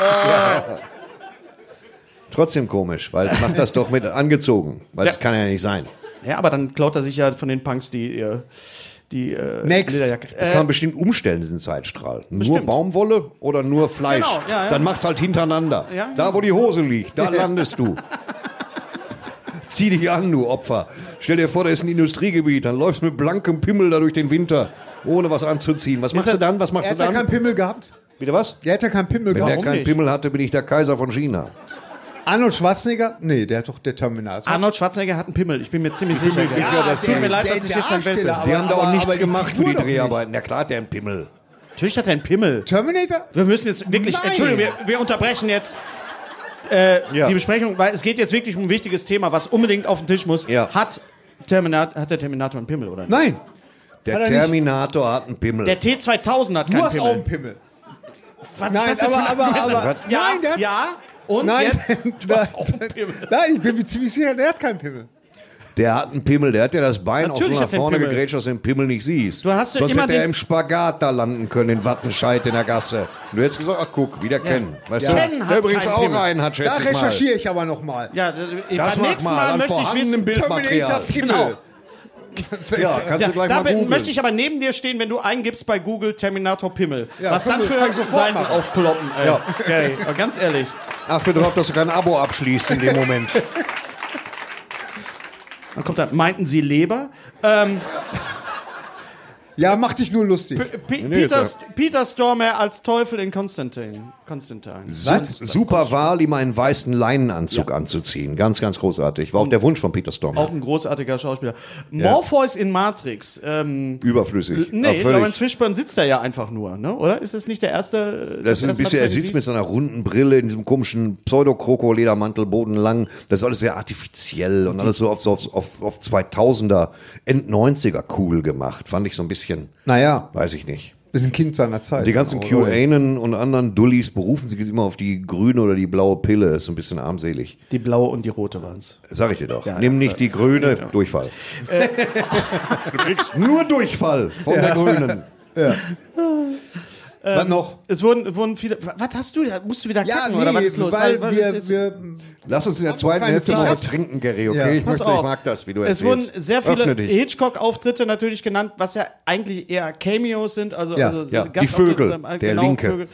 S6: Trotzdem komisch, weil macht das doch mit angezogen. Weil
S2: Ja.
S6: das kann ja nicht sein.
S2: Ja, aber dann klaut er sich ja von den Punks die, äh, die äh,
S3: Next.
S2: Lederjacke.
S6: Das
S2: Äh,
S6: kann man bestimmt umstellen, diesen Zeitstrahl. Nur
S2: bestimmt.
S6: Baumwolle oder nur Fleisch.
S2: Genau, ja, ja.
S6: Dann mach's halt hintereinander.
S2: Ja.
S6: Da, wo die Hose liegt, da landest du. Zieh dich an, du Opfer. Stell dir vor, da ist ein Industriegebiet, dann läufst du mit blankem Pimmel da durch den Winter, ohne was anzuziehen. Was machst
S2: er-
S6: du dann? Was machst
S3: Er
S6: du
S3: hat ja
S6: dann?
S3: keinen Pimmel gehabt.
S6: Bitte was?
S3: Der hat ja keinen Pimmel
S6: Wenn der
S3: gehabt.
S2: Warum
S6: keinen
S2: nicht?
S6: Pimmel hatte, bin ich der Kaiser von China.
S3: Arnold Schwarzenegger? Nee, der hat doch der Terminator.
S2: Arnold Schwarzenegger hat einen Pimmel. Ich bin mir ziemlich sicher.
S6: sicher,
S2: ja,
S6: dass
S2: es tut
S6: der-
S2: mir leid,
S3: der-
S2: dass ich
S3: der
S2: jetzt ein Weltbild
S3: Darsteller,
S6: Die haben da auch
S3: aber-
S6: nichts
S3: aber die
S6: gemacht für
S3: Figur
S6: die
S3: doch nicht.
S6: Dreharbeiten. Ja klar hat der einen Pimmel.
S2: Natürlich hat er einen Pimmel.
S3: Terminator?
S2: Wir müssen jetzt wirklich,
S3: Nein.
S2: Entschuldigung, wir, wir unterbrechen jetzt äh,
S6: Ja.
S2: die Besprechung, weil es geht jetzt wirklich um ein wichtiges Thema, was unbedingt auf den Tisch muss.
S6: Ja.
S2: Hat, Terminator, hat der Terminator einen Pimmel oder nicht?
S3: Nein.
S6: Der
S3: Hat er nicht.
S6: Terminator hat einen Pimmel.
S2: Der T zweitausend hat
S3: Du
S2: keinen
S3: hast auch einen
S2: Pimmel.
S3: Pimmel.
S2: Was
S3: Nein,
S2: ist das
S3: aber,
S2: für
S3: aber,
S2: eine-
S3: aber,
S2: ja,
S3: nein, der hat,
S2: ja, und
S3: nein,
S2: jetzt? Du hast auch einen Pimmel.
S3: nein, ich bin mir ziemlich sicher, der hat keinen Pimmel.
S6: Der hat einen Pimmel, der hat ja das Bein
S2: Natürlich
S6: auch so
S2: hat
S6: nach
S2: der
S6: vorne
S2: Pimmel.
S6: gegrätscht, dass du den Pimmel nicht siehst.
S2: Du hast ja
S6: Sonst
S2: immer
S6: hätte er
S2: den-
S6: im Spagat da landen können, in Wattenscheid in der Gasse. Und du hättest gesagt, ach guck, wieder Ken. Weißt
S3: Ja.
S6: du,
S2: Ken hat
S6: der übrigens
S2: keinen
S6: auch
S2: Pimmel.
S6: einen hat,
S3: Da
S6: schätze ich mal.
S3: recherchiere ich aber noch mal.
S2: Ja,
S6: Das
S2: beim
S6: mach
S2: nächsten
S6: mal,
S2: Mal
S6: an
S2: möchte ich
S6: vorhandenem
S2: wissen,
S6: Bildmaterial.
S3: Genau.
S6: Ja, kannst
S2: Ja,
S6: du gleich
S2: da
S6: mal
S2: bin-
S6: googeln.
S2: möchte ich aber neben dir stehen, wenn du eingibst bei Google Terminator Pimmel.
S3: Ja,
S2: was dann
S3: können wir-
S2: für
S3: kann ich sofort
S2: Seiten
S3: machen.
S2: aufploppen. Ey.
S6: Ja.
S2: Okay, aber ganz ehrlich.
S6: Achte darauf, dass du kein Abo abschließt in dem Moment.
S2: Dann kommt da, meinten sie Leber? Ähm,
S3: Ja, mach dich nur lustig.
S2: P
S6: Nee,
S2: Peter,
S6: ist
S2: Peter Stormare als Teufel in Konstantin. Konstantin.
S3: Was?
S6: Super Wahl, ihm einen weißen Leinenanzug
S2: Ja.
S6: anzuziehen. Ganz, ganz großartig. War auch der Wunsch von Peter Stormare.
S2: Auch ein großartiger Schauspieler. Morpheus in Matrix. Ähm,
S6: Überflüssig.
S2: nee,
S6: Auch völlig.
S2: Lawrence Fishburne sitzt da ja einfach nur, ne? Oder? Ist es nicht der erste?
S6: Das ist ein bisschen, er sitzt mit so einer runden Brille in diesem komischen Pseudo-Kroko-Ledermantel, bodenlang. Das ist alles sehr artifiziell und alles so auf, so auf, auf, auf zweitausender, End-neunziger cool gemacht. Fand ich so ein bisschen,
S3: Naja,
S6: weiß ich nicht.
S3: ist ein Kind seiner Zeit.
S6: Die ganzen
S3: Genau, oder?
S6: QAnon und anderen Dullis berufen sich jetzt immer auf die grüne oder die blaue Pille. Ist so ein bisschen armselig.
S2: Die blaue und die rote waren's.
S6: Sag ich dir doch.
S2: Ja,
S6: Nimm
S2: ja,
S6: nicht
S2: ja.
S6: die grüne, Durchfall. Du kriegst nur Durchfall von der grünen.
S3: Was noch?
S2: Es wurden, wurden viele. Was hast du? Musst du wieder
S3: Ja,
S2: kacken
S3: nee,
S2: oder was ist los?
S3: weil
S2: was
S3: wir,
S2: ist jetzt-
S3: wir
S6: Lass uns in der zweiten
S3: keine
S6: Hälfte
S3: Zeit.
S6: noch trinken, Gary, okay?
S3: Ja.
S6: Ich,
S2: Pass
S6: möchte, ich
S2: auf.
S6: mag das, wie du
S2: Es
S6: erzählst.
S2: wurden sehr viele
S6: Öffne dich.
S2: Hitchcock-Auftritte natürlich genannt, was ja eigentlich eher Cameos sind. Also,
S3: Ja,
S2: also
S6: ja. Die
S2: Gastauftritte
S6: Vögel,
S2: zusammen.
S6: der
S2: Genau,
S6: Linke.
S2: Vögel.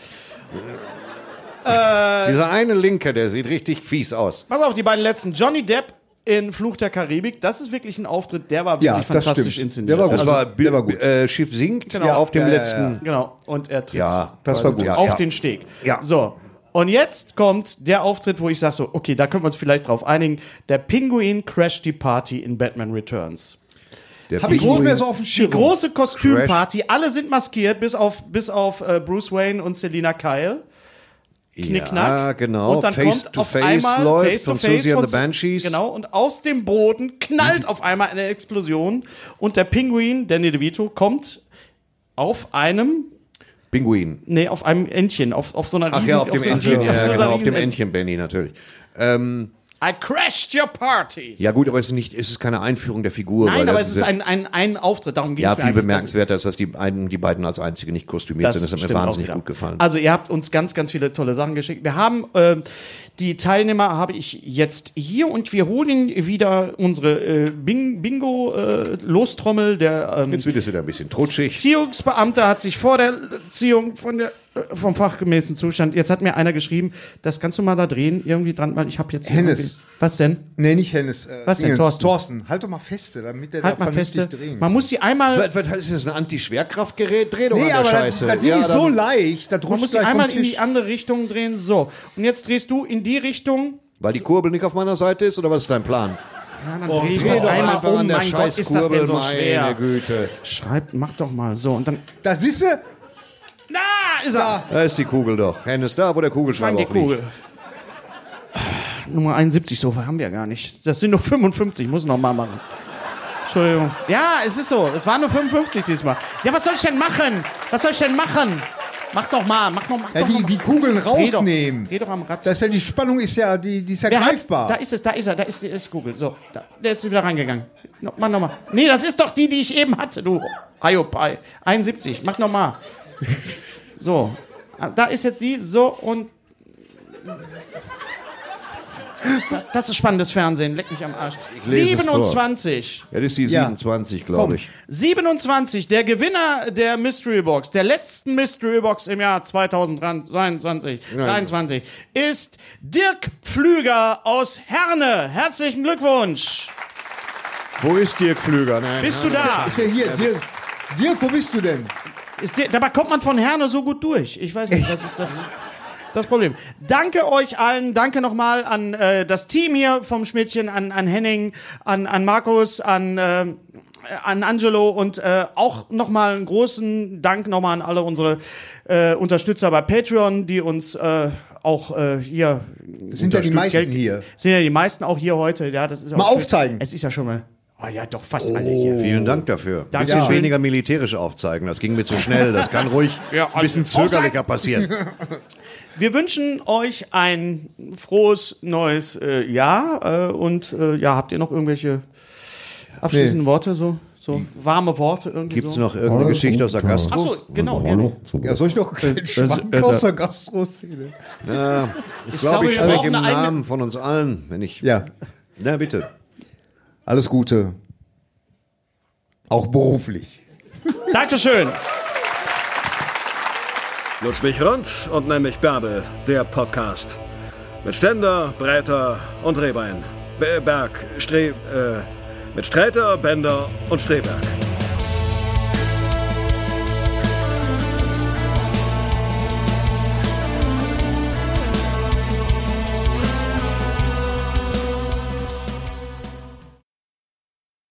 S6: Dieser eine Linke, der sieht richtig fies aus.
S2: Pass auf, die beiden letzten. Johnny Depp in Fluch der Karibik. Das ist wirklich ein Auftritt, der war wirklich
S3: Ja, das
S2: fantastisch
S3: stimmt.
S2: inszeniert.
S3: Der war gut.
S6: Das
S2: Also,
S6: war
S3: der war gut.
S6: Äh, Schiff sinkt
S2: Genau.
S6: ja, auf dem
S3: Ja, ja,
S6: letzten.
S3: ja.
S2: Genau. Und er tritt
S6: Ja,
S3: das war gut.
S6: Ja,
S2: auf
S6: ja.
S2: den Steg.
S6: Ja.
S2: So. Und jetzt kommt der Auftritt, wo ich sage so, okay, da können wir uns vielleicht drauf einigen. Der Pinguin crasht die Party in Batman Returns.
S6: Der
S3: Habe ich nicht
S6: Pinguin-
S3: mehr so auf dem
S2: Die
S3: Schirm.
S2: große Kostümparty, alle sind maskiert, bis auf, bis auf äh, Bruce Wayne und Selina Kyle. Knickknack.
S6: Ja, genau.
S2: Und dann
S6: Face
S2: kommt
S6: to
S2: auf
S6: Face
S2: einmal
S6: läuft
S2: Face to
S6: von
S2: Face
S6: Susie and
S2: von
S6: the Banshees.
S2: Genau, und aus dem Boden knallt auf einmal eine Explosion und der Pinguin, Danny DeVito, kommt auf einem,
S6: Pinguin.
S2: nee, auf einem Entchen, auf, auf so einer
S6: Ach ja, auf dem
S2: so einer
S6: Entchen.
S2: riesen-
S6: Ja,
S2: so einer
S6: genau, auf dem
S2: riesen-
S6: Entchen, Benny, natürlich. Ähm,
S2: I crashed your party.
S6: ja gut, aber es ist nicht, es ist keine Einführung der Figur.
S2: Nein,
S6: weil
S2: aber
S6: das
S2: es ist
S6: ja-
S2: ein, ein, ein Auftritt, darum geht
S6: Ja,
S2: es mir
S6: viel
S2: eigentlich.
S6: bemerkenswerter ist, dass die, einen, die beiden als einzige nicht kostümiert sind. Das hat mir
S2: stimmt auch
S6: wahnsinnig
S2: wieder.
S6: gut gefallen.
S2: Also ihr habt uns ganz, ganz viele tolle Sachen geschickt. Wir haben äh, die Teilnehmer habe ich jetzt hier und wir holen wieder unsere äh, Bing Bingo äh, Lostrommel. Der ähm,
S6: Jetzt wird es wieder ein bisschen trutschig.
S2: Erziehungsbeamte hat sich vor der Ziehung von der, äh, vom fachgemäßen Zustand. Jetzt hat mir einer geschrieben, das kannst du mal da drehen, irgendwie dran, weil ich habe jetzt hier
S3: Hennes.
S2: irgendwie- Was denn?
S3: Nee, nicht Hennes. Äh,
S2: Was denn,
S3: Dingens,
S2: Thorsten?
S3: Thorsten, halt doch mal feste, damit der
S2: Halt
S3: da
S2: mal
S3: vernünftig
S2: feste.
S3: drehen
S2: Man muss sie einmal,
S6: Was, was ist das, ein Anti-Schwerkraftgerät? Dreh doch
S3: Nee,
S6: an der
S3: aber das,
S6: Scheiße.
S3: das Ding
S6: Ja,
S3: ist so
S6: dann-
S3: leicht, das
S2: man
S3: rutscht
S2: muss sie
S3: gleich
S2: einmal
S3: vom
S2: in
S3: Tisch.
S2: die andere Richtung drehen. So. Und jetzt drehst du in die Richtung.
S6: Weil die Kurbel nicht auf meiner Seite ist, oder was ist dein Plan?
S2: Ja, dann
S3: Oh,
S2: dreh ich
S3: dreh
S2: doch
S3: doch
S2: einmal
S6: einfach
S2: um.
S6: an der
S2: Mein Gott, ist das denn
S6: Scheißkurbel,
S2: so
S6: meine
S2: schwer?
S6: Güte.
S2: Schreib, mach doch mal so. Und dann.
S3: Da siehst du,
S2: Da ist er!
S6: Da ist die Kugel doch. Hennes, da, wo der
S2: Fang
S6: Kugelschreiber
S2: die
S6: auch liegt.
S2: Kugel. Nummer einundsiebzig, so viel haben wir gar nicht. Das sind nur fünfundfünfzig, muss noch mal machen. Entschuldigung. Ja, es ist so. Es waren nur fünfundfünfzig diesmal. Ja, was soll ich denn machen? Was soll ich denn machen? Mach doch mal, mach noch mal.
S3: ja,
S2: doch
S3: die,
S2: mal.
S3: die Kugeln
S2: Dreh doch,
S3: rausnehmen.
S2: dreh doch am Rad.
S3: Das ist ja, die Spannung ist ja, die, die ist ja
S2: Wer hat-
S3: greifbar.
S2: Da ist es, da ist er, da ist die, ist die Kugel. So, da, der ist wieder reingegangen. No, mach nochmal. Nee, das ist doch die, die ich eben hatte, du. Ayopai. einundsiebzig, mach nochmal. So, da ist jetzt die, so und. Da, das ist spannendes Fernsehen, leck mich am Arsch.
S6: lese es
S2: siebenundzwanzig.
S6: Ja, das ist die
S3: Ja.
S6: siebenundzwanzig, glaube ich.
S2: siebenundzwanzig, der Gewinner der Mystery Box, der letzten Mystery Box im Jahr zweitausendzweiundzwanzig, dreiundzwanzig, ist Dirk Pflüger aus Herne. Herzlichen Glückwunsch.
S6: Wo ist Dirk Pflüger? Nein,
S2: Bist du da?
S3: Ist ja hier, Dirk, Dirk, wo bist du denn?
S2: Ist der, dabei kommt man von Herne so gut durch. Ich weiß nicht, das ist das, das Problem. Danke euch allen, danke nochmal an äh, das Team hier vom Schmidtchen, an, an Henning, an, an Markus, an, äh, an Angelo und äh, auch nochmal einen großen Dank nochmal an alle unsere äh, Unterstützer bei Patreon, die uns äh, auch äh, hier
S3: Sind ja die
S2: unterstützt.
S3: meisten
S2: Geld-
S3: hier.
S2: Sind ja die meisten auch hier heute. Ja, das ist auch
S3: Mal
S2: schön.
S3: aufzeigen.
S2: Es ist ja schon mal. Oh ja, doch fast alle hier.
S6: Vielen Dank dafür. Ein
S2: Danke.
S6: bisschen
S2: Ja.
S6: weniger militärisch aufzeigen. Das ging mir zu schnell. Das kann ruhig
S2: Ja,
S6: ein bisschen
S2: also-
S6: zögerlicher passieren.
S2: Wir wünschen euch ein frohes neues äh, Jahr äh, und äh, ja, habt ihr noch irgendwelche abschließenden Worte, so, so warme Worte irgendwie
S6: Gibt es
S2: so?
S6: noch irgendeine Geschichte aus der Gastro?
S2: Achso, genau, gerne.
S3: Ja, soll ich noch einen kleinen Schwank
S2: äh,
S3: aus der Gastro-Szene?
S6: Ja, ich
S2: Ich
S6: glaube,
S2: glaube,
S6: ich
S2: wir
S6: spreche
S2: brauchen
S6: im
S2: eine eigene-
S6: Namen von uns allen, wenn ich.
S3: Ja,
S6: Na bitte.
S3: alles Gute. Auch beruflich.
S2: Dankeschön.
S4: Lutsch mich rund und nenn mich Bärbel, der Podcast. Mit Ständer, Breiter und Rehbein. Be- Berg, Stre... Äh, mit Sträter, Bender und Streberg.